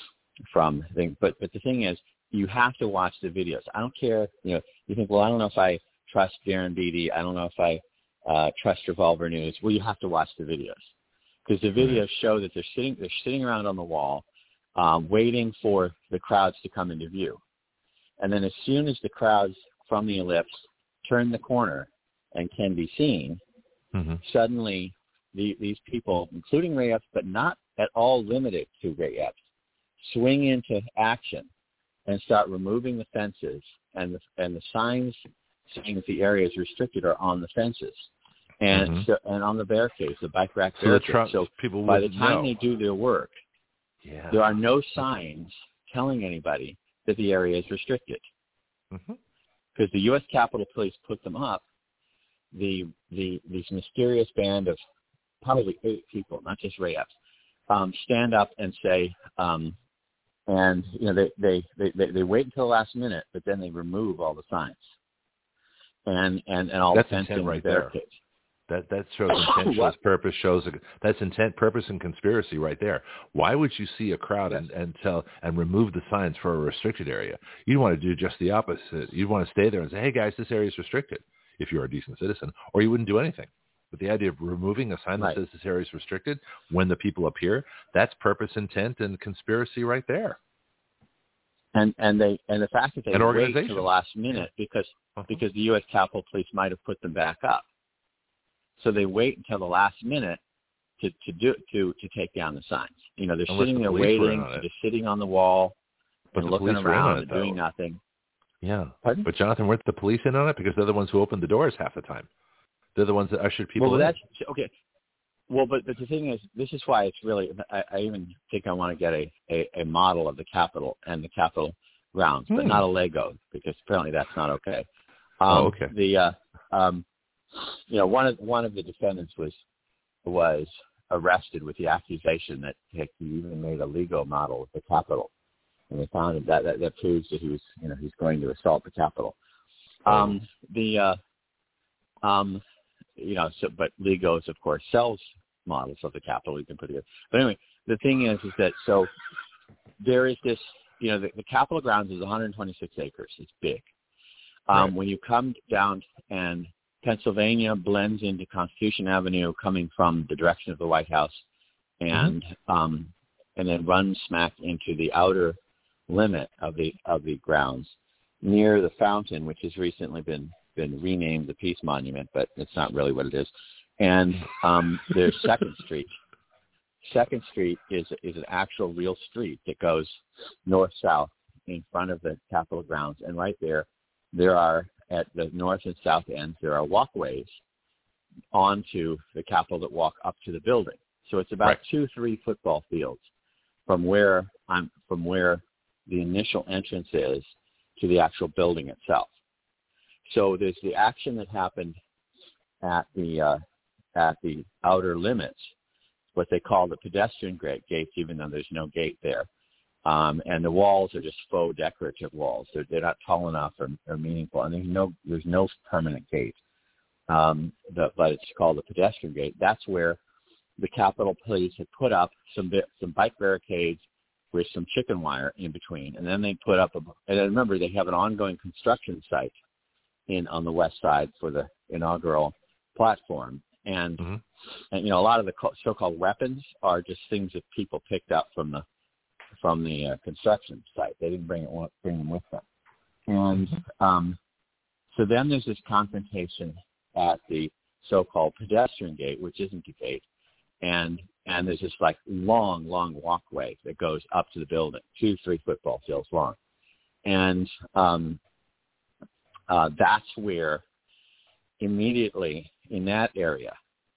from things. But but the thing is, you have to watch the videos. I don't care, you know, you think, well, I don't know if I trust Darren Beattie. I don't know if I uh, trust Revolver News. Well, you have to watch the videos because the videos show that they're sitting, they're sitting around on the wall um, waiting for the crowds to come into view. And then as soon as the crowds from the ellipse turn the corner and can be seen, mm-hmm. suddenly the, these people, including Ray Epps, but not at all limited to Ray Epps, swing into action and start removing the fences, and the, and the signs saying that the area is restricted are on the fences, and mm-hmm. so, and on the barricades, the bike rack so barricades. The Trump, so people by the time know. they do their work, yeah. there are no signs telling anybody that the area is restricted. Mm-hmm. Because the U S Capitol Police put them up, the the this mysterious band of probably eight people, not just Ray Epps, um, stand up and say, um, and you know they, they, they, they, they wait until the last minute, but then they remove all the signs and and, and all that's the fencing intent right barricades. There. That that shows intent, shows purpose, shows a, that's intent, purpose, and conspiracy right there. Why would you see a crowd yes. and, and tell and remove the signs for a restricted area? You want to do just the opposite. You want to stay there and say, "Hey guys, this area is restricted," if you're a decent citizen, or you wouldn't do anything. But the idea of removing a sign that right. says this area is restricted when the people appear, that's purpose, intent, and conspiracy right there. And and they and the fact that they An wait to the last minute because uh-huh. because the U S Capitol Police might have put them back up, so they wait until the last minute to to do to to take down the signs. You know, they're Unless sitting the there waiting, they're just sitting on the wall but and the looking around and it, doing nothing. Yeah, Pardon? But Jonathan, weren't the police in on it because they're the ones who opened the doors half the time? They're the ones that ushered people well, in. That's okay. Well, but, but the thing is, this is why it's really. I, I even think I want to get a, a, a model of the Capitol and the Capitol grounds, but hmm. not a Lego because apparently that's not okay. Um, oh, okay. The uh, um, you know one of one of the defendants was was arrested with the accusation that he even made a Lego model of the Capitol, and they found that that, that proves that he was you know he's going to assault the Capitol. Oh. Um, the uh, um, you know, so but Legos of course sells models of the Capitol you can put together. But anyway, the thing is, is that so there is this, you know, the, the Capitol grounds is one hundred twenty-six acres. It's big. Um, right. When you come down and Pennsylvania blends into Constitution Avenue, coming from the direction of the White House, and mm-hmm. um, and then runs smack into the outer limit of the of the grounds near the fountain, which has recently been been renamed the Peace Monument, but it's not really what it is. And um, there's Second Street. Second Street is is an actual real street that goes north-south in front of the Capitol grounds. And right there, there are, at the north and south ends, there are walkways onto the Capitol that walk up to the building. So it's about right. two, three football fields from where I'm from where the initial entrance is to the actual building itself. So there's the action that happened at the uh, at the outer limits, what they call the pedestrian gates, even though there's no gate there. Um, and the walls are just faux decorative walls. They're, they're not tall enough or, or meaningful. And there's no there's no permanent gate. Um, the, but it's called the pedestrian gate. That's where the Capitol Police had put up some some bike barricades with some chicken wire in between, and then they put up a. And remember, they have an ongoing construction site in on the west side for the inaugural platform, and mm-hmm. and you know a lot of the so-called weapons are just things that people picked up from the from the uh, construction site. They didn't bring it bring them with them, and um, so then there's this confrontation at the so-called pedestrian gate, which isn't a gate, and and there's this like long, long walkway that goes up to the building, two, three football fields long, and um, uh, that's where immediately in that area,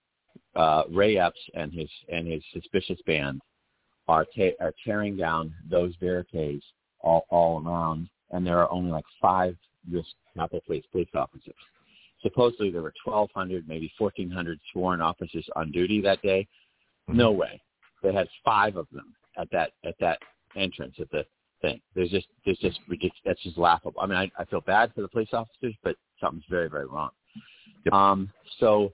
uh, Ray Epps and his and his suspicious band are ta- are tearing down those barricades all all around, and there are only like five U S Capitol Police police officers. Supposedly there were twelve hundred, maybe fourteen hundred sworn officers on duty that day. No way. They had five of them at that at that entrance at the thing. There's just there's just ridiculous. That's just laughable. I mean, I, I feel bad for the police officers, but something's very very wrong. Yep. Um. So,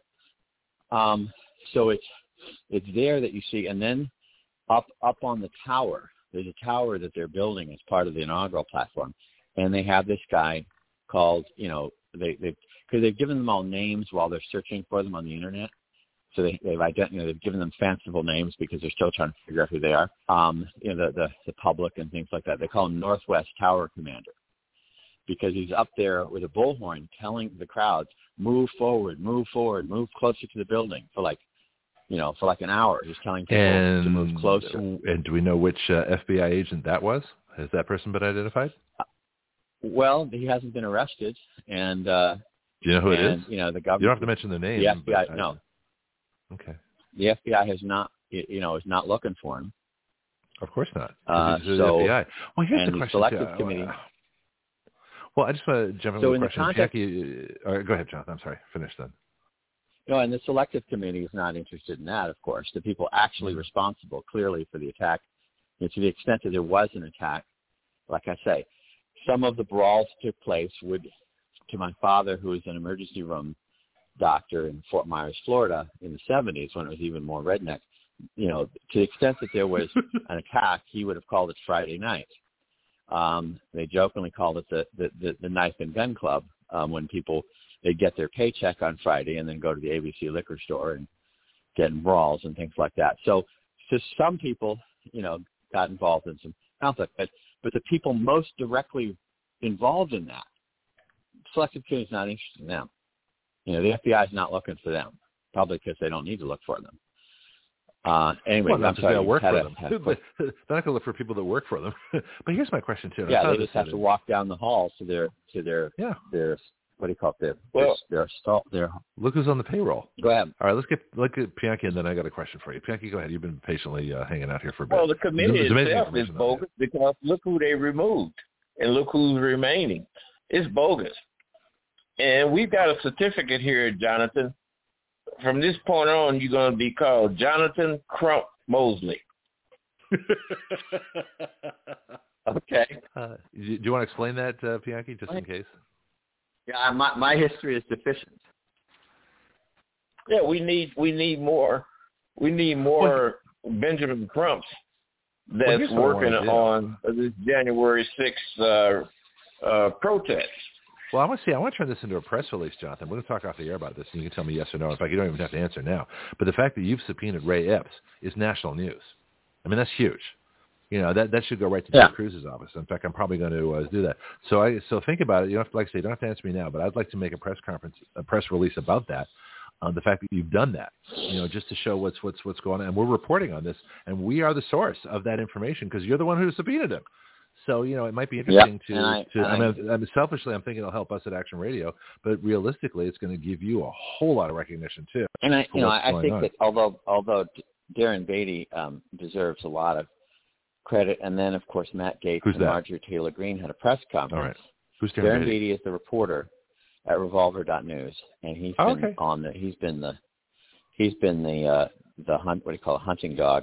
um. So it's it's there that you see, and then up up on the tower, there's a tower that they're building as part of the inaugural platform, and they have this guy called you know they they because they've given them all names while they're searching for them on the internet. So they, they've ident- you know, they've given them fanciful names because they're still trying to figure out who they are. Um, you know, the, the, the public and things like that. They call him Northwest Tower Commander because he's up there with a bullhorn telling the crowds, move forward, move forward, move closer to the building for like, you know, for like an hour. He's telling people and, to move closer. And do we know which uh, F B I agent that was? Has that person been identified? Uh, well, he hasn't been arrested. And uh, do you know who and, it is? You know, the government. You don't have to mention the name. The F B I, I, no. Okay. The F B I has not, you know, is not looking for him. Of course not. Uh, so, so, the F B I. Well, here's and the question. the selective too. committee. Well, I just want to jump in so with in a question. The context, Jackie, uh, go ahead, Jonathan. I'm sorry. Finish then. No, and the selective committee is not interested in that, of course. The people actually mm-hmm. responsible, clearly, for the attack, you know, to the extent that there was an attack, like I say, some of the brawls took place would, to my father, who is an emergency room doctor in Fort Myers, Florida, in the seventies, when it was even more redneck, you know, to the extent that there was an attack, he would have called it Friday night. Um, they jokingly called it the, the, the, the knife and gun club um, when people, they'd get their paycheck on Friday and then go to the A B C liquor store and get in brawls and things like that. So, so some people, you know, got involved in some conflict, but, but the people most directly involved in that, selective committee is not interested in them. You know, the F B I is not looking for them, probably because they don't need to look for them. Uh, anyway, well, I'm sorry. They'll work for a, them. They're not going to look for people that work for them. But here's my question too. Yeah, they just have to walk down the hall to their to their yeah. their what do you call it? Their well, their, their stall. Their look who's on the payroll. Go ahead. All right, let's get look at Pianki, and then I got a question for you. Pianki, go ahead. You've been patiently uh, hanging out here for a bit. Well, the committee itself is bogus because look who they removed and look who's remaining. It's bogus. And we've got a certificate here, Jonathan. From this point on, you're going to be called Jonathan Crump Mosley. Okay. Uh, do you want to explain that, uh, Pianki, just in case? Yeah, my my history is deficient. Yeah, we need we need more. We need more well, Benjamin Crumps that's well, working on this January sixth uh, uh, protest. Well, I want to see. I want to turn this into a press release, Jonathan. We're going to talk off the air about this, and you can tell me yes or no. In fact, you don't even have to answer now. But the fact that you've subpoenaed Ray Epps is national news. I mean, that's huge. You know, that that should go right to yeah. Ted Cruz's office. In fact, I'm probably going to uh, do that. So, I so think about it. You don't have to, like I say, you don't have to answer me now, but I'd like to make a press conference, a press release about that. Uh, the fact that you've done that, you know, just to show what's what's what's going on, and we're reporting on this, and we are the source of that information because you're the one who subpoenaed him. So, you know, it might be interesting yep. to, I, to I, I mean, I mean, selfishly, I'm thinking it'll help us at Action Radio, but realistically, it's going to give you a whole lot of recognition too. And I, you know, I think on. that although although Darren Beatty um, deserves a lot of credit, and then of course Matt Gaetz Who's and that? Marjorie Taylor Greene had a press conference. All right. Who's Darren, Darren Beatty? Beatty is the reporter at Revolver dot news, and he's oh, been okay. on the he's been the he's been the uh, the hunt what do you call a hunting dog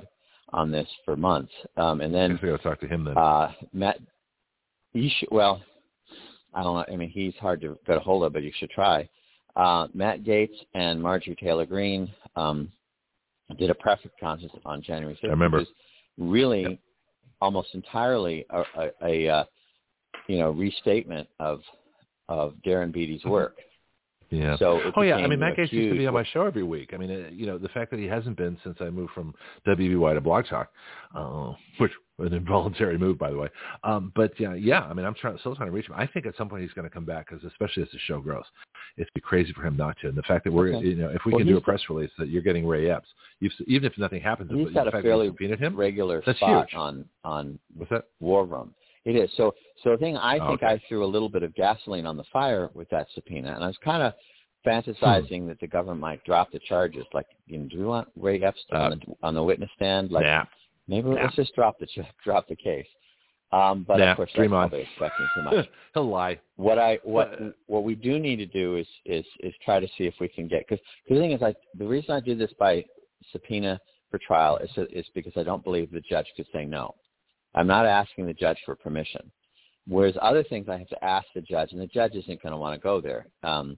on this for months. Um, and then I guess we got to talk to him then. Uh, Matt, you should, well, I don't know. I mean, he's hard to get a hold of, but you should try. Uh, Matt Gaetz and Marjorie Taylor Greene um, did a press conference on January sixth. I remember. Which was really yep. almost entirely a, a, a uh, you know, restatement of of Darren Beattie's work. Yeah. So oh yeah. I became, mean, Matt you know, Gaetz used to be on huge. my show every week. I mean, uh, you know, the fact that he hasn't been since I moved from W B Y to Blog Talk, uh, which was an involuntary move, by the way. Um, but yeah, yeah. I mean, I'm trying, still trying to reach him. I think at some point he's going to come back, because especially as the show grows, it'd be crazy for him not to. And the fact that we're, Okay. you know, if we well, can do a press release that you're getting Ray Epps, you've, even if nothing happens, He's the got fact a fairly that you subpoenaed him, regular that's spot huge. on on What's that? War Room. It is. So so the thing, I Oh, think okay. I threw a little bit of gasoline on the fire with that subpoena, and I was kind of fantasizing hmm. that the government might drop the charges. Like, you know, do we want Ray Epps uh, on, the, on the witness stand? Like, nah. maybe nah. let's just drop the drop the case. Um, but nah. of course, Dream that's on. probably expecting too much. He'll lie. What I what uh, what we do need to do is is is try to see if we can get, because the thing is, like, the reason I did this by subpoena for trial is is because I don't believe the judge could say no. I'm not asking the judge for permission. Whereas other things I have to ask the judge, and the judge isn't going to want to go there. Um,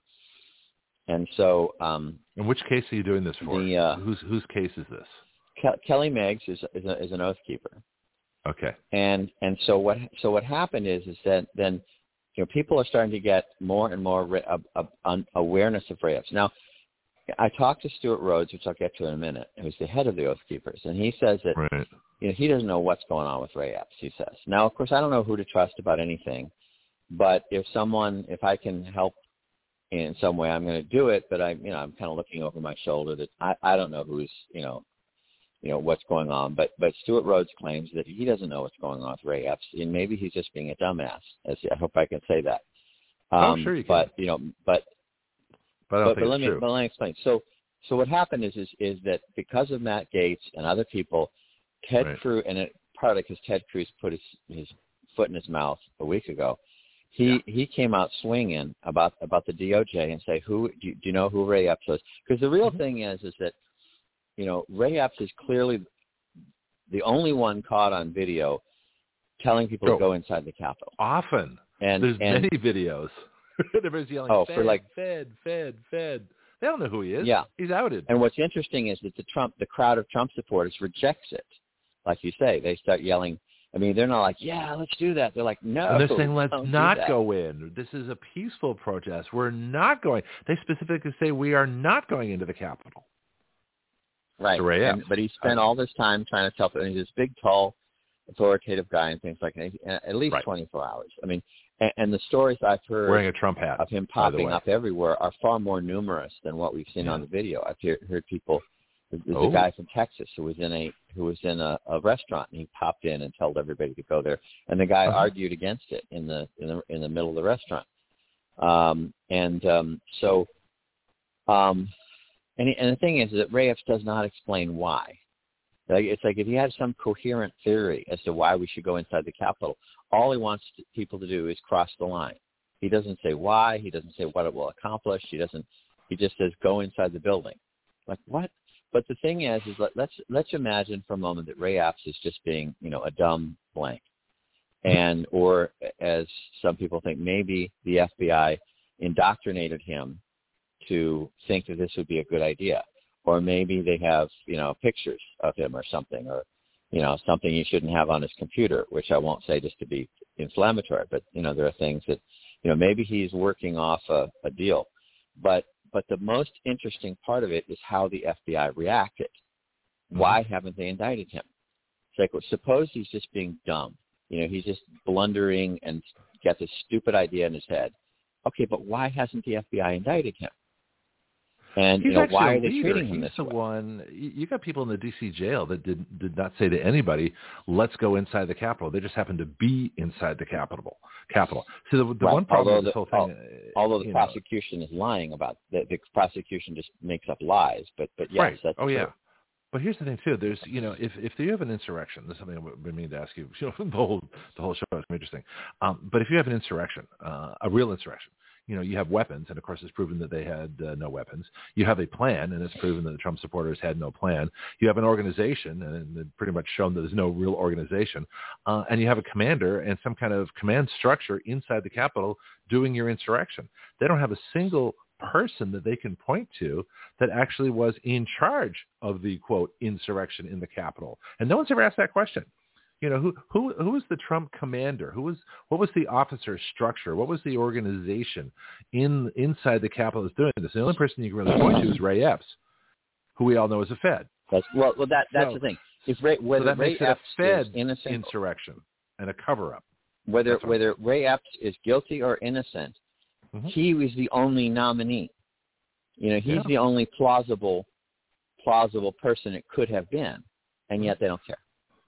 and so, um, and which case are you doing this for? The, uh, whose whose case is this? Ke- Kelly Meggs is is, a, is an oath keeper. Okay. And and so what so what happened is is that then, you know, people are starting to get more and more ra- uh, uh, awareness of Ray Epps. Now, I talked to Stuart Rhodes, which I'll get to in a minute, who's the head of the Oath Keepers, and he says that right. you know, he doesn't know what's going on with Ray Epps, he says. Now, of course, I don't know who to trust about anything, but if someone, if I can help in some way, I'm going to do it, but I, you know, I'm kind of looking over my shoulder that I, I don't know who's, you know, you know, what's going on. But, but Stuart Rhodes claims that he doesn't know what's going on with Ray Epps, and maybe he's just being a dumbass. As I hope I can say that. Um, oh, sure you can. But, you know, but, but, I don't but, think but let it's me, true. but let me explain. So, so what happened is, is, is that because of Matt Gaetz and other people, Ted right. Cruz, and it, partly because Ted Cruz put his, his foot in his mouth a week ago, he yeah. he came out swinging about about the D O J and say, who do you, do you know who Ray Epps was? Because the real mm-hmm. thing is is that, you know, Ray Epps is clearly the only one caught on video telling people oh, to go inside the Capitol. Often, and there's and, many videos. Everybody's yelling, oh, Fed, for like Fed, Fed, Fed. They don't know who he is. Yeah, he's outed. And what's interesting is that the Trump, the crowd of Trump supporters rejects it. Like you say, they start yelling. I mean, they're not like, yeah, let's do that. They're like, no. And they're saying, let's not do go in. This is a peaceful protest. We're not going. They specifically say we are not going into the Capitol. Right. And, but he spent all this time trying to tell them. He's this big, tall, authoritative guy and things like that. At least right. twenty-four hours. I mean, and, and the stories I've heard wearing a Trump hat of him popping up everywhere are far more numerous than what we've seen yeah. on the video. I've heard, heard people. There's oh. a guy from Texas who was in a who was in a, a restaurant, and he popped in and told everybody to go there. And the guy uh-huh. argued against it in the in the in the middle of the restaurant. Um, and um, so, um, and, and the thing is that Ray Epps does not explain why. Like, it's like if he had some coherent theory as to why we should go inside the Capitol, all he wants to, people to do is cross the line. He doesn't say why. He doesn't say what it will accomplish. He doesn't. He just says go inside the building. Like what? But the thing is, is let, let's let's imagine for a moment that Ray Epps is just being, you know, a dumb blank, and or as some people think, maybe the F B I indoctrinated him to think that this would be a good idea, or maybe they have, you know, pictures of him or something, or you know, something he shouldn't have on his computer, which I won't say just to be inflammatory, but you know, there are things that, you know, maybe he's working off a, a deal, but. But the most interesting part of it is how the F B I reacted. Why mm-hmm. haven't they indicted him? It's like, well, suppose he's just being dumb. You know, he's just blundering and got this stupid idea in his head. Okay, but why hasn't the F B I indicted him? And he's you know, why a are they leader. treating him he's this the way? One, you got people in the D C jail that did did not say to anybody, "Let's go inside the Capitol." They just happened to be inside the Capitol. Capitol. So the, the right. one problem although with this the, whole thing, although the know, prosecution is lying about the, the prosecution just makes up lies. But but yes, right. that's oh true. yeah. But here's the thing too. There's, you know, if if you have an insurrection, this is something I've been meaning to ask you. You know, the whole the whole show is interesting. Um, but if you have an insurrection, uh, a real insurrection, you know, you have weapons, and of course it's proven that they had uh, no weapons. You have a plan, and it's proven that the Trump supporters had no plan. You have an organization, and it's pretty much shown that there's no real organization. Uh, and you have a commander and some kind of command structure inside the Capitol doing your insurrection. They don't have a single person that they can point to that actually was in charge of the, quote, insurrection in the Capitol. And no one's ever asked that question. You know, who who who was the Trump commander? Who was what was the officer structure? What was the organization in inside the Capitol that's doing this? The only person you can really point to is Ray Epps, who we all know is a Fed. That's, well, well, that that's so, the thing. If Ray, whether so that Ray makes it Epps a Fed is innocent, insurrection and a cover-up. Whether whether Ray Epps is guilty or innocent, mm-hmm. he was the only nominee. You know, he's yeah. the only plausible plausible person it could have been, and yet they don't care.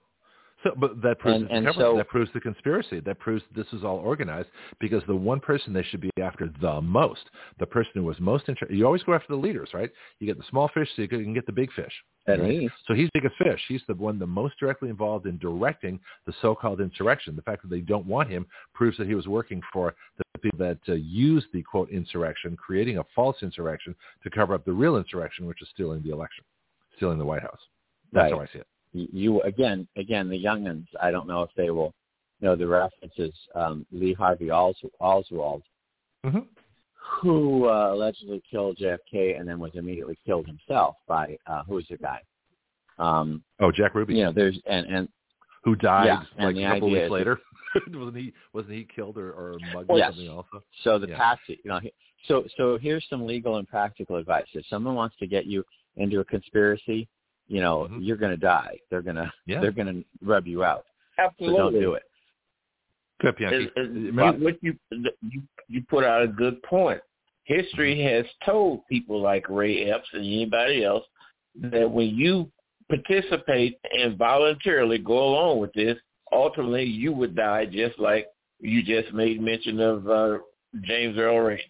So, but that proves and, and the so, that proves the conspiracy. That proves this is all organized because the one person they should be after the most, the person who was most interested. You always go after the leaders, right? You get the small fish so you can get the big fish. At right? least. So he's the biggest fish. He's the one the most directly involved in directing the so-called insurrection. The fact that they don't want him proves that he was working for the people that uh, used the, quote, insurrection, creating a false insurrection to cover up the real insurrection, which is stealing the election, stealing the White House. That's right. how I see it. You again, again, the youngins. I don't know if they will know the references. Um, Lee Harvey Oswald, mm-hmm. who uh, allegedly killed J F K and then was immediately killed himself by uh, who's the guy? Um, oh, Jack Ruby. You know, there's and and who died yeah, like a couple weeks is, later. wasn't he? Wasn't he killed or, or mugged well, or yes. something also? So the yeah. patsy, you know. So so here's some legal and practical advice. If someone wants to get you into a conspiracy, you know, mm-hmm. you're going to die. They're going to yeah. they're going to rub you out. Absolutely. So don't do it. Good, Bianchi. What you, you you put out a good point. History mm-hmm. has told people like Ray Epps and anybody else that when you participate and voluntarily go along with this, ultimately you would die, just like you just made mention of uh, James Earl Ray.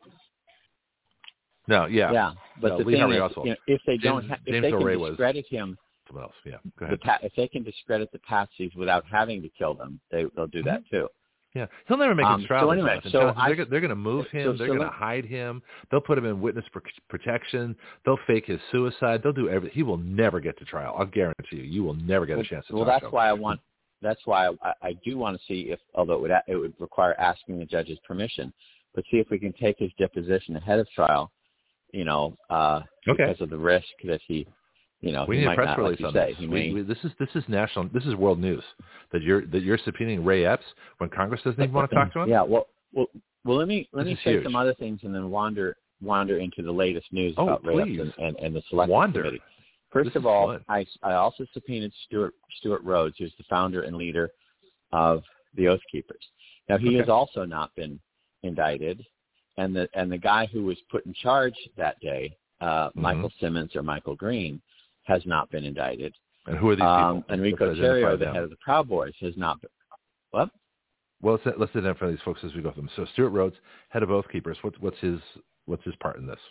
No, yeah, yeah, but no, the Lee thing Harvey is, Oswald. you know, if they James, don't, ha- if James they can Ray discredit was him, someone else. Yeah, go the ahead. pa- if they can discredit the patsies without having to kill them, they they'll do that too. Yeah, he'll never make um, his trial. So anyway, so so I, they're, they're going to move him. So, they're so going to hide him. They'll put him in witness pr- protection. They'll fake his suicide. They'll do everything. He will never get to trial. I'll guarantee you. You will never get well, a chance to well, talk that's to him. why I want. That's why I, I do want to see if, although it would it would require asking the judge's permission, but see if we can take his deposition ahead of trial. You know, uh, okay. because of the risk that he, you know, we he need might a press not, release like on say. this. He we, may, we, this is this is national. This is world news that you're that you're subpoenaing Ray Epps when Congress doesn't even want to talk to him. Yeah. Well, well, well. Let me let this me say huge. some other things and then wander wander into the latest news oh, about Ray please. Epps and, and, and the select wander. committee. First this of all, fun. I I also subpoenaed Stuart Stuart Rhodes, who's the founder and leader of the Oath Keepers. Now he okay. has also not been indicted, and the and the guy who was put in charge that day, uh, mm-hmm. Michael Simmons or Michael Green, has not been indicted. And who are these um, people? Enrico Terrio, the head of the Proud Boys, has not been. What? Well, let's let's identify these folks as we go through them. So Stuart Rhodes, head of Oath Keepers. What, what's his what's his part in this?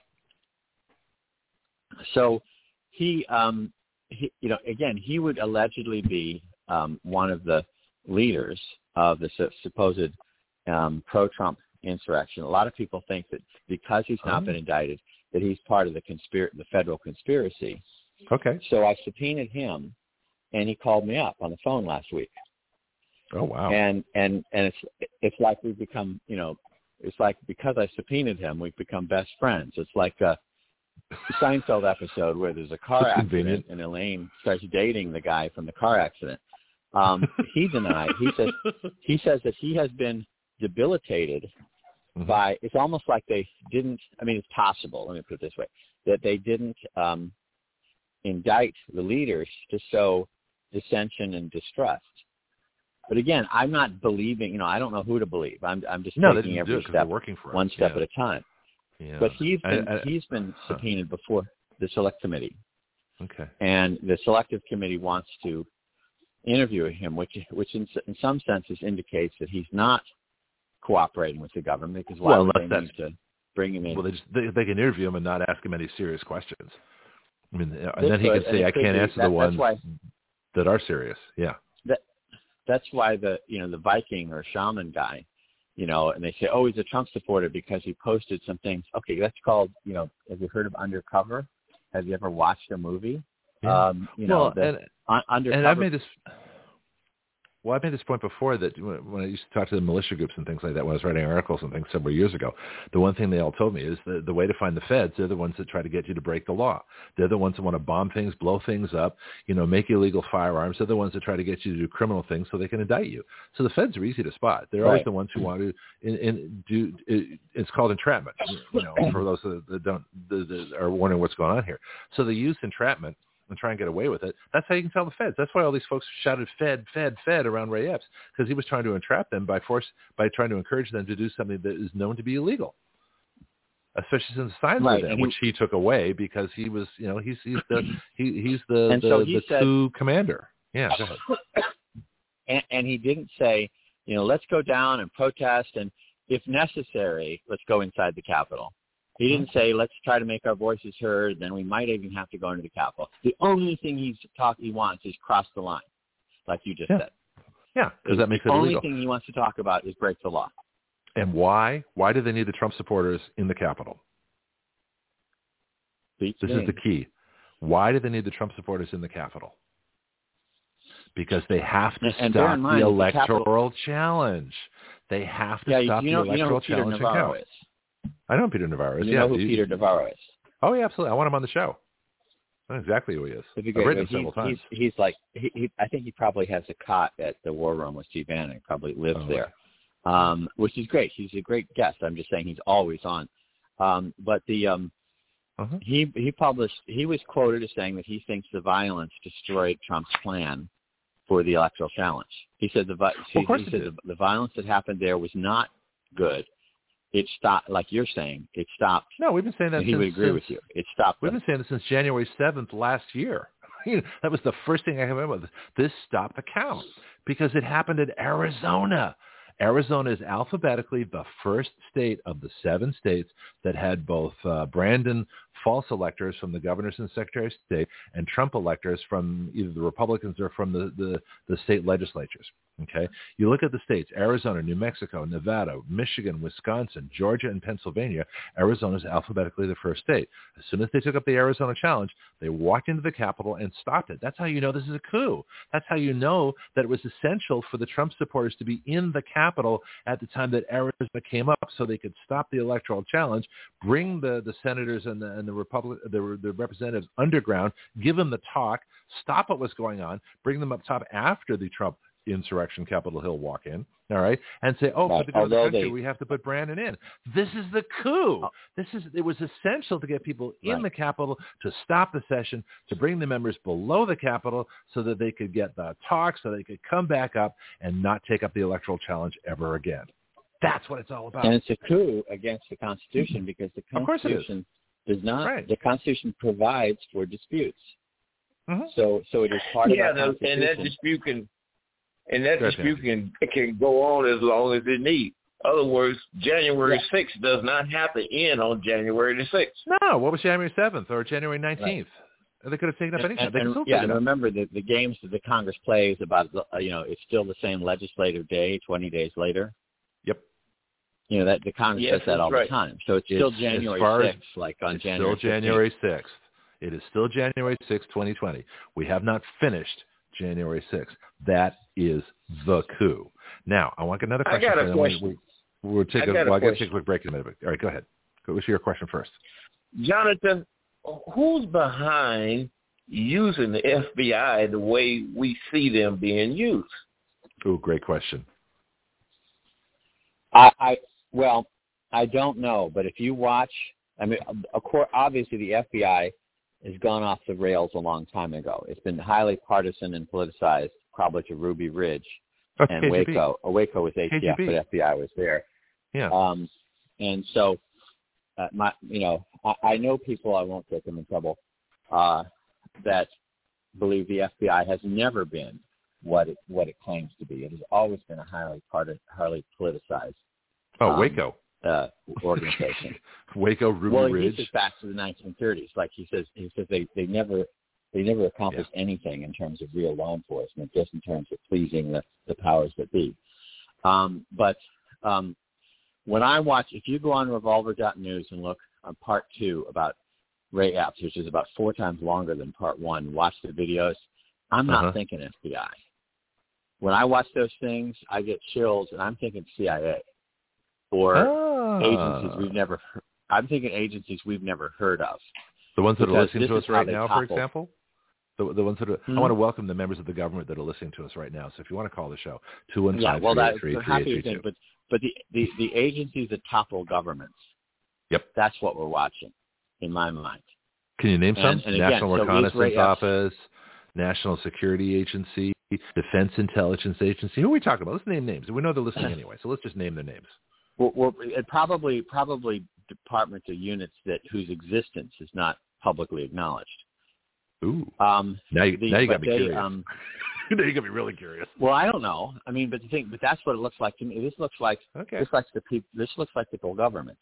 So he, um, he, you know, again, he would allegedly be um, one of the leaders of the su- supposed um, pro-Trump insurrection. A lot of people think that because he's not oh. been indicted, that he's part of the conspir- the federal conspiracy. Okay. So I subpoenaed him, and he called me up on the phone last week. Oh wow! And and and it's it's like we've become, you know, it's like because I subpoenaed him, we've become best friends. It's like a Seinfeld episode where there's a car That's accident convenient. and Elaine starts dating the guy from the car accident. Um, he denied. He says he says that he has been debilitated mm-hmm. by. It's almost like they didn't. I mean, it's possible. Let me put it this way: that they didn't um, indict the leaders to sow dissension and distrust. But again, I'm not believing. You know, I don't know who to believe. I'm I'm just no, taking every step, working for one us. step yeah. at a time. Yeah. But he's been I, I, he's been subpoenaed huh. before the select committee. Okay. And the selective committee wants to interview him, which which in, in some senses indicates that he's not cooperating with the government, because why well, would they need to bring him in? Well, they, just, they, they can interview him and not ask him any serious questions. I mean, and they then he could, can say, "I can't be, answer that, the ones why, that are serious." Yeah. That that's why the you know the Viking or shaman guy you know, and they say, oh, he's a Trump supporter because he posted some things. Okay, that's called, you know, have you heard of Undercover? Have you ever watched a movie? Yeah. Um, you know, well, the, and, un- Undercover. and I've made this. Well, I made this point before that when I used to talk to the militia groups and things like that, when I was writing articles and things several years ago, the one thing they all told me is the, the way to find the feds, they're the ones that try to get you to break the law. They're the ones that want to bomb things, blow things up, you know, make illegal firearms. They're the ones that try to get you to do criminal things so they can indict you. So the feds are easy to spot. They're Right. always the ones who want to in, in, do. It, it's called entrapment. You know, for those that don't that, that are wondering what's going on here. So they use entrapment and try and get away with it. That's how you can tell the feds. That's why all these folks shouted "Fed, Fed, Fed" around Ray Epps, because he was trying to entrap them by force, by trying to encourage them to do something that is known to be illegal, especially since signs right. were there, he, which he took away because he was, you know, he's he's the he, he's the and the, so he the said, coup commander. Yeah, go ahead. And, and he didn't say, you know, let's go down and protest, and if necessary, let's go inside the Capitol. He didn't say, let's try to make our voices heard, then we might even have to go into the Capitol. The only thing he's talk, he wants is cross the line, like you just yeah. said. Yeah, because that makes the it only illegal. thing he wants to talk about is break the law. And why? Why do they need the Trump supporters in the Capitol? Beats This me. is the key. Why do they need the Trump supporters in the Capitol? Because they have to and, and bear stop in mind, the the electoral Capitol, challenge. They have to yeah, stop you know, the you know electoral who Peter challenge and Navarro count. is. I know who Peter Navarro is. You yeah, know who you, Peter Navarro is. Oh, yeah, absolutely. I want him on the show. I know exactly who he is. It'd be I've great. written him He's, several times. he's, he's like, he, he, I think he probably has a cot at the War Room with Steve Bannon. He probably lives Oh, there, um, which is great. He's a great guest. I'm just saying he's always on. Um, but the um, uh-huh. he he published. He was quoted as saying that he thinks the violence destroyed Trump's plan for the electoral challenge. He said the Well, he, of course he it said did. the, the violence that happened there was not good. It stopped, like you're saying, it stopped. No, we've been saying that and he since, would agree since, with you. It stopped. We've the, been saying this since January seventh last year. That was the first thing I can remember. This stopped the count because it happened in Arizona. Arizona is alphabetically the first state of the seven states that had both uh, Brandon false electors from the governors and secretary of state and Trump electors from either the Republicans or from the, the, the state legislatures. Okay, you look at the states: Arizona, New Mexico, Nevada, Michigan, Wisconsin, Georgia, and Pennsylvania. Arizona is alphabetically the first state. As soon as they took up the Arizona challenge, they walked into the Capitol and stopped it. That's how you know this is a coup. That's how you know that it was essential for the Trump supporters to be in the Capitol at the time that Arizona came up, so they could stop the electoral challenge, bring the, the senators and the and the Republic the, the representatives underground, give them the talk, stop what was going on, bring them up top after the Trump insurrection Capitol Hill walk in, all right, and say, oh, right. for the good of the Although country, they, we have to put Brandon in. This is the coup. This is it was essential to get people in right. the Capitol, to stop the session, to bring the members below the Capitol so that they could get the talk, so they could come back up and not take up the electoral challenge ever again. That's what it's all about. And it's a coup against the Constitution because the Constitution does not. Right. The Constitution provides for disputes. Mm-hmm. So, so it is part yeah, of the Constitution. and that dispute can, and that Good, dispute can can go on as long as it needs. In other words, January sixth does not have to end on January the sixth. No, what was January seventh or January nineteenth? Right. They could have taken up and, any time. and, They could and, still yeah, take and it up. remember the the games that the Congress plays about, uh, you know, it's still the same legislative day, twenty days later. Yep. You know, that the Congress Yes, does that all right. the time. So it's, It's, still January sixth, like on it's January still January sixth. It is still January sixth, twenty twenty. We have not finished January sixth. That is the coup. Now, I want another question. I got a for question. We, we'll take I a, got a well, I got to question. take a quick break in a minute. All right, go ahead. Go with your question first. Jonathan, who's behind using the F B I the way we see them being used? Oh, great question. I, I well, I don't know, but if you watch, I mean, of course, obviously the F B I has gone off the rails a long time ago. It's been highly partisan and politicized, probably to Ruby Ridge Oh, and K G B. Waco. Oh, Waco was A T F, K G B. but F B I was there. Yeah. Um, and so, uh, my, you know, I, I know people. I won't get them in trouble. Uh, that believe the F B I has never been what it what it claims to be. It has always been a highly parti- highly politicized. Oh, um, Waco. Uh, organization. Waco, Ruby well, Ridge. he says back to the nineteen thirties. Like he says, he says they, they never they never accomplished yeah. anything in terms of real law enforcement, just in terms of pleasing the, the powers that be. Um, but um, when I watch, if you go on revolver dot news and look on part two about Ray Epps, which is about four times longer than part one, watch the videos, I'm not uh-huh. thinking F B I. When I watch those things, I get chills, and I'm thinking C I A or ah. agencies we've never heard. I'm thinking agencies we've never heard of. The ones that are listening to us right now, topple. for example? The, the ones that are, mm-hmm. I want to welcome the members of the government that are listening to us right now. So if you want to call the show, two one yeah, five, well, three that, eight three, we're three eight happy three to two. think, but, but the, the, the agencies that topple governments, yep, that's what we're watching, in my mind. Can you name some? And, and again, National so Reconnaissance Office, National Security Agency, Defense Intelligence Agency. Who are we talking about? Let's name names. We know they're listening anyway, so let's just name their names. Well, well it probably probably departments or units that whose existence is not publicly acknowledged. Ooh. Um, now you, the, now you got me they, curious. Um, now you got me really curious. Well, I don't know. I mean, but the thing, but that's what it looks like to me. This looks like okay. this looks like the people. This looks like the governments.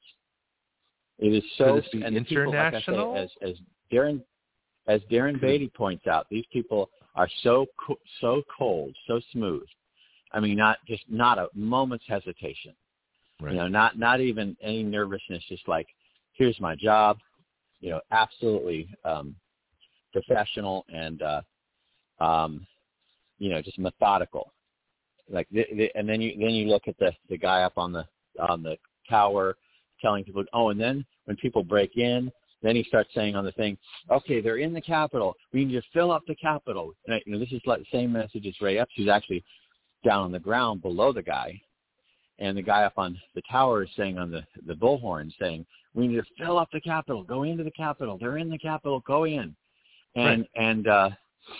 It is so. Could this be and the international? people, like I say, as as Darren as Darren Beatty points out, these people are so co- so cold, so smooth. I mean, not just not a moment's hesitation. Right. You know, not not even any nervousness. Just like, here's my job. You know, absolutely um, professional and uh, um, you know, just methodical. Like, the, the, and then you then you look at the the guy up on the on the tower, telling people, oh, and then when people break in, then he starts saying on the thing, okay, they're in the Capitol. We need to fill up the Capitol. And, you know, this is like the same message as Ray Epps, who's actually down on the ground below the guy. And the guy up on the tower is saying on the, the bullhorn, saying, we need to fill up the Capitol. Go into the Capitol. They're in the Capitol. Go in. And, right. and uh,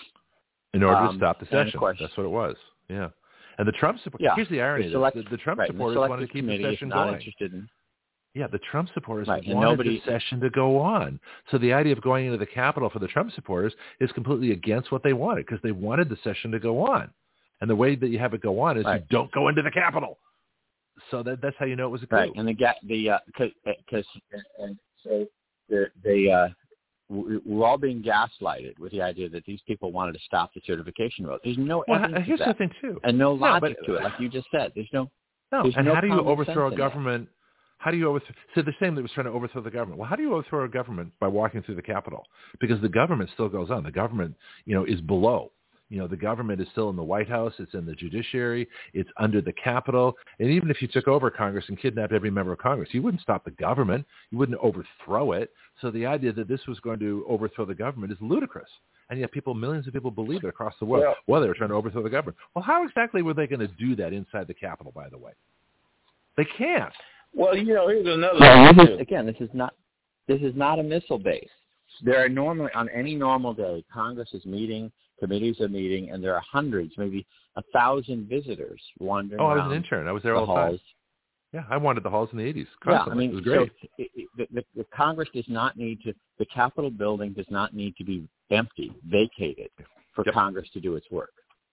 in order um, to stop the session. Course, that's what it was. Yeah. And the Trump supporters, yeah, here's the irony. the, select, the, the Trump right, supporters the wanted to keep the session not going. Interested in, Yeah, the Trump supporters right, wanted nobody, the session to go on. So the idea of going into the Capitol for the Trump supporters is completely against what they wanted, because they wanted the session to go on. And the way that you have it go on is right. you don't go into the Capitol. So that, that's how you know it was a coup. Right, and the the uh, because and so the they uh, we're all being gaslighted with the idea that these people wanted to stop the certification vote. There's no well, evidence here's of that, the thing too, and no logic no, but, to it, like you just said. There's no. No, there's and no how do you overthrow a that. government? How do you overthrow? So the same that was trying to overthrow the government. Well, how do you overthrow a government? By walking through the Capitol, because the government still goes on. The government, you know, is below. You know, the government is still in the White House. It's in the judiciary. It's under the Capitol. And even if you took over Congress and kidnapped every member of Congress, you wouldn't stop the government. You wouldn't overthrow it. So the idea that this was going to overthrow the government is ludicrous. And yet people, millions of people believe it across the world. Well, well, they were trying to overthrow the government. Well, how exactly were they going to do that inside the Capitol, by the way? They can't. Well, you know, here's another Well, thing. this is, again, this is not this is not a missile base. There are normally, on any normal day, Congress is meeting, committees are meeting, and there are hundreds, maybe a thousand visitors wandering Oh, I was around an intern. I was there the all the time. halls. Yeah, I wanted the halls in the eighties. Yeah, Constantly. I mean, it was great. so it, it, the, the, the Congress does not need to, the Capitol building does not need to be empty, vacated for Yep. Congress to do its work.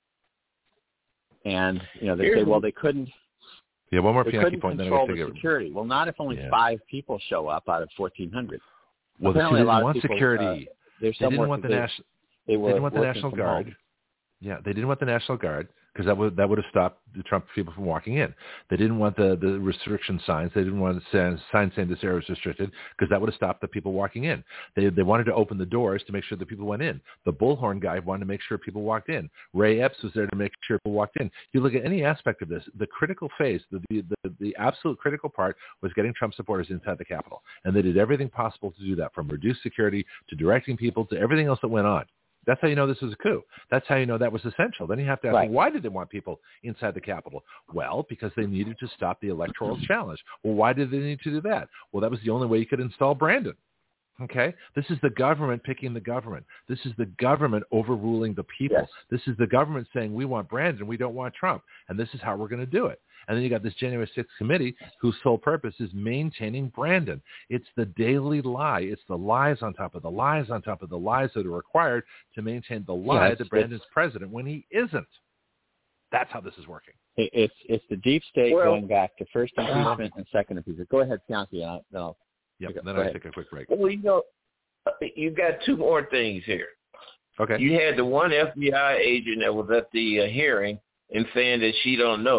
And, you know, they Here's say, well, they couldn't, Yeah, one more they Pianki couldn't point, then I control got to the take it. security. Well, not if only Yeah. five people show up out of fourteen hundred. Well, the Apparently they a lot didn't of want people, security. Uh, they didn't want the national. They, They were didn't want the working National from Guard. home. Yeah, they didn't want the National Guard because that would that would have stopped the Trump people from walking in. They didn't want the, the restriction signs. They didn't want signs saying this area was restricted because that would have stopped the people walking in. They they wanted to open the doors to make sure that people went in. The bullhorn guy wanted to make sure people walked in. Ray Epps was there to make sure people walked in. You look at any aspect of this, the critical phase, the the, the, the absolute critical part was getting Trump supporters inside the Capitol. And they did everything possible to do that, from reduced security to directing people to everything else that went on. That's how you know this was a coup. That's how you know that was essential. Then you have to ask, Right. why did they want people inside the Capitol? Well, because they needed to stop the electoral challenge. Well, why did they need to do that? Well, that was the only way you could install Brandon. Okay? This is the government picking the government. This is the government overruling the people. Yes. This is the government saying, we want Brandon, we don't want Trump. And this is how we're going to do it. And then you got this January sixth committee whose sole purpose is maintaining Brandon. It's the daily lie. It's the lies on top of the lies on top of the lies that are required to maintain the lie Yeah, that Brandon's president when he isn't. That's how this is working. It, it's it's the deep state Well- going back to first impeachment and second impeachment. Go ahead, Pianki, and I'll, then I'll Yep. Okay, And then go I ahead. take a quick break. Well, you know, you've got two more things here. Okay. You had the one F B I agent that was at the uh, hearing and saying that she don't know.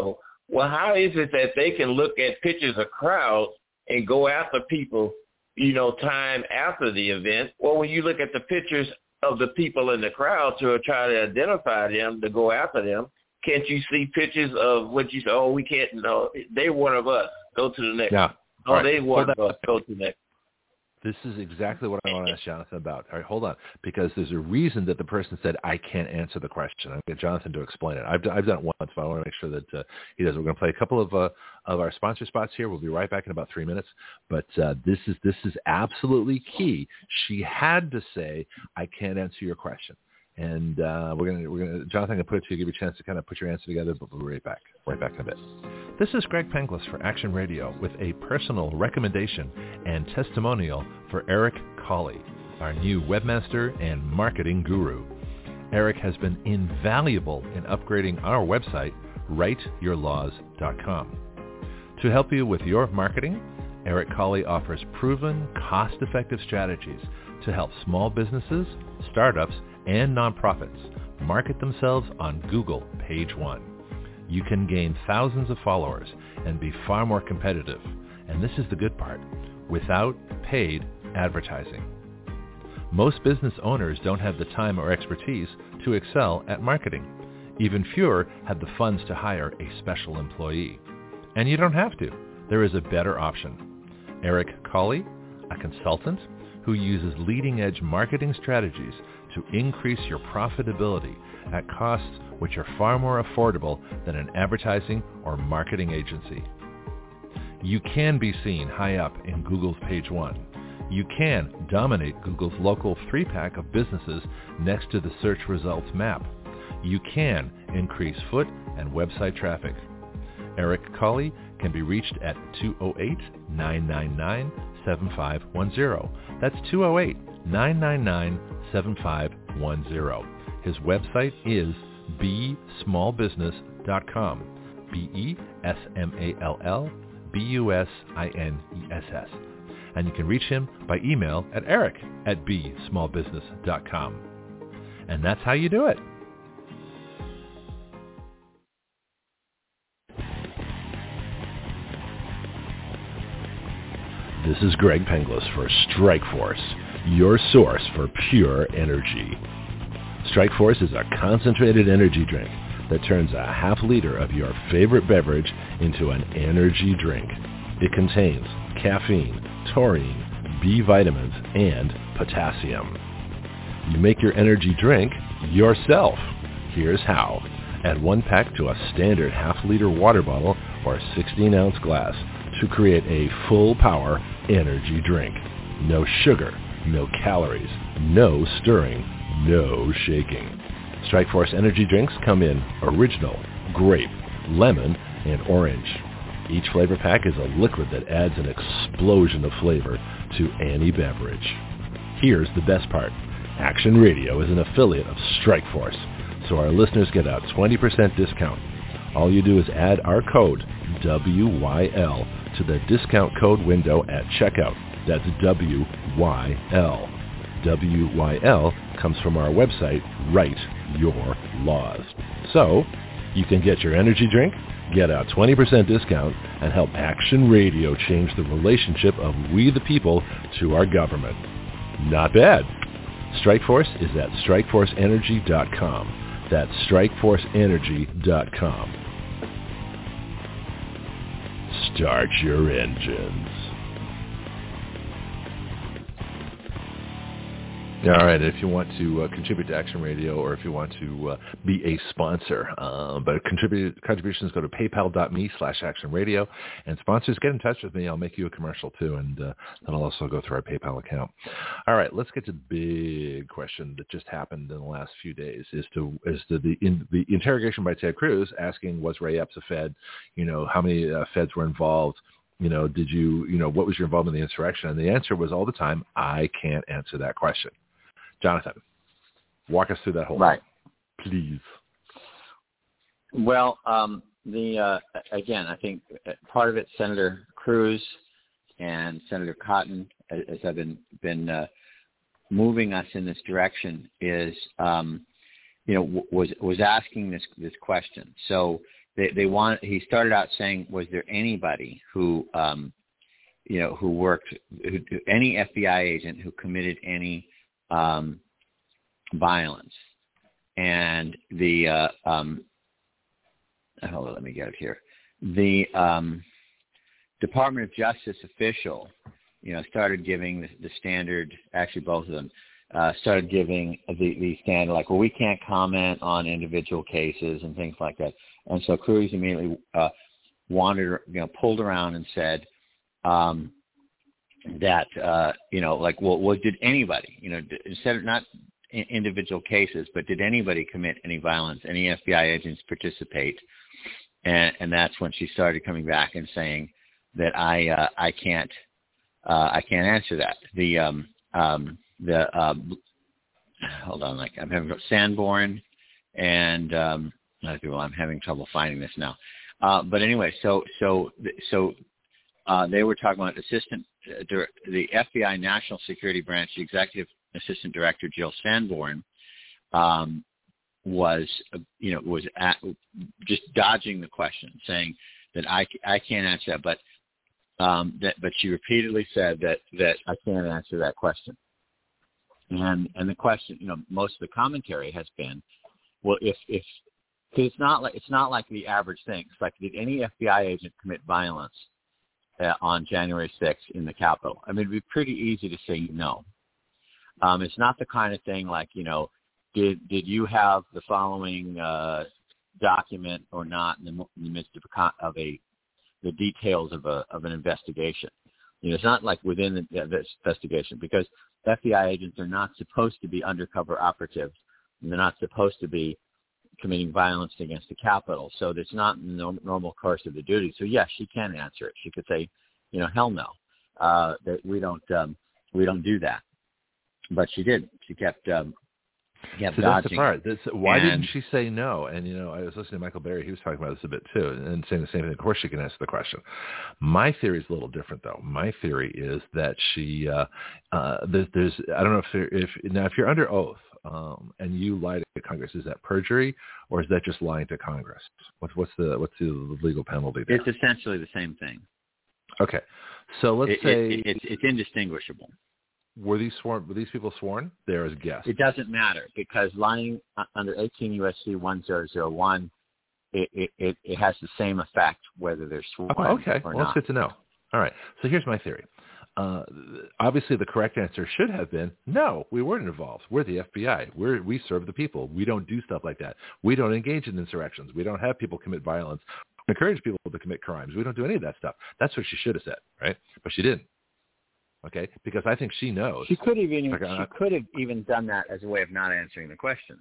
Well, how is it that they can look at pictures of crowds and go after people, you know, time after the event? Well, when you look at the pictures of the people in the crowd to try to identify them, to go after them, can't you see pictures of what you say, oh, we can't, no, they're one of us, go to the next. Yeah. Oh, right. they one Hold of us, go to the next. This is exactly what I want to ask Jonathan about. All right, hold on, because there's a reason that the person said, I can't answer the question. I'm going to get Jonathan to explain it. I've, I've done it once, but I want to make sure that uh, he does. We're going to play a couple of uh, of our sponsor spots here. We'll be right back in about three minutes. But uh, this is this is absolutely key. She had to say, I can't answer your question. And uh, we're gonna, we're gonna, Jonathan, I'm gonna put it to you, give you a chance to kind of put your answer together, but we'll be right back, right back in a bit. This is Greg Penglis for Action Radio with a personal recommendation and testimonial for Eric Cawley, our new webmaster and marketing guru. Eric has been invaluable in upgrading our website, write your laws dot com. To help you with your marketing, Eric Cawley offers proven, cost-effective strategies to help small businesses, startups, and nonprofits market themselves on Google Page One. You can gain thousands of followers and be far more competitive, and this is the good part, without paid advertising. Most business owners don't have the time or expertise to excel at marketing. Even fewer have the funds to hire a special employee. And you don't have to. There is a better option. Eric Cawley, a consultant who uses leading-edge marketing strategies to increase your profitability at costs which are far more affordable than an advertising or marketing agency. You can be seen high up in Google's Page One. You can dominate Google's local three-pack of businesses next to the search results map. You can increase foot and website traffic. Eric Cawley can be reached at two oh eight, nine nine nine, seven five one zero. That's two oh eight, nine nine nine, seven five one zero. His website is b small business dot com. B E S M A L L B U S I N E S S. And you can reach him by email at eric at b small business dot com. And that's how you do it. This is Greg Penglis for Strikeforce, your source for pure energy. Strikeforce is a concentrated energy drink that turns a half liter of your favorite beverage into an energy drink. It contains caffeine, taurine, B vitamins, and potassium. You make your energy drink yourself. Here's how. Add one pack to a standard half-liter water bottle or sixteen-ounce glass to create a full-power energy drink. No sugar, no calories, no stirring, no shaking. Strikeforce energy drinks come in original, grape, lemon, and orange. Each flavor pack is a liquid that adds an explosion of flavor to any beverage. Here's the best part. Action Radio is an affiliate of Strikeforce, so our listeners get a twenty percent discount. All you do is add our code W Y L to the discount code window at checkout. That's W Y L. W Y L comes from our website, Write Your Laws. So, you can get your energy drink, get a twenty percent discount, and help Action Radio change the relationship of we the people to our government. Not bad. Strikeforce is at strikeforce energy dot com. That's strikeforce energy dot com. Start your engines. All right, if you want to uh, contribute to Action Radio or if you want to uh, be a sponsor, uh, but contribute, contributions go to paypal.me slash Action Radio, and sponsors, get in touch with me. I'll make you a commercial too, and uh, that'll also go through our PayPal account. All right, let's get to the big question that just happened in the last few days, is to is to the in, the interrogation by Ted Cruz asking, was Ray Epps a Fed? You know, how many uh, Feds were involved? You know, did you, you know, what was your involvement in the insurrection? And the answer was all the time, I can't answer that question. Jonathan, walk us through that whole right, thing, please. Well, um, the uh, again, I think part of it, Senator Cruz and Senator Cotton, as I've been been uh, moving us in this direction, is um, you know w- was was asking this this question. So they they want. He started out saying, was there anybody who um, you know who worked who, any F B I agent who committed any um, violence, and the uh, um, hold on, let me get it here. The um, Department of Justice official, you know, started giving the, the standard. Actually, both of them uh, started giving the, the standard, like, well, we can't comment on individual cases and things like that. And so Cruz immediately uh, wandered, you know, pulled around and said um, that, uh, you know, like, well, well, did anybody, you know, instead of not individual cases, but did anybody commit any violence? Any F B I agents participate? And, and that's when she started coming back and saying that I uh, I can't uh, I can't answer that. The um, um, the uh, hold on, like I'm having Sanborn and um, well, I'm having trouble finding this now. Uh, but anyway, so so so uh, they were talking about assistant uh, the F B I National Security Branch, the executive assistant director Jill Sanborn. Um, was, you know, was at, just dodging the question, saying that I, I can't answer that, but um, that, but she repeatedly said that, that I can't answer that question. And and the question, you know, most of the commentary has been, well, if if cause it's not like it's not like the average thing. It's like, did any F B I agent commit violence uh, on January sixth in the Capitol? I mean, it'd be pretty easy to say no. Um, it's not the kind of thing like, you know, Did did you have the following uh, document or not in the, in the midst of a, of a the details of a of an investigation? You know, it's not like within the, the investigation, because F B I agents are not supposed to be undercover operatives, and they're not supposed to be committing violence against the Capitol. So it's not in the normal course of the duty. So yes, she can answer it. She could say, you know, hell no, uh, that we don't um, we don't do that. But she did. She kept. Um, Yeah, so that's the part. This, why and, didn't she say no? And, you know, I was listening to Michael Berry. He was talking about this a bit, too, and saying the same thing. Of course she can answer the question. My theory is a little different, though. My theory is that she uh, uh, there's, there's – I don't know if, there, if – now, if you're under oath um, and you lie to Congress, is that perjury or is that just lying to Congress? What's, what's, the, what's the legal penalty there? It's essentially the same thing. Okay. So let's it, say it, – it, It's indistinguishable. Were these sworn? Were these people sworn? They're as guests. It doesn't matter, because lying under eighteen U S C one thousand one, it, it, it, it has the same effect whether they're sworn oh, okay. or well, not. That's good to know. All right. So here's my theory. Uh, obviously, the correct answer should have been no. We weren't involved. We're the F B I. We're we serve the people. We don't do stuff like that. We don't engage in insurrections. We don't have people commit violence. We encourage people to commit crimes. We don't do any of that stuff. That's what she should have said, right? But she didn't. Okay, because I think she knows. She could have even like, she could have even done that as a way of not answering the question.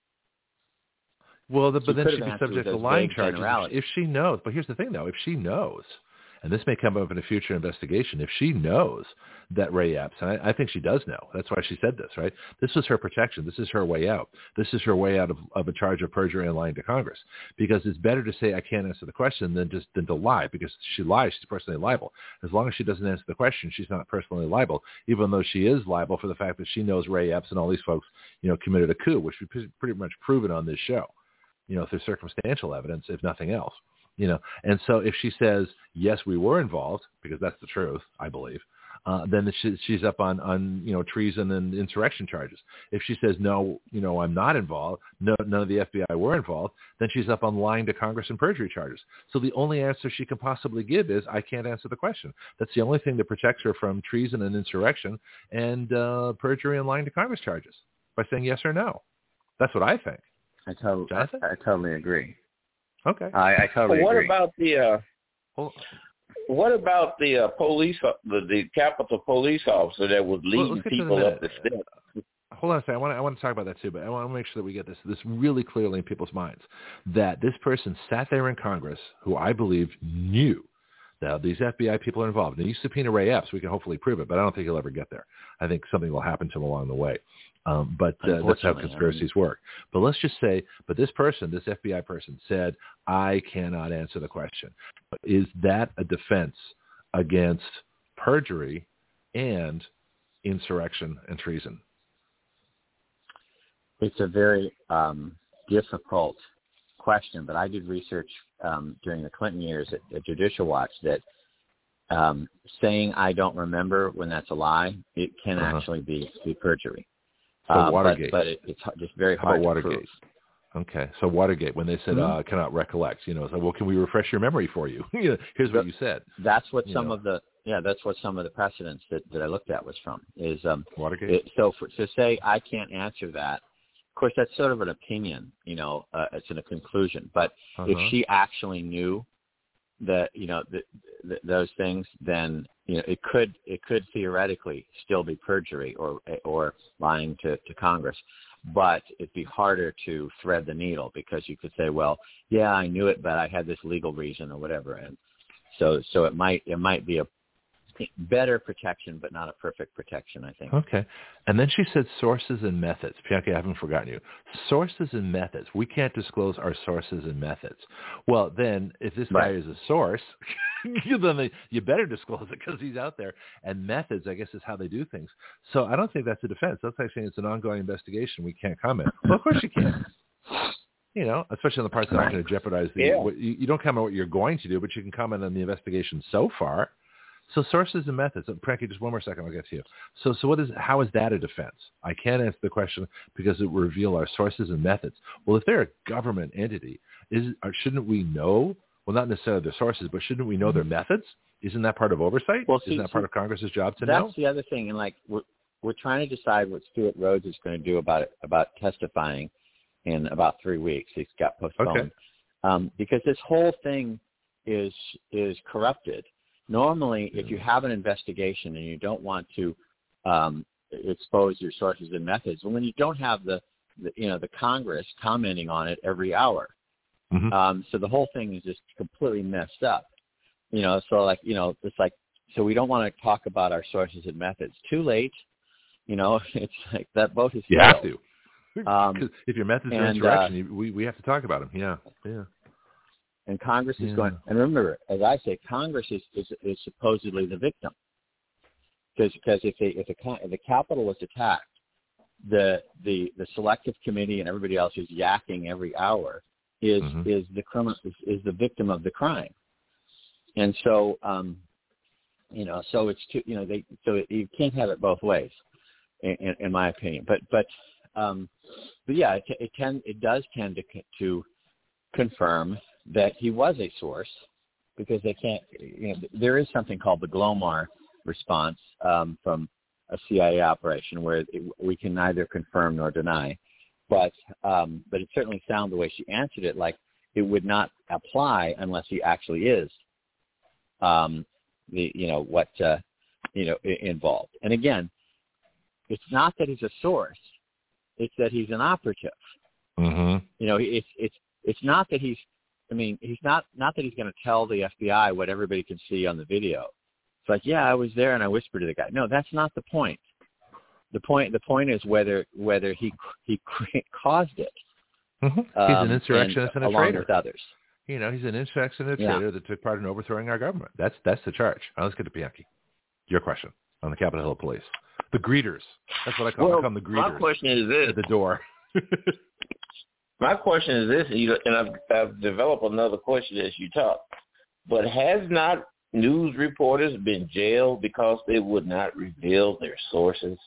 Well, the, but she then she'd be subject to lying charges if, if she knows. But here's the thing, though: if she knows, and this may come up in a future investigation, if she knows that Ray Epps, and I, I think she does know, that's why she said this, right? This was her protection. This is her way out. This is her way out of, of a charge of perjury and lying to Congress. Because it's better to say I can't answer the question than just than to lie. Because she lies, she's personally liable. As long as she doesn't answer the question, she's not personally liable. Even though she is liable for the fact that she knows Ray Epps and all these folks, you know, committed a coup, which we've pretty much proven on this show. You know, through circumstantial evidence, if nothing else. You know, and so if she says, yes, we were involved, because that's the truth, I believe, uh, then she, she's up on, on, you know, treason and insurrection charges. If she says, no, you know, I'm not involved, no, none of the F B I were involved, then she's up on lying to Congress and perjury charges. So the only answer she can possibly give is, I can't answer the question. That's the only thing that protects her from treason and insurrection and uh, perjury and lying to Congress charges, by saying yes or no. That's what I think. I, to- I, I totally agree. Okay. I, I totally well, what agree. What about the uh, well, what about the uh, police, the, the Capitol police officer that was leading well, people the up the steps? Hold on a second. I want to I want to talk about that too, but I want to make sure that we get this this really clearly in people's minds, that this person sat there in Congress who I believe knew that these F B I people are involved. And you subpoena Ray Epps, we can hopefully prove it, but I don't think he'll ever get there. I think something will happen to him along the way. Um, but uh, that's how conspiracies I mean. work. But let's just say, but this person, this F B I person said, I cannot answer the question. Is that a defense against perjury and insurrection and treason? It's a very um, difficult question, but I did research um, during the Clinton years at, at Judicial Watch that um, saying I don't remember when that's a lie, it can uh-huh. actually be, be perjury. So uh, Watergate. But, but it, it's just very How hard about to Watergate? prove. Okay, so Watergate, when they said, mm-hmm. uh, cannot recollect, you know, it's like, well, can we refresh your memory for you? Here's what you said. That's what you some know. of the, yeah, that's what some of the precedents that, that I looked at was from, is um, Watergate. It, so for, to say I can't answer that, of course, that's sort of an opinion, you know, uh, it's in a conclusion. But uh-huh. if she actually knew that, you know, the, the, those things, then, you know, it could it could theoretically still be perjury or or lying to, to Congress. But it'd be harder to thread the needle because you could say, well, yeah, I knew it, but I had this legal reason or whatever. And so so it might it might be a better protection, but not a perfect protection, I think. Okay. And then she said sources and methods. Bianca, I haven't forgotten you. Sources and methods. We can't disclose our sources and methods. Well, then if this right. guy is a source, then they, you better disclose it because he's out there. And methods, I guess, is how they do things. So I don't think that's a defense. That's like saying it's an ongoing investigation. We can't comment. Well, of course you can. You know, especially on the parts that aren't going to jeopardize the yeah. what, you, you don't comment on what you're going to do, but you can comment on the investigation so far. So sources and methods. Frankie, just one more second, I'll get to you. So, so what is? How is that a defense? I can't answer the question because it will reveal our sources and methods. Well, if they're a government entity, is or shouldn't we know? Well, not necessarily their sources, but shouldn't we know their methods? Isn't that part of oversight? Well, see, Isn't that part of Congress's job to that's know? That's the other thing, and like we're we're trying to decide what Stuart Rhodes is going to do about it, about testifying in about three weeks. He's got postponed okay. um, because this whole thing is is corrupted. Normally, if you have an investigation and you don't want to um, expose your sources and methods, well, then you don't have the, the you know the Congress commenting on it every hour. Mm-hmm. Um, so the whole thing is just completely messed up. You know, so like you know, it's like so we don't want to talk about our sources and methods. Too late. You know, it's like that boat is. You failed. have to. Um, if your methods and, are insurrection, uh, you, we we have to talk about them. Yeah, yeah. And Congress is yeah. going, and remember, as I say, Congress is, is, is supposedly the victim. Because because if, they, if, the, if the Capitol was attacked, the, the the selective committee and everybody else who's yakking every hour is mm-hmm. is the criminal is, is the victim of the crime. And so, um, you know, so it's too, you know, they so it, you can't have it both ways, in, in, in my opinion. But but um, but yeah, it, it can it does tend to to confirm that he was a source, because they can't, you know, there is something called the Glomar response um, from a C I A operation where it, we can neither confirm nor deny, but um, but it certainly sounded the way she answered it like it would not apply unless he actually is, um, the you know what uh, you know involved. And again, it's not that he's a source; it's that he's an operative. Mm-hmm. You know, it's it's it's not that he's. I mean, he's not, not that he's going to tell the F B I what everybody can see on the video. It's like, yeah, I was there and I whispered to the guy. No, that's not the point. The point, the point is whether, whether he, he caused it. Mm-hmm. He's um, an insurrectionist and, and a along traitor. with others. You know, he's an insurrectionist and a traitor yeah. that took part in overthrowing our government. That's, that's the charge. Now let's get to Bianchi. Your question on the Capitol Hill Police. The greeters. That's what I call, well, I call them the greeters. My question is this. At the door. My question is this, and I've, I've developed another question as you talk, but has not news reporters been jailed because they would not reveal their sources?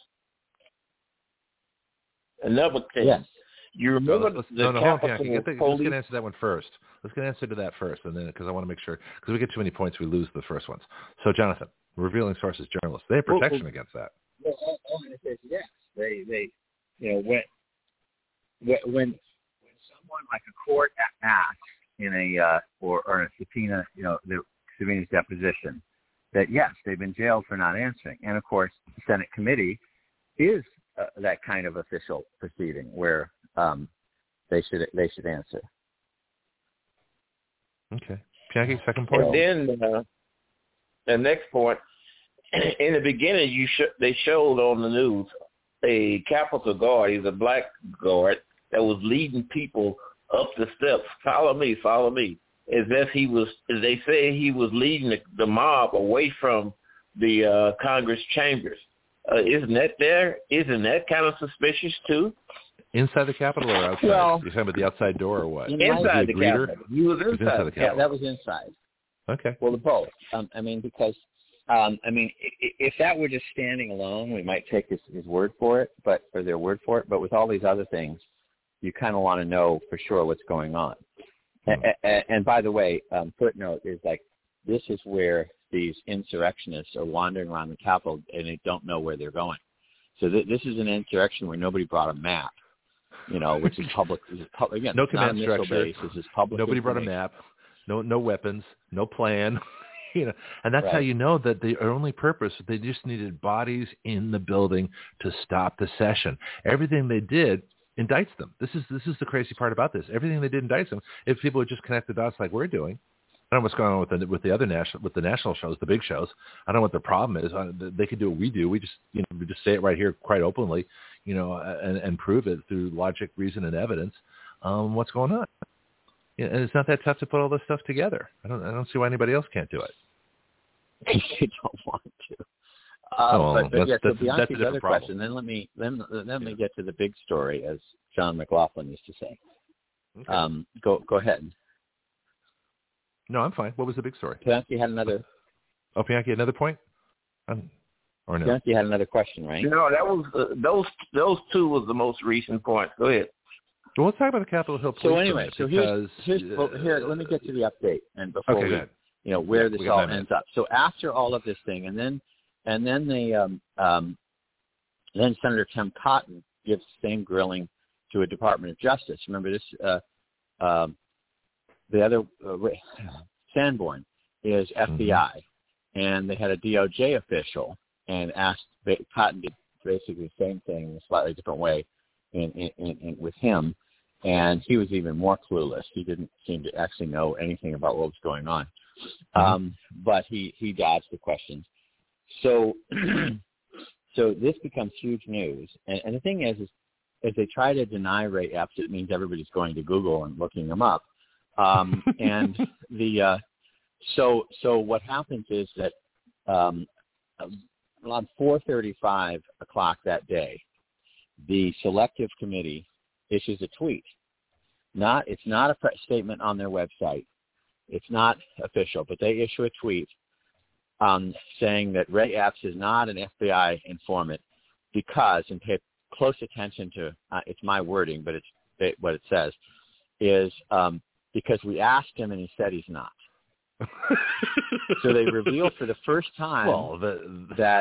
Another thing, yes. you remember no, the no, no, Capitol hold on, get the, Police? Let's get an answer to that one first. Let's get an answer to that first, and then because I want to make sure, because we get too many points, we lose the first ones. So, Jonathan, revealing sources, journalists, they have protection well, against that. Well, all, all I'm going to say is yes. They, they, you know, when when when someone like a court asks in a uh, or, or a subpoena, you know, the subpoena's deposition, that yes, they've been jailed for not answering, and of course, the Senate committee is uh, that kind of official proceeding where um, they should they should answer. Okay, Bianchi, second point. And then uh, the next point. In the beginning, you sh- they showed on the news a Capitol guard. He's a black guard that was leading people up the steps. Follow me, follow me. As if he was, as they say, he was leading the, the mob away from the uh, Congress chambers. Uh, isn't that there? Isn't that kind of suspicious too? Inside the Capitol or outside? Well, You're talking about the outside door or what? Inside the greeter? Capitol. He was inside, inside the the Capitol. Yeah, that was inside. Okay. Well, the both. Um, I mean, because um, I mean, if, if that were just standing alone, we might take his, his word for it, but or their word for it. But with all these other things, you kind of want to know for sure what's going on. Hmm. And, and, and by the way, um, footnote is like this is where these insurrectionists are wandering around the Capitol and they don't know where they're going. So th- this is an insurrection where nobody brought a map, you know, which is public. Is public again, no it's not a command missile structure. base. This is public. Nobody brought a map. No, no weapons. No plan. You know, and that's right. how you know that the only purpose they just needed bodies in the building to stop the session. Everything they did indicts them. This is this is the crazy part about this. Everything they did indicts them. If people would just connect the dots like we're doing. I don't know what's going on with the with the other national with the national shows, the big shows. I don't know what their problem is. They could do what we do. We just you know we just say it right here quite openly, you know, and, and prove it through logic, reason, and evidence. Um, what's going on? And it's not that tough to put all this stuff together. I don't I don't see why anybody else can't do it. They don't want to. Uh, oh, well, but, but that's, yeah, so that's, beyond that's the a other problem. question, then let me then let me get to the big story, as John McLaughlin used to say. Okay. Um, go go ahead. No, I'm fine. What was the big story? Pianki had another. Oh, Pianki, another point? Um, or no? Pianki had another question, right? No, that was uh, those those two was the most recent points. Go ahead. Well, let's talk about the Capitol Hill Police. So anyway, so here's, here's uh, well, here. Let me get to the update, and before okay, we, go ahead. you know, where yeah, this we all ends ends up. So after all of this thing, and then and then the um, um, then Senator Tim Cotton gives the same grilling to a Department of Justice. Remember this? Uh, um, the other. Uh, Sanborn is F B I, mm-hmm. and they had a D O J official and asked Cotton did basically the same thing in a slightly different way in, in, in, in, with him, and he was even more clueless. He didn't seem to actually know anything about what was going on, mm-hmm. um, but he, he dodged the questions. So so this becomes huge news, and, and the thing is, is if they try to deny Ray Epps, it means everybody's going to Google and looking him up. Um, and the uh, so so what happens is that um, around four thirty-five o'clock that day, the selective committee issues a tweet. Not it's not a press statement on their website. It's not official, but they issue a tweet um, saying that Ray Epps is not an F B I informant because, and pay close attention to uh, it's my wording, but it's it, what it says is. Um, Because we asked him and he said he's not. So they revealed for the first time well, the, that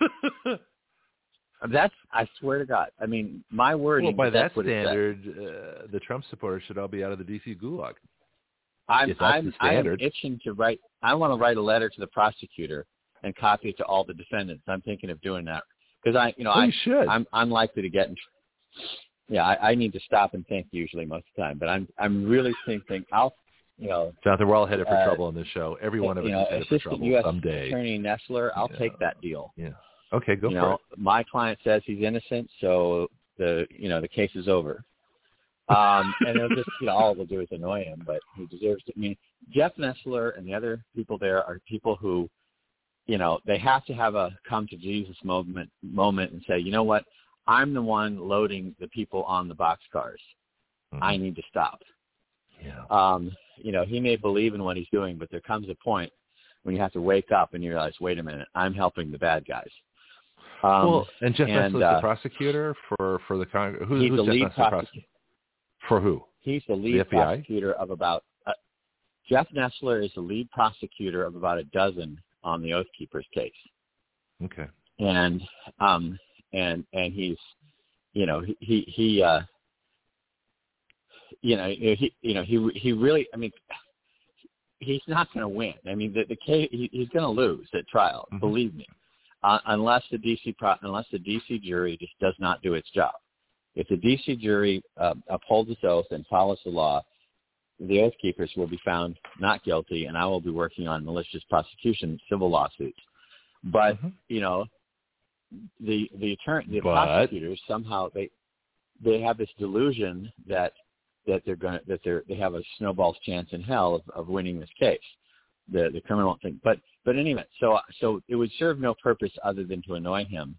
that's, I swear to God, I mean, my wording. Well, by that what standard, uh, the Trump supporters should all be out of the D C gulag. I'm, if that's I'm, the standard. I'm itching to write, I want to write a letter to the prosecutor and copy it to all the defendants. I'm thinking of doing that. Because I, you know, well, I, you should. I'm, I'm likely to get in Yeah, I, I need to stop and think usually most of the time, but I'm I'm really thinking I'll, you know. Jonathan, we're all headed for uh, trouble on this show. Every one of us you know, is headed for Assistant trouble U S someday. Attorney Nestler, I'll yeah. take that deal. Yeah. Okay, go you for know, it. My client says he's innocent, so the you know the case is over. Um, and it'll just you know all it'll do is annoy him, but he deserves it. I mean, Jeff Nestler and the other people there are people who, you know, they have to have a come to Jesus moment moment and say, you know what. I'm the one loading the people on the boxcars. Mm-hmm. I need to stop. Yeah. Um, you know, he may believe in what he's doing, but there comes a point when you have to wake up and you realize, wait a minute, I'm helping the bad guys. Um, well, and Jeff and, Nestler is uh, the prosecutor for, for the Congress. Who, he's who's the Jeff lead Nestler prosecutor. For who? He's the lead the F B I? prosecutor of about uh, – Jeff Nestler is the lead prosecutor of about a dozen on the Oath Keepers case. Okay. And um, – And and he's, you know, he he, he uh, you know he you know he he really I mean he's not going to win. I mean the the case he, he's going to lose at trial. Mm-hmm. Believe me, uh, unless the D C pro, unless the D C jury just does not do its job. If the D C jury uh, upholds its oath and follows the law, the Oath Keepers will be found not guilty, and I will be working on malicious prosecution civil lawsuits. But mm-hmm. you know. The the attorney the but, prosecutors somehow they they have this delusion that that they're going that they're they have a snowball's chance in hell of, of winning this case, the the criminal thing. But but anyway, so so it would serve no purpose other than to annoy him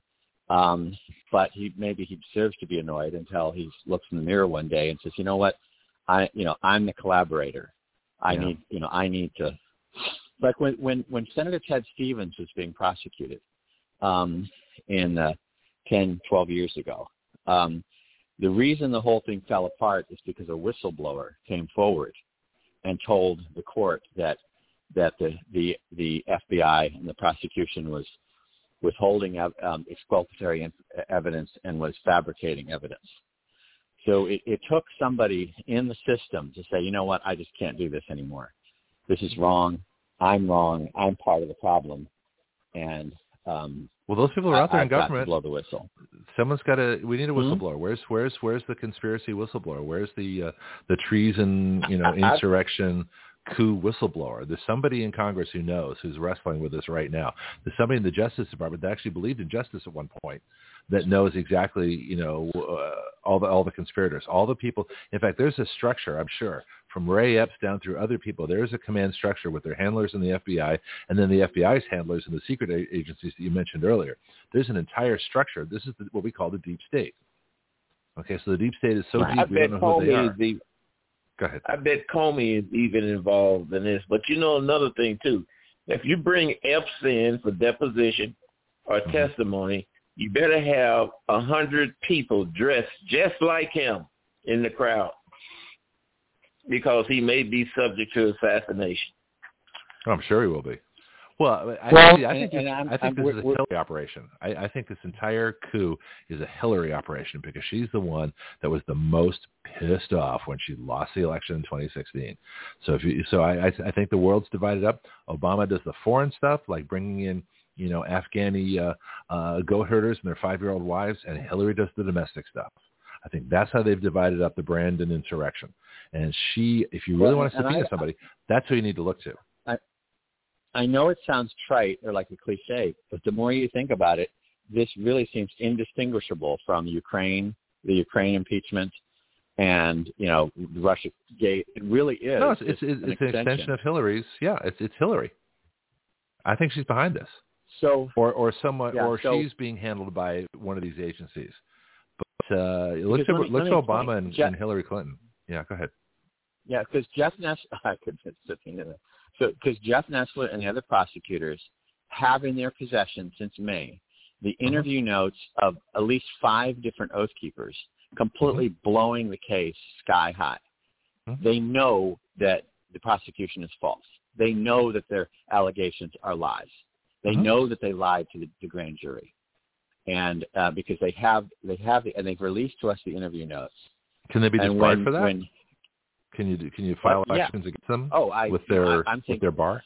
Um, but he maybe he deserves to be annoyed until he looks in the mirror one day and says, you know what, I you know I'm the collaborator. I yeah. need you know I need to like when when when Senator Ted Stevens was being prosecuted um, in uh, ten, twelve years ago. Um, the reason the whole thing fell apart is because a whistleblower came forward and told the court that that the the, the F B I and the prosecution was withholding um, exculpatory evidence and was fabricating evidence. So it, it took somebody in the system to say, you know what, I just can't do this anymore. This is wrong. I'm wrong. I'm part of the problem. And um, well, those people are out there I, in government. Got to blow the whistle. Someone's got to. We need a whistleblower. Mm-hmm. Where's where's where's the conspiracy whistleblower? Where's the uh, the treason, you know, insurrection? coup whistleblower? There's somebody in Congress who knows, who's wrestling with this right now. There's somebody in the Justice Department that actually believed in justice at one point that knows exactly, you know, uh, all the all the conspirators, all the people. In fact, there's a structure, I'm sure, from Ray Epps down through other people. There's a command structure with their handlers in the F B I, and then the F B I's handlers in the secret agencies that you mentioned earlier. There's an entire structure. This is the, what we call the deep state. Okay, so the deep state is so deep I we bet don't know who they are. The, Go ahead. I bet Comey is even involved in this. But you know another thing, too. If you bring Epps in for deposition or mm-hmm. testimony, you better have a hundred people dressed just like him in the crowd because he may be subject to assassination. Oh, I'm sure he will be. Well, I, well, see, I think, and, this, and I think I'm, this I'm, is a we're, Hillary operation. I, I think this entire coup is a Hillary operation because she's the one that was the most pissed off when she lost the election in twenty sixteen. So, if you, so I, I think the world's divided up. Obama does the foreign stuff, like bringing in, you know, Afghani uh, uh, goat herders and their five-year-old wives, and Hillary does the domestic stuff. I think that's how they've divided up the brand and insurrection. And she, if you really well, want to subpoena I, somebody, that's who you need to look to. I know it sounds trite or like a cliche, but the more you think about it, this really seems indistinguishable from Ukraine, the Ukraine impeachment, and, you know, the Russia gate. It really is. No, it's, it's, it's, an, it's an extension. extension of Hillary's. Yeah, it's it's Hillary. I think she's behind this. So, or or someone, yeah, or so, she's being handled by one of these agencies. But uh, let's me, look at Obama and, Jeff, and Hillary Clinton. Yeah, go ahead. Yeah, because Jeff Ness, I could subpoena that. So, because Jeff Nessler and the other prosecutors have in their possession since May the interview uh-huh. notes of at least five different Oath Keepers, completely uh-huh. blowing the case sky high. Uh-huh. They know that the prosecution is false. They know that their allegations are lies. They uh-huh. know that they lied to the, the grand jury, and uh, because they have they have the, and they've released to us the interview notes. Can they be and disbarred when, for that? When, Can you can you file well, yeah. actions against them? Oh, I, with their I, I'm thinking, with their bar.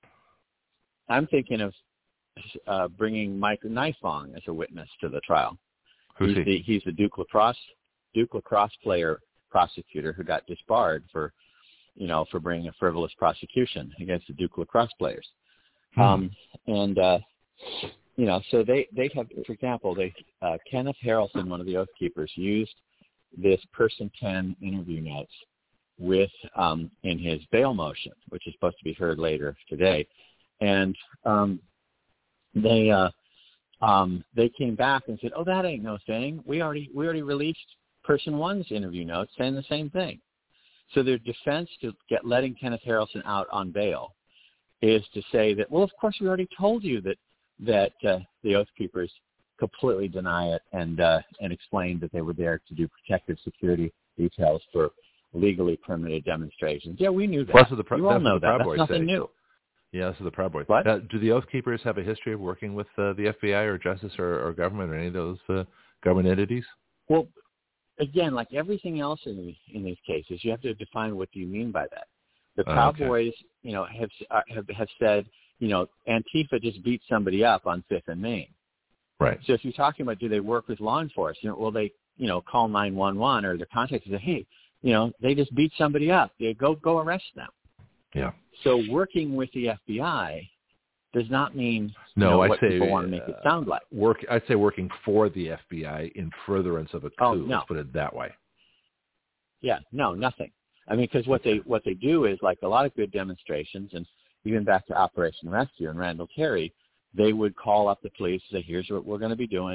I'm thinking of uh, bringing Mike Nifong as a witness to the trial. Who's he's he? The, he's the Duke lacrosse Duke lacrosse player prosecutor who got disbarred for, you know, for bringing a frivolous prosecution against the Duke lacrosse players. Hmm. Um, and uh, you know, so they they have, for example, they uh, Kenneth Harrelson, one of the Oath Keepers, used this person ten interview notes with um, in his bail motion, which is supposed to be heard later today, and um, they uh, um, they came back and said, "Oh, that ain't no thing. We already we already released person one's interview notes saying the same thing." So their defense to get letting Kenneth Harrelson out on bail is to say that, well, of course, we already told you that that uh, the Oath Keepers completely deny it and uh, and explained that they were there to do protective security details for legally permitted demonstrations. Yeah, we knew that. Plus, the pro- you all know that. That's nothing say. new. Yeah, this is the Proud Boys. What? Uh, do the Oath Keepers have a history of working with uh, the F B I or Justice or, or government or any of those uh, government entities? Well, again, like everything else in in these cases, you have to define what do you mean by that. The Proud okay. Boys, you know, have, have have said, you know, Antifa just beat somebody up on Fifth and Main. Right. So if you're talking about do they work with law enforcement, well, they, you know, call nine one one or their contacts and say, hey, you know, they just beat somebody up. They go go arrest them. Yeah. So working with the F B I does not mean no, you know, I what say, people want to make it sound like. Work. I'd say working for the F B I in furtherance of a coup. Oh, no. Let's put it that way. Yeah. No, nothing. I mean, because what they what they do is like a lot of good demonstrations, and even back to Operation Rescue and Randall Terry, they would call up the police and say, here's what we're going to be doing.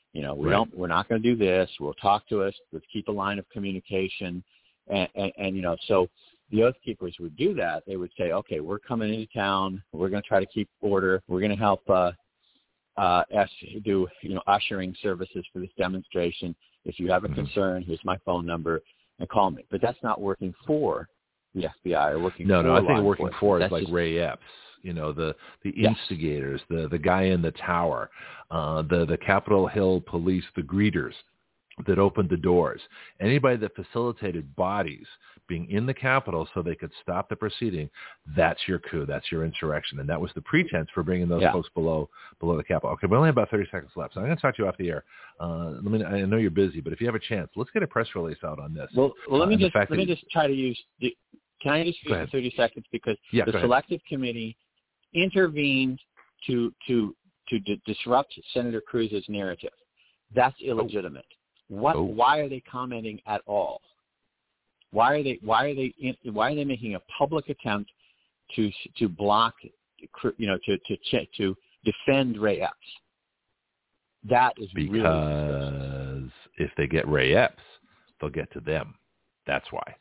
You know, we right. don't, we're not going to do this. We'll talk to us. Let's keep a line of communication. And, and, and, you know, so the Oath Keepers would do that. They would say, okay, we're coming into town. We're going to try to keep order. We're going to help uh, uh, us do, you know, ushering services for this demonstration. If you have a mm-hmm. concern, here's my phone number and call me. But that's not working for the F B I or working no, for No, no, I think working for that's is like just, Ray Epps. You know, the, the yes. instigators, the, the guy in the tower, uh, the, the Capitol Hill police, the greeters that opened the doors, anybody that facilitated bodies being in the Capitol so they could stop the proceeding, that's your coup, that's your insurrection. And that was the pretense for bringing those yeah. folks below below the Capitol. Okay, we only have about thirty seconds left, so I'm going to talk to you off the air. Uh, let me, I know you're busy, but if you have a chance, let's get a press release out on this. Well, well let uh, me just let that me just try to use the, can I just use the thirty seconds because yeah, the selective committee intervened to to to d- disrupt Senator Cruz's narrative. That's illegitimate. Oh. What? Oh. Why are they commenting at all? Why are they? Why are they? In, why are they making a public attempt to to block? You know, to to to defend Ray Epps. That is because really if they get Ray Epps, they'll get to them. That's why.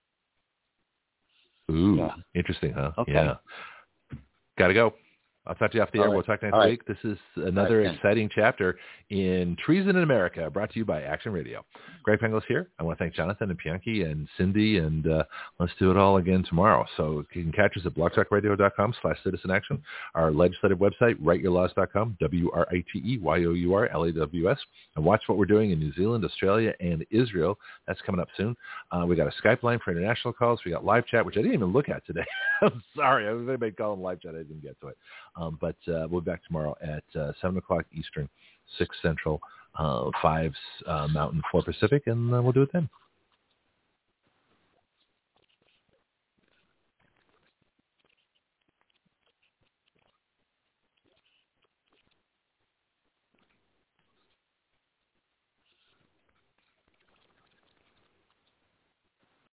Ooh, yeah. Interesting, huh? Okay. Yeah. Got to go. I'll talk to you off the air. All right. We'll talk next All week. right. This is another right, exciting chapter in Treason in America, brought to you by Action Radio. Greg Penglis here. I want to thank Jonathan and Bianchi and Cindy, and uh, let's do it all again tomorrow. So you can catch us at blogtalkradio.com slash citizen action, our legislative website, write your laws dot com, W R I T E Y O U R L A W S, and watch what we're doing in New Zealand, Australia, and Israel. That's coming up soon. Uh, we got a Skype line for international calls. We got live chat, which I didn't even look at today. I'm sorry. I was going to call them live chat. I didn't get to it. Um, but uh, we'll be back tomorrow at uh, seven o'clock Eastern, six Central, uh, five uh, Mountain, four Pacific, and uh, we'll do it then.